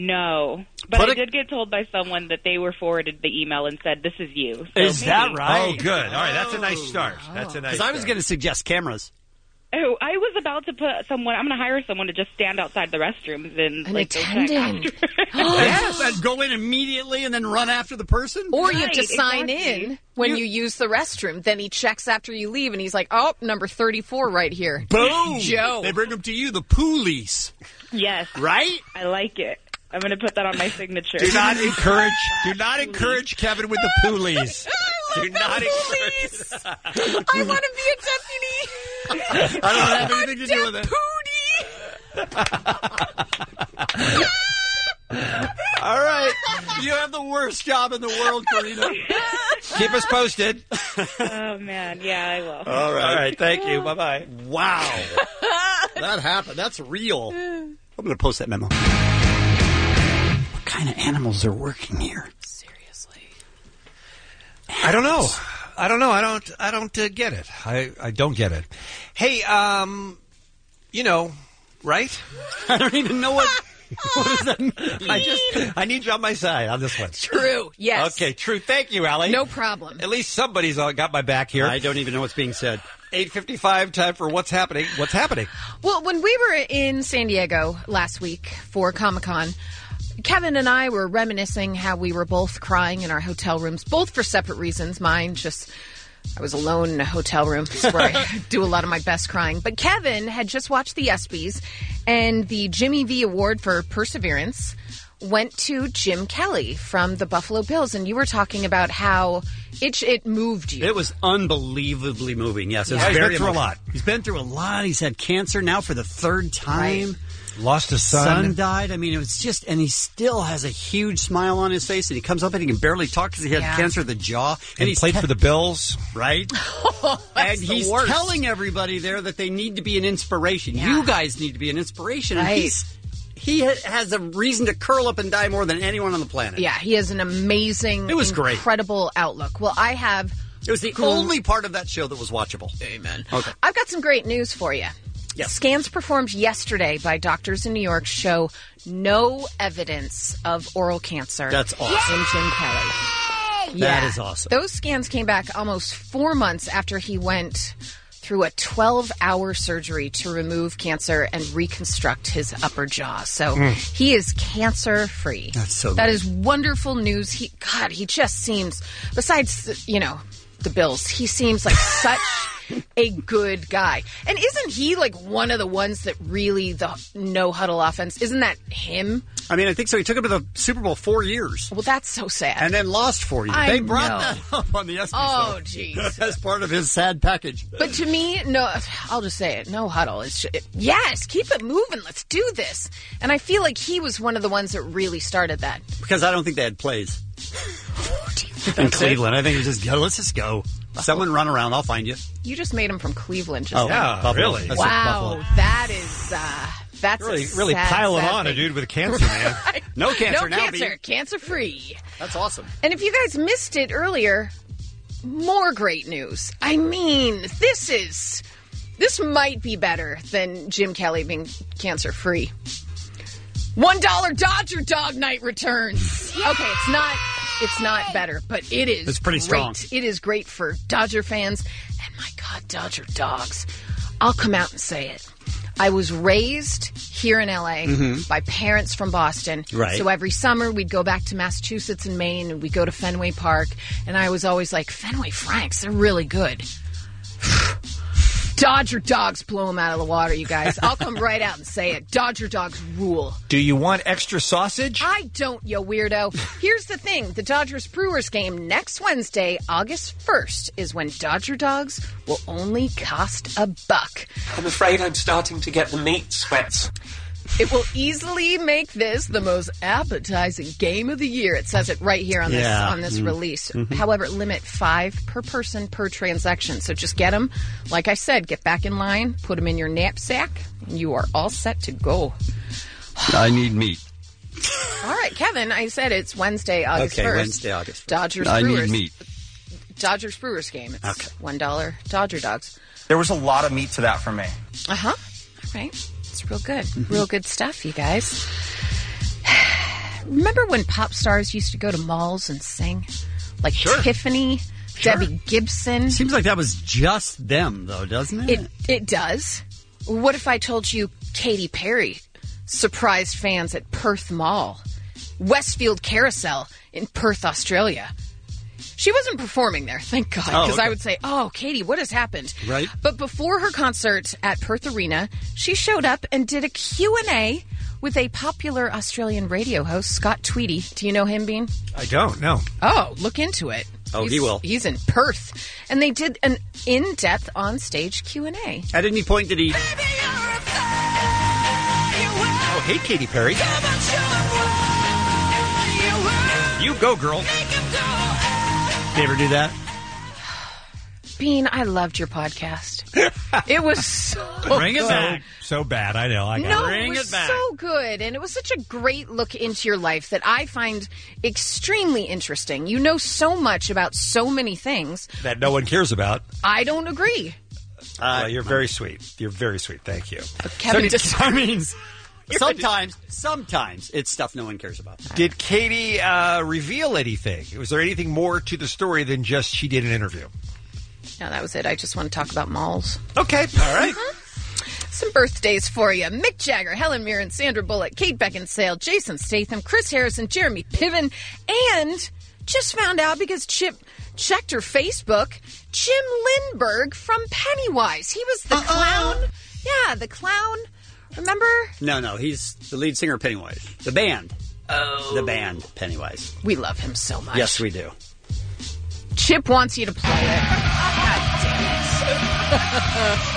No. But Put I a- did get told by someone that they were forwarded the email and said, this is you. So Is that maybe. right? Oh, good. All right, that's a nice start. That's a nice Because I was start. going to suggest cameras. Oh, I was about to put someone, I'm going to hire someone to just stand outside the restrooms and An like, go check attendant. after. Yes. And go in immediately and then run after the person? Or you have to Right, sign exactly. in when you, use the restroom. Then he checks after you leave, and he's like, "Oh, number thirty-four right here." Boom! Joe. They bring them to you, the police. Yes. Right? I like it. I'm going to put that on my signature. Do not encourage. Do not encourage Kevin with the poolies. Do not encourage. I want to be a deputy. I don't have anything to do with it. All right. You have the worst job in the world, Karina. Keep us posted. Oh, man. Yeah, I will. All right. All right. Thank you. Bye bye. Wow. That happened. That's real. I'm going to post that memo. What kind of animals are working here? Seriously. I don't know. I don't know. I don't. I don't uh, get it. I, I don't get it. Hey, um, you know, right? I don't even know what. What does that mean? I just. I need you on my side on this one. True. Yes. Okay. True. Thank you, Allie. No problem. At least somebody's uh, got my back here. I don't even know what's being said. eight fifty-five. Time for what's happening. What's happening? Well, when we were in San Diego last week for Comic-Con, Kevin and I were reminiscing how we were both crying in our hotel rooms, both for separate reasons. Mine just, I was alone in a hotel room. It's where I do a lot of my best crying. But Kevin had just watched the ESPYs, and the Jimmy V Award for Perseverance went to Jim Kelly from the Buffalo Bills. And you were talking about how it, it moved you. It was unbelievably moving. Yes, it was Yeah, he's very been through a emotional. lot. He's been through a lot. He's had cancer now for the third time. Right. Lost his son. Son died. I mean, it was just, and he still has a huge smile on his face. And he comes up and he can barely talk because he had Yeah. cancer of the jaw. And he he's played te- for the Bills. right. That's And the he's worst. telling everybody there that they need to be an inspiration. Yeah. You guys need to be an inspiration. And Right. he's, he ha- has a reason to curl up and die more than anyone on the planet. Yeah, he has an amazing, It was great. incredible outlook. Well, I have. It was the only part of that show that was watchable. Amen. Okay. I've got some great news for you. Yes. Scans performed yesterday by doctors in New York show no evidence of oral cancer. That's awesome. In Jim Kelly. That Yeah. is awesome. Those scans came back almost four months after he went through a twelve-hour surgery to remove cancer and reconstruct his upper jaw. So Mm. he is cancer-free. That's so That great. is wonderful news. He, God, he just seems, besides, you know, the Bills, he seems like such a good guy. And isn't he like one of the ones that really, the no huddle offense, isn't that him? I mean, I think so. He took him to the Super Bowl four years. Well, that's so sad. And then lost four years. I they brought know. that up on the S B C. Oh, jeez. As part of his sad package. But to me, no, I'll just say it. No huddle. It's just, it, yes, keep it moving. Let's do this. And I feel like he was one of the ones that really started that. Because I don't think they had plays. In That's Cleveland. I think it was just, go, let's just go. Someone run around. I'll find you. You just made him from Cleveland. Just Oh, now. yeah, really? That's Wow, Buffalo. that is, uh, that's Really, a really sad, piling sad on a thing. dude with cancer, man. No cancer no now, cancer. B. Cancer free. That's awesome. And if you guys missed it earlier, more great news. I mean, this is this might be better than Jim Kelly being cancer free. One dollar Dodger Dog Night returns. Okay, it's not it's not better, but it is. It's pretty great. strong. It is great for Dodger fans, and my God, Dodger dogs. I'll come out and say it. I was raised here in L A Mhm. by parents from Boston. Right. So every summer we'd go back to Massachusetts and Maine, and we'd go to Fenway Park. And I was always like, Fenway Franks, they're really good. Dodger dogs blow them out of the water, you guys. I'll come right out and say it. Dodger dogs rule. Do you want extra sausage? I don't, you weirdo. Here's the thing. The Dodgers-Brewers game next Wednesday, August first, is when Dodger dogs will only cost a buck. I'm afraid I'm starting to get the meat sweats. It will easily make this the most appetizing game of the year. It says it right here on this Yeah. on this Mm. release. Mhm. However, limit five per person per transaction. So just get them. Like I said, get back in line, put them in your knapsack, and you are all set to go. I need meat. All right, Kevin, I said it's Wednesday, August Okay, first. Wednesday, August first. Dodgers I Brewers. need meat. Dodgers Brewers game. It's Okay. one dollar Dodger dogs. There was a lot of meat to that for me. Uh huh. All right. It's real good. Real good stuff, you guys. Remember when pop stars used to go to malls and sing? Like Sure. Tiffany, Sure. Debbie Gibson. Seems like that was just them, though, doesn't it? It it does. What if I told you Katy Perry surprised fans at Perth Mall, Westfield Carousel in Perth, Australia? She wasn't performing there, thank God, Oh, because okay. I would say, "Oh, Katie, what has happened?" Right. But before her concert at Perth Arena, she showed up and did a Q and A with a popular Australian radio host, Scott Tweedy. Do you know him, Bean? I don't know. Oh, look into it. Oh, He's- he will. He's in Perth, and they did an in-depth on-stage Q and A. At any point did he... Oh, hey, Katy Perry. You go, girl. You ever do that? Bean, I loved your podcast. It was so Bring it good. back. So bad, I know. I got No, it. it was so good, and it was such a great look into your life that I find extremely interesting. You know so much about so many things. That no one cares about. I don't agree. Uh, you're very sweet. You're very sweet. Thank you. Kevin So, just- I mean, sometimes, sometimes it's stuff no one cares about. Did Katie uh, reveal anything? Was there anything more to the story than just she did an interview? No, that was it. I just want to talk about malls. Okay, all right. Some birthdays for you. Mick Jagger, Helen Mirren, Sandra Bullock, Kate Beckinsale, Jason Statham, Chris Harrison, Jeremy Piven, and just found out because Chip checked her Facebook, Jim Lindbergh from Pennywise. He was the Uh-uh. clown. Yeah, the clown. Remember? No, no, he's the lead singer of Pennywise. The band. Oh. The band, Pennywise. We love him so much. Yes, we do. Chip wants you to play it. God damn it.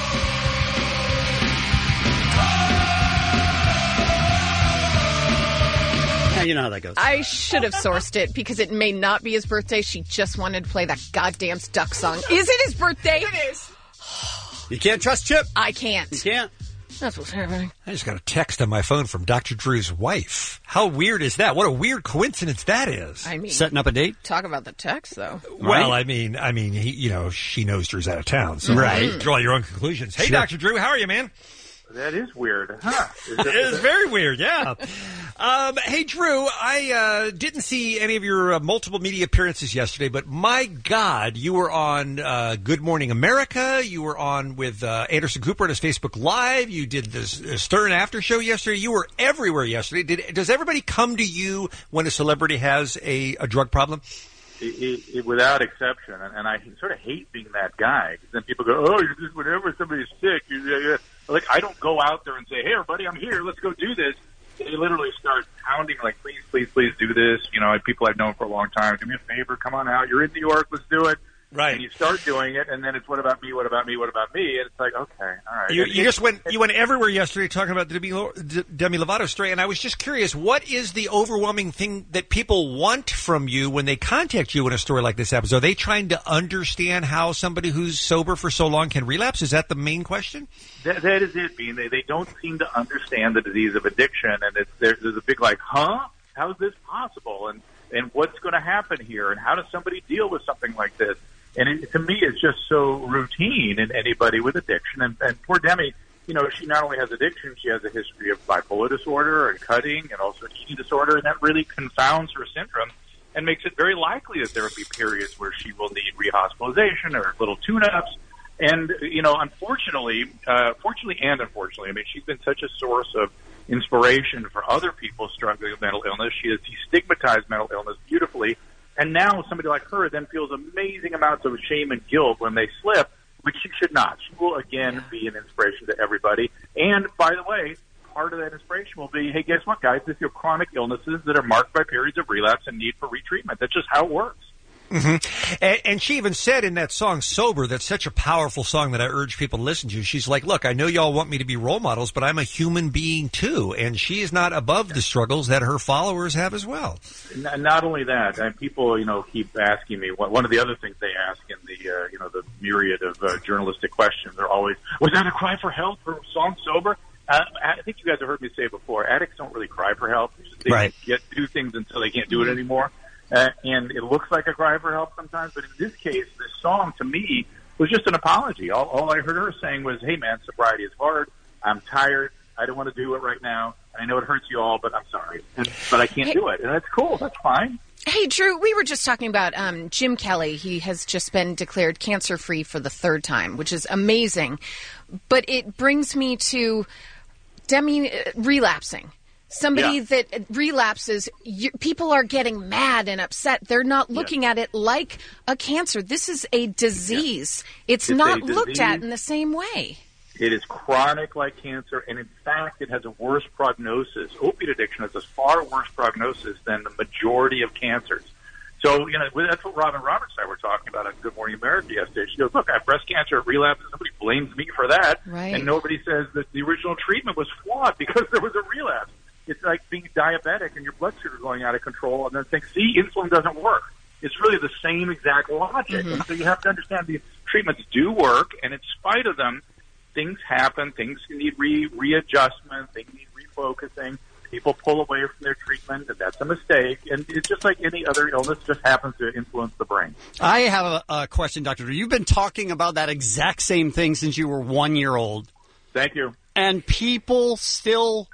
Yeah, you know how that goes. I should have sourced it because it may not be his birthday. She just wanted to play that goddamn duck song. Is it his birthday? It is. You can't trust Chip. I can't. You can't. That's what's happening. I just got a text on my phone from Doctor Drew's wife. How weird is that? What a weird coincidence that is. I mean, setting up a date. Talk about the text, though. Well, I mean, I mean, he, you know, she knows Drew's out of town, so Right. draw your own conclusions. Hey, Sure. Doctor Drew, how are you, man? That is weird, huh? Is that- It is very weird, yeah. Um, hey, Drew, I uh, didn't see any of your uh, multiple media appearances yesterday, but my God, you were on uh, Good Morning America. You were on with uh, Anderson Cooper on his Facebook Live. You did this uh, Stern After Show yesterday. You were everywhere yesterday. Did, does everybody come to you when a celebrity has a, a drug problem? It, it, it, without exception, and, and I sort of hate being that guy. 'Cause then people go, "Oh, you're just whenever somebody's sick, you're, you're, like I don't go out there and say, "Hey, everybody, I'm here. Let's go do this." They literally start hounding, like, please, please, please do this. You know, people I've known for a long time. Do me a favor. Come on out. You're in New York. Let's do it. Right. And you start doing it, and then it's what about me, what about me, what about me? And it's like, okay, all right. You, And you it- just went you went everywhere yesterday talking about the Demi, Lo- D- Demi Lovato story, and I was just curious, what is the overwhelming thing that people want from you when they contact you in a story like this happens? Are they trying to understand how somebody who's sober for so long can relapse? Is that the main question? That, that is it, Bean. They, they don't seem to understand the disease of addiction, and it's, there, there's a big like, huh? How is this possible? And and what's going to happen here? And how does somebody deal with something like this? And it, to me, it's just so routine in anybody with addiction. And, and poor Demi, you know, she not only has addiction, she has a history of bipolar disorder and cutting and also an eating disorder, and that really confounds her syndrome and makes it very likely that there will be periods where she will need rehospitalization or little tune-ups. And, you know, unfortunately, uh, fortunately and unfortunately, I mean, she's been such a source of inspiration for other people struggling with mental illness. She has destigmatized mental illness beautifully. And now somebody like her then feels amazing amounts of shame and guilt when they slip, which she should not. She will, again, be an inspiration to everybody. And, by the way, part of that inspiration will be, hey, guess what, guys? This is your chronic illnesses that are marked by periods of relapse and need for retreatment. That's just how it works. Mm-hmm. And, and she even said in that song, Sober, that's such a powerful song that I urge people to listen to. She's like, look, I know y'all want me to be role models, but I'm a human being too. And she is not above the struggles that her followers have as well. N- Not only that, and people, you know, keep asking me, one one of the other things they ask in the, uh, you know, the myriad of uh, journalistic questions are always, was that a cry for help for song Sober? Uh, I think you guys have heard me say before, addicts don't really cry for help. They Right. get do things until they can't do it anymore. Uh, and it looks like a cry for help sometimes, but in this case, this song, to me, was just an apology. All, all I heard her saying was, hey, man, sobriety is hard. I'm tired. I don't want to do it right now. I know it hurts you all, but I'm sorry. And, but I can't Hey. do it. And that's cool. That's fine. Hey, Drew, we were just talking about um, Jim Kelly. He has just been declared cancer-free for the third time, which is amazing. But it brings me to Demi uh, relapsing. Somebody Yeah. that relapses, you, people are getting mad and upset. They're not looking at it like a cancer. This is a disease. It's, It's not a looked at disease. in the same way. It is chronic like cancer, and in fact, it has a worse prognosis. Opiate addiction has a far worse prognosis than the majority of cancers. So, you know, that's what Robin Roberts and I were talking about on Good Morning America yesterday. She goes, look, I have breast cancer, it relapses. Somebody blames me for that. Right. And nobody says that the original treatment was flawed because there was a relapse. It's like being diabetic and your blood sugar going out of control and then think, see, insulin doesn't work. It's really the same exact logic. Mm-hmm. And so you have to understand these treatments do work, and in spite of them, things happen. Things need re- readjustment. They need refocusing. People pull away from their treatment, and that's a mistake. And it's just like any other illness, just happens to influence the brain. I have a, a question, Doctor Drew. You've been talking about that exact same thing since you were one year old. Thank you. And people still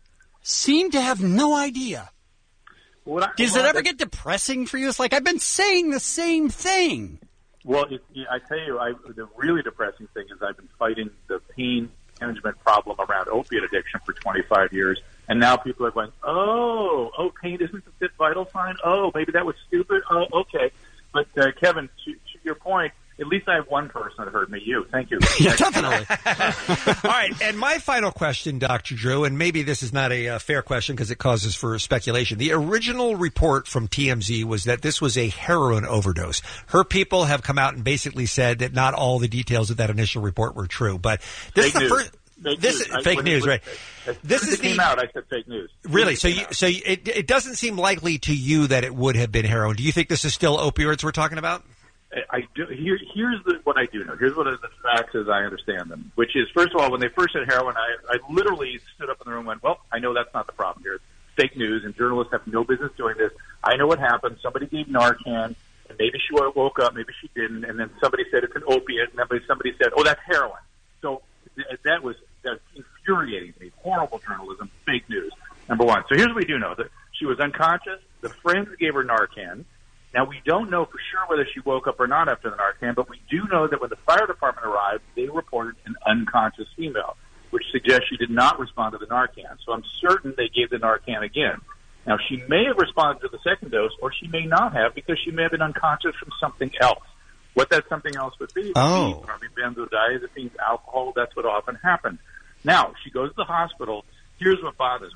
seem to have no idea. What I, Does well, it ever that- get depressing for you? It's like, I've been saying the same thing. Well, it, I tell you, I, the really depressing thing is I've been fighting the pain management problem around opiate addiction for twenty-five years, and now people are going, oh, oh, pain isn't the fifth vital sign? Oh, maybe that was stupid? Oh, okay. But, uh, Kevin, to, to your point, at least I have one person that heard me, you. Thank you. Yeah, definitely. All right, and my final question, Doctor Drew, and maybe this is not a uh, fair question because it causes for speculation. The original report from T M Z was that this was a heroin overdose. Her people have come out and basically said that not all the details of that initial report were true, but this Fake is the news. first. Fake this news. is I- fake when news, it, right? As This soon is as it came the- out, I said fake news. Really? So, It came you, out. so you, it, it doesn't seem likely to you that it would have been heroin. Do you think this is still opioids we're talking about? I do. Here, here's the, what I do know. Here's what are the facts as I understand them. Which is, first of all, when they first said heroin, I, I literally stood up in the room and went, "Well, I know that's not the problem here. It's fake news, and journalists have no business doing this. I know what happened. Somebody gave Narcan, and maybe she woke up, maybe she didn't, and then somebody said it's an opiate, and then somebody said, oh, that's heroin. So th- that was that's infuriating to me. Horrible journalism, fake news. Number one. So here's what we do know: that she was unconscious. The friends gave her Narcan. Now, we don't know for sure whether she woke up or not after the Narcan, but we do know that when the fire department arrived, they reported an unconscious female, which suggests she did not respond to the Narcan. So I'm certain they gave the Narcan again. Now, she may have responded to the second dose, or she may not have, because she may have been unconscious from something else. What that something else would be, Oh. would be probably benzodiazepines, alcohol. That's what often happens. Now, she goes to the hospital. Here's what bothers me.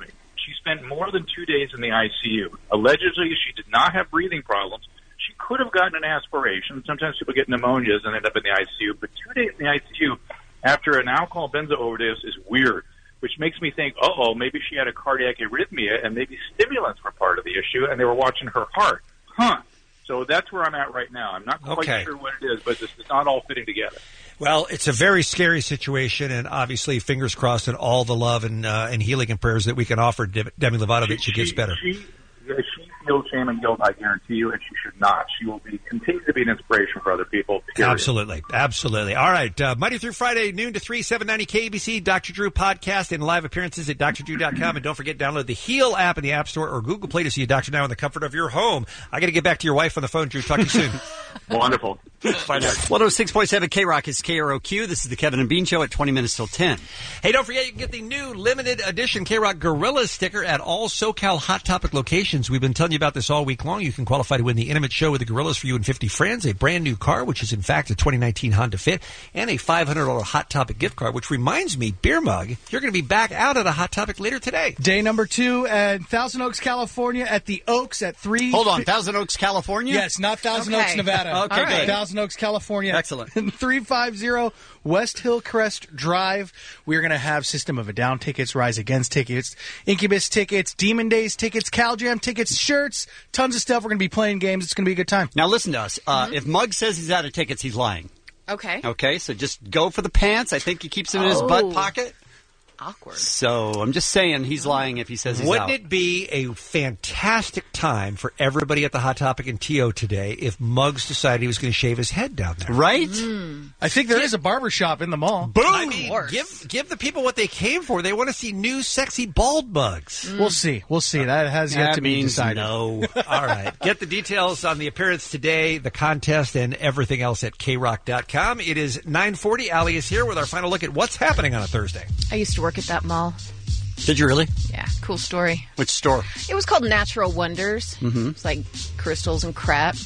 she spent more than two days in the I C U. Allegedly, she did not have breathing problems. She could have gotten an aspiration. Sometimes people get pneumonias and end up in the I C U. But two days in the I C U after an alcohol benzo overdose is weird, which makes me think, uh-oh, maybe she had a cardiac arrhythmia and maybe stimulants were part of the issue, and they were watching her heart. Huh. So that's where I'm at right now. I'm not quite Okay. sure what it is, but this is not all fitting together. Well, it's a very scary situation, and obviously, fingers crossed, and all the love and uh, and healing and prayers that we can offer De- Demi Lovato that she gets better. She, yeah, she feels shame and guilt, I guarantee you, and she should not. She will be continue to be an inspiration for other people, period. Absolutely. Absolutely. All right. Uh, Monday through Friday, noon to three, seven ninety K B C, Doctor Drew podcast, and live appearances at D R drew dot com. And don't forget, download the Heal app in the App Store or Google Play to see a doctor now in the comfort of your home. I got to get back to your wife on the phone, Drew. Talk to you soon. Wonderful. Bye now. one oh six point seven K-Rock is K R O Q. This is the Kevin and Bean Show at twenty minutes till ten. Hey, don't forget, you can get the new limited edition K-Rock Gorilla sticker at all SoCal Hot Topic locations. We've been telling you about this all week long. You can qualify to win the Intimate Show with the Gorillas for you and fifty friends, a brand new car, which is in fact a twenty nineteen Honda Fit, and a five hundred dollars Hot Topic gift card, which reminds me, Beer Mug, you're going to be back out at a Hot Topic later today. Day number two at Thousand Oaks, California, at the Oaks at three. Hold on, Thousand Oaks, California? Yes, not Thousand Okay. Oaks, Nevada. Okay, All right. good. Thousand Oaks, California. Excellent. three fifty West Hillcrest Drive. We're going to have System of a Down tickets, Rise Against tickets, Incubus tickets, Demon Days tickets, Cal Jam tickets, shirts, tons of stuff. We're going to be playing games. It's going to be a good time. Now listen to us. Uh, If Mugg says he's out of tickets, he's lying. Okay. Okay, so just go for the pants. I think he keeps them in his Oh. butt pocket. Awkward. So I'm just saying he's lying if he says he's Wouldn't out. it be a fantastic time for everybody at the Hot Topic and T O today if Muggs decided he was going to shave his head down there? Right? I think there is a barber shop in the mall. Boom! I mean, give give the people what they came for. They want to see new, sexy, bald Muggs. We'll see. We'll see. That has yet That to be means decided. no. All right. Get the details on the appearance today, the contest, and everything else at K rock dot com. It is nine forty. Allie is here with our final look at what's happening on a Thursday. I used to work at that mall. Did you really? Yeah, cool story. Which store? It was called Natural Wonders. Mhm. It's like crystals and crap.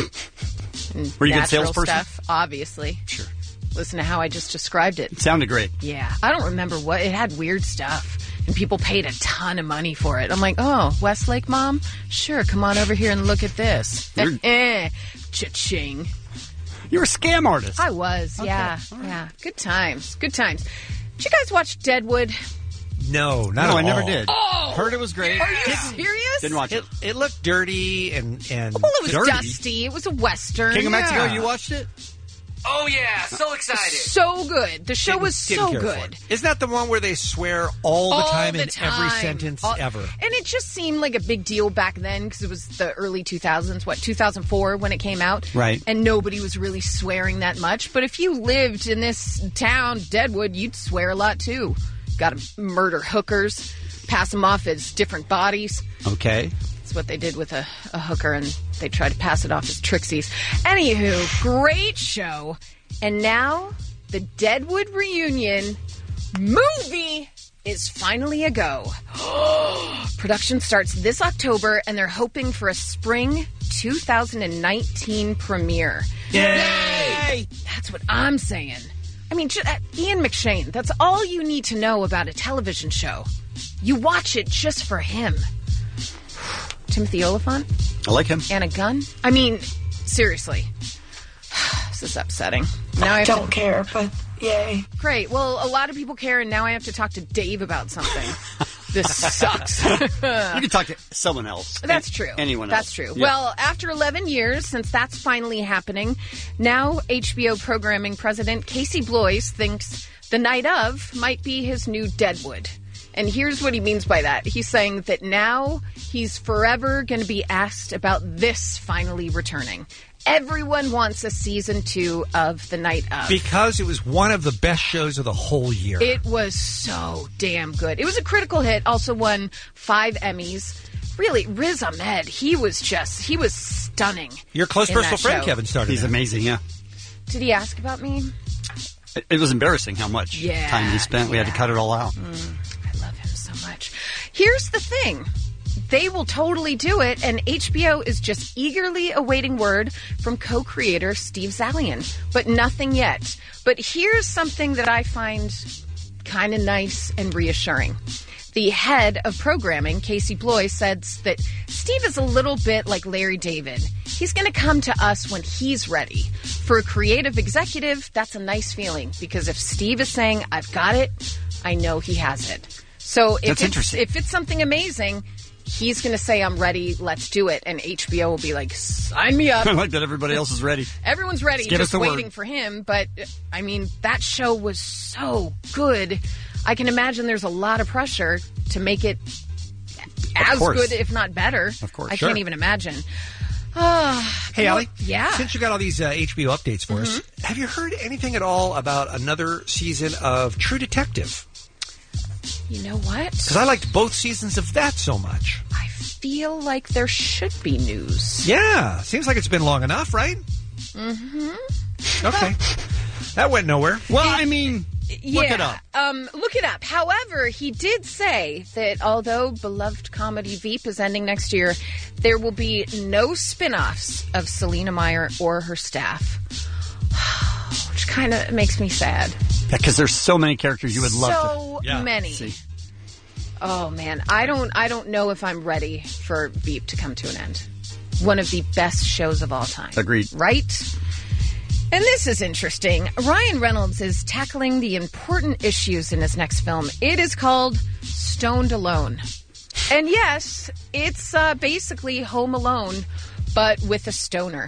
And Were you a good natural salesperson? stuff, obviously. Sure. Listen to how I just described it. It sounded great. Yeah, I don't remember what it had. Weird stuff, and people paid a ton of money for it. I'm like, oh, Westlake, mom, sure, come on over here and look at this. Eh, cha-ching. You're a scam artist. I was, Okay, yeah, all right. yeah. Good times, good times. Did you guys watch Deadwood? No, not No, at I never all. did. Oh, Heard it was great. Are you serious? Didn't watch it. It looked dirty and and Well, it was dirty. dusty. It was a western. King of Mexico, Yeah. you watched it? Oh, yeah. So excited. So good. The show Didn't- was didn't so care for good. it. Isn't that the one where they swear all the All time the in every time. sentence All- ever? And it just seemed like a big deal back then because it was the early two thousands, what, two thousand four when it came out? Right. And nobody was really swearing that much. But if you lived in this town, Deadwood, you'd swear a lot too. Got to murder hookers, pass them off as different bodies. Okay. That's what they did with a, a hooker, and they tried to pass it off as Trixies. Anywho, great show. And now the Deadwood reunion movie is finally a go. Production starts this October, and they're hoping for a spring two thousand nineteen premiere. Yay! That's what I'm saying. I mean, ju- uh, Ian McShane, that's all you need to know about a television show. You watch it just for him. Timothy Oliphant? I like him. Anna Gunn? I mean, seriously. This is upsetting. Now I, have don't to... care, but yay. Great. Well, a lot of people care, and now I have to talk to Dave about something. This sucks. You can talk to someone else. That's An- true. Anyone That's else. true. Yeah. Well, after eleven years, since that's finally happening, now H B O programming president Casey Bloys thinks The Night Of might be his new Deadwood. And here's what he means by that. He's saying that now he's forever going to be asked about this finally returning. Everyone wants a season two of The Night Of. Because it was one of the best shows of the whole year. It was so damn good. It was a critical hit. Also won five Emmys. Really, Riz Ahmed, he was just, he was stunning. Your close in personal that friend, show. Kevin, started He's that. amazing, yeah. Did he ask about me? It, it was embarrassing how much Yeah, time he spent. We had to cut it all out. Mm, I love him so much. Here's the thing. They will totally do it, and H B O is just eagerly awaiting word from co-creator Steve Zalian, but nothing yet. But here's something that I find kind of nice and reassuring. The head of programming, Casey Bloy, said that Steve is a little bit like Larry David. He's going to come to us when he's ready. For a creative executive, that's a nice feeling, because if Steve is saying, I've got it, I know he has it. So if, That's it's, interesting. if it's something amazing, he's going to say, I'm ready, let's do it. And H B O will be like, sign me up. I like that everybody else is ready. Everyone's ready, Just give us just the waiting word. for him. But, I mean, that show was so good. I can imagine there's a lot of pressure to make it as course. good, if not better. Of course. I Sure. can't even imagine. Ah, Hey, well, Allie. Yeah. Since you got all these uh, H B O updates for us, have you heard anything at all about another season of True Detective? You know what? Because I liked both seasons of that so much. I feel like there should be news. Yeah. Seems like it's been long enough, right? Mm-hmm. Okay. That went nowhere. Well, I mean, look yeah, it up. Um, look it up. However, he did say that although beloved comedy Veep is ending next year, there will be no spin-offs of Selena Meyer or her staff. Which kind of makes me sad. Yeah, because there's so many characters you would love so to. Yeah. many. See. Oh man, I don't I don't know if I'm ready for Veep to come to an end. One of the best shows of all time. Agreed. Right? And this is interesting. Ryan Reynolds is tackling the important issues in his next film. It is called Stoned Alone. And yes, it's uh, basically Home Alone, but with a stoner.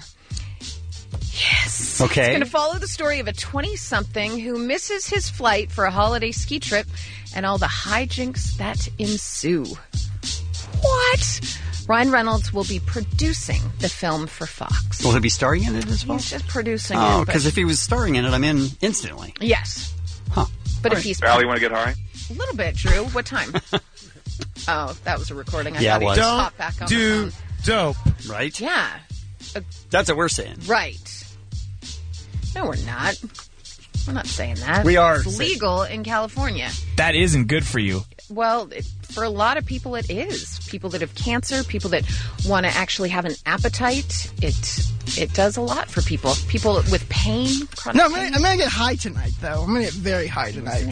Yes. Okay. It's going to follow the story of a twenty-something who misses his flight for a holiday ski trip and all the hijinks that ensue. What? Ryan Reynolds will be producing the film for Fox. Will he be starring in it as well? He's just producing Oh, it. but- because if he was starring in it, I'm in instantly. Yes. Huh. But All if right. he's... Allie, want to get high? A little bit, Drew. What time? Oh, that was a recording. I Yeah, thought it he was. just Don't hopped back on do the phone. dope. Right? Yeah. That's what we're saying. Right. No, we're not. We're not saying that. We are It's saying- legal in California. That isn't good for you. Well, it, for a lot of people, it is. People that have cancer, people that want to actually have an appetite. It it does a lot for people. People with pain. Chronic No, I'm pain. gonna, I'm gonna get high tonight, though. I'm gonna get very high tonight.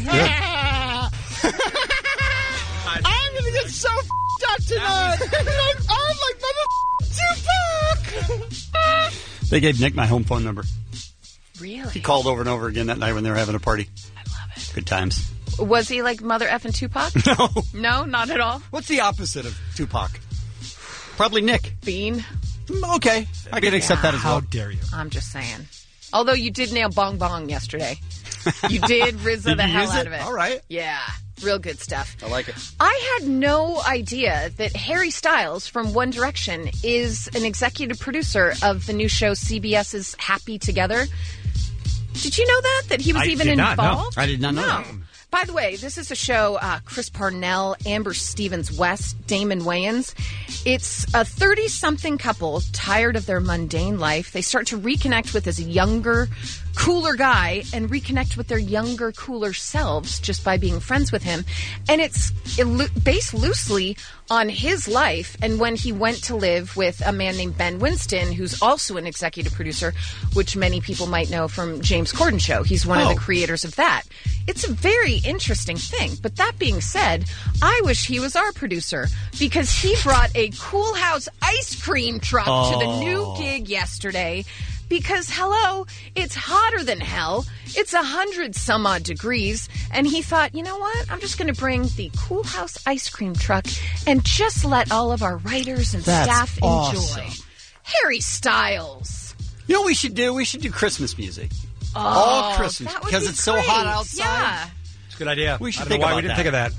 I'm gonna get so f***ed up tonight. I'm like mother Tupac. They gave Nick my home phone number. Really? He called over and over again that night when they were having a party. I love it. Good times. Was he like Mother effing Tupac? No. No, not at all. What's the opposite of Tupac? Probably Nick. Bean. Okay. I can accept that as well. How dare you? I'm just saying. Although you did nail Bong Bong yesterday. You did R Z A Did the you hell use out it? of it. All right. Yeah. Real good stuff. I like it. I had no idea that Harry Styles from One Direction is an executive producer of the new show CBS's Happy Together. Did you know that? That he was I even did not know. involved? I did not know that. By the way, this is a show, uh, Chris Parnell, Amber Stevens-West, Damon Wayans. It's a thirty-something couple tired of their mundane life. They start to reconnect with this younger, cooler guy and reconnect with their younger, cooler selves just by being friends with him. And it's illu- based loosely on his life and when he went to live with a man named Ben Winston, who's also an executive producer, which many people might know from James Corden Show. He's one Oh. of the creators of that. It's a very interesting thing. But that being said, I wish he was our producer because he brought a Cool House ice cream truck to the Oh. new gig yesterday. Because, hello, it's hotter than hell. It's a hundred some odd degrees. And he thought, you know what? I'm just going to bring the Cool House ice cream truck and just let all of our writers and That's staff awesome. enjoy. Harry Styles. You know what we should do? We should do Christmas music. Oh, All Christmas. that would Because be it's so great. hot outside. Yeah. It's a good idea. We should I don't think know why about we didn't that. think of that.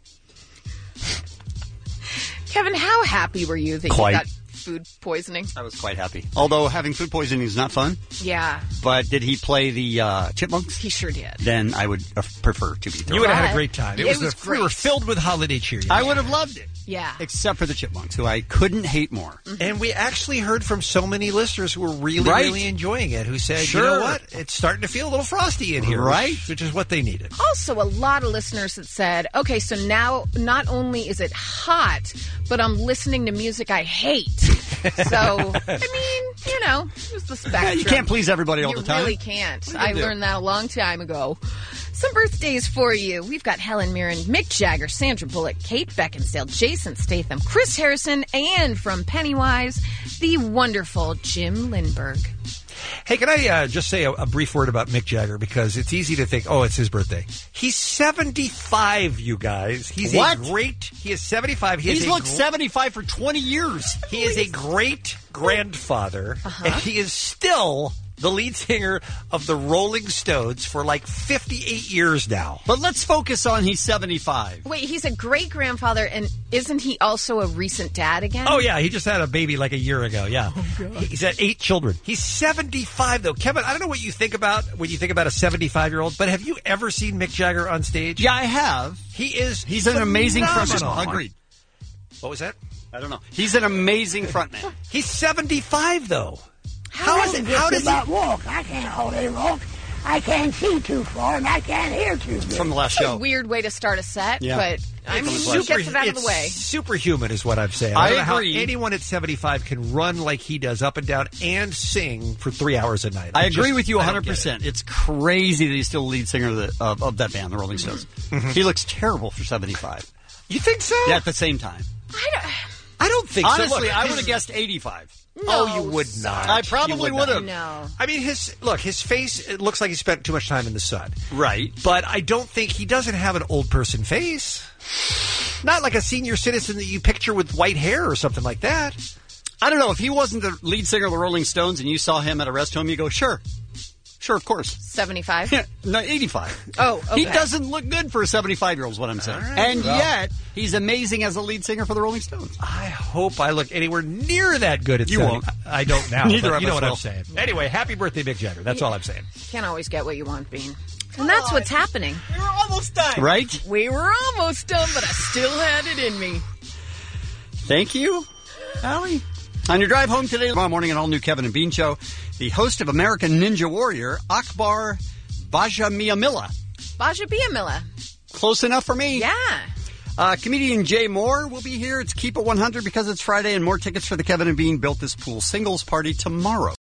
Kevin, how happy were you that Quite. you got food poisoning? I was quite happy. Although having food poisoning is not fun. Yeah, But did he play the uh, Chipmunks? he sure did. Then I would uh, prefer to be thrown. You would have had But a great time. it was, was the- we were great. filled with holiday cheer. I would have loved it. Yeah. Except for the Chipmunks, who I couldn't hate more. And we actually heard from so many listeners who were really, Right. really enjoying it, who said, Sure. you know what, it's starting to feel a little frosty in here. Right. Which is what they needed. Also, a lot of listeners that said, okay, so now not only is it hot, but I'm listening to music I hate. So, I mean, you know, it's the spectrum. Yeah, you can't please everybody all you the time. You really can't. What are you I gonna do? learned that a long time ago. Some birthdays for you. We've got Helen Mirren, Mick Jagger, Sandra Bullock, Kate Beckinsale, Jason Statham, Chris Harrison, and from Pennywise, the wonderful Jim Lindbergh. Hey, can I uh, just say a, a brief word about Mick Jagger? Because it's easy to think, oh, it's his birthday. He's seventy-five, you guys. He's What? a great... He is seventy-five. He He's is a looked gr- seventy-five for twenty years. He is a great grandfather, and he is still the lead singer of the Rolling Stones for like fifty-eight years now. But let's focus on he's seventy-five. Wait, he's a great grandfather, and isn't he also a recent dad again? Oh, yeah, he just had a baby like a year ago, yeah. He's had eight children. He's seventy-five, though. Kevin, I don't know what you think about when you think about a seventy-five-year-old, but have you ever seen Mick Jagger on stage? Yeah, I have. He is He's an amazing phenomenal. frontman. Agreed. What was that? I don't know. He's an amazing frontman. He's seventy-five, though. How is it? How does that walk? I can't hardly walk. I can't see too far, and I can't hear too good. From the last That's show. a weird way to start a set, Yeah. but I mean, who gets it out of the way? It's superhuman is what I'm saying. I I don't know agree. how anyone at seventy-five can run like he does up and down and sing for three hours a night. I just- agree with you I don't one hundred get it. percent. It's crazy that he's still the lead singer of, the, of, of that band, the Rolling Stones. He looks terrible for seventy-five. You think so? Yeah, at the same time. I don't think so. Honestly, Look, I his- would have guessed eighty-five. Oh, you would not. I probably You would have. No. I mean, his look, his face. It looks like he spent too much time in the sun. Right. But I don't think he doesn't have an old person face. Not like a senior citizen that you picture with white hair or something like that. I don't know. If he wasn't the lead singer of the Rolling Stones and you saw him at a rest home, you go, sure. Sure, of course. seventy-five? Yeah, no, eighty-five. Oh, okay. He doesn't look good for a seventy-five-year-old is what I'm saying. right, and well. yet, he's amazing as a lead singer for the Rolling Stones. I hope I look anywhere near that good at You seventy. won't. I don't now. Neither but of you know us what I'm will. saying. Anyway, happy birthday, Mick Jagger. That's all I'm saying. Can't always get what you want, Bean. And that's what's happening. We were almost done. Right? We were almost done, but I still had it in me. Thank you, Allie. On your drive home today, tomorrow morning, an all-new Kevin and Bean show, the host of American Ninja Warrior, Akbar Bajamiamila. Baja Biamila. Close enough for me. Yeah. Uh, comedian Jay Moore will be here. It's Keep It one hundred because it's Friday, and more tickets for the Kevin and Bean Built This Pool Singles Party tomorrow.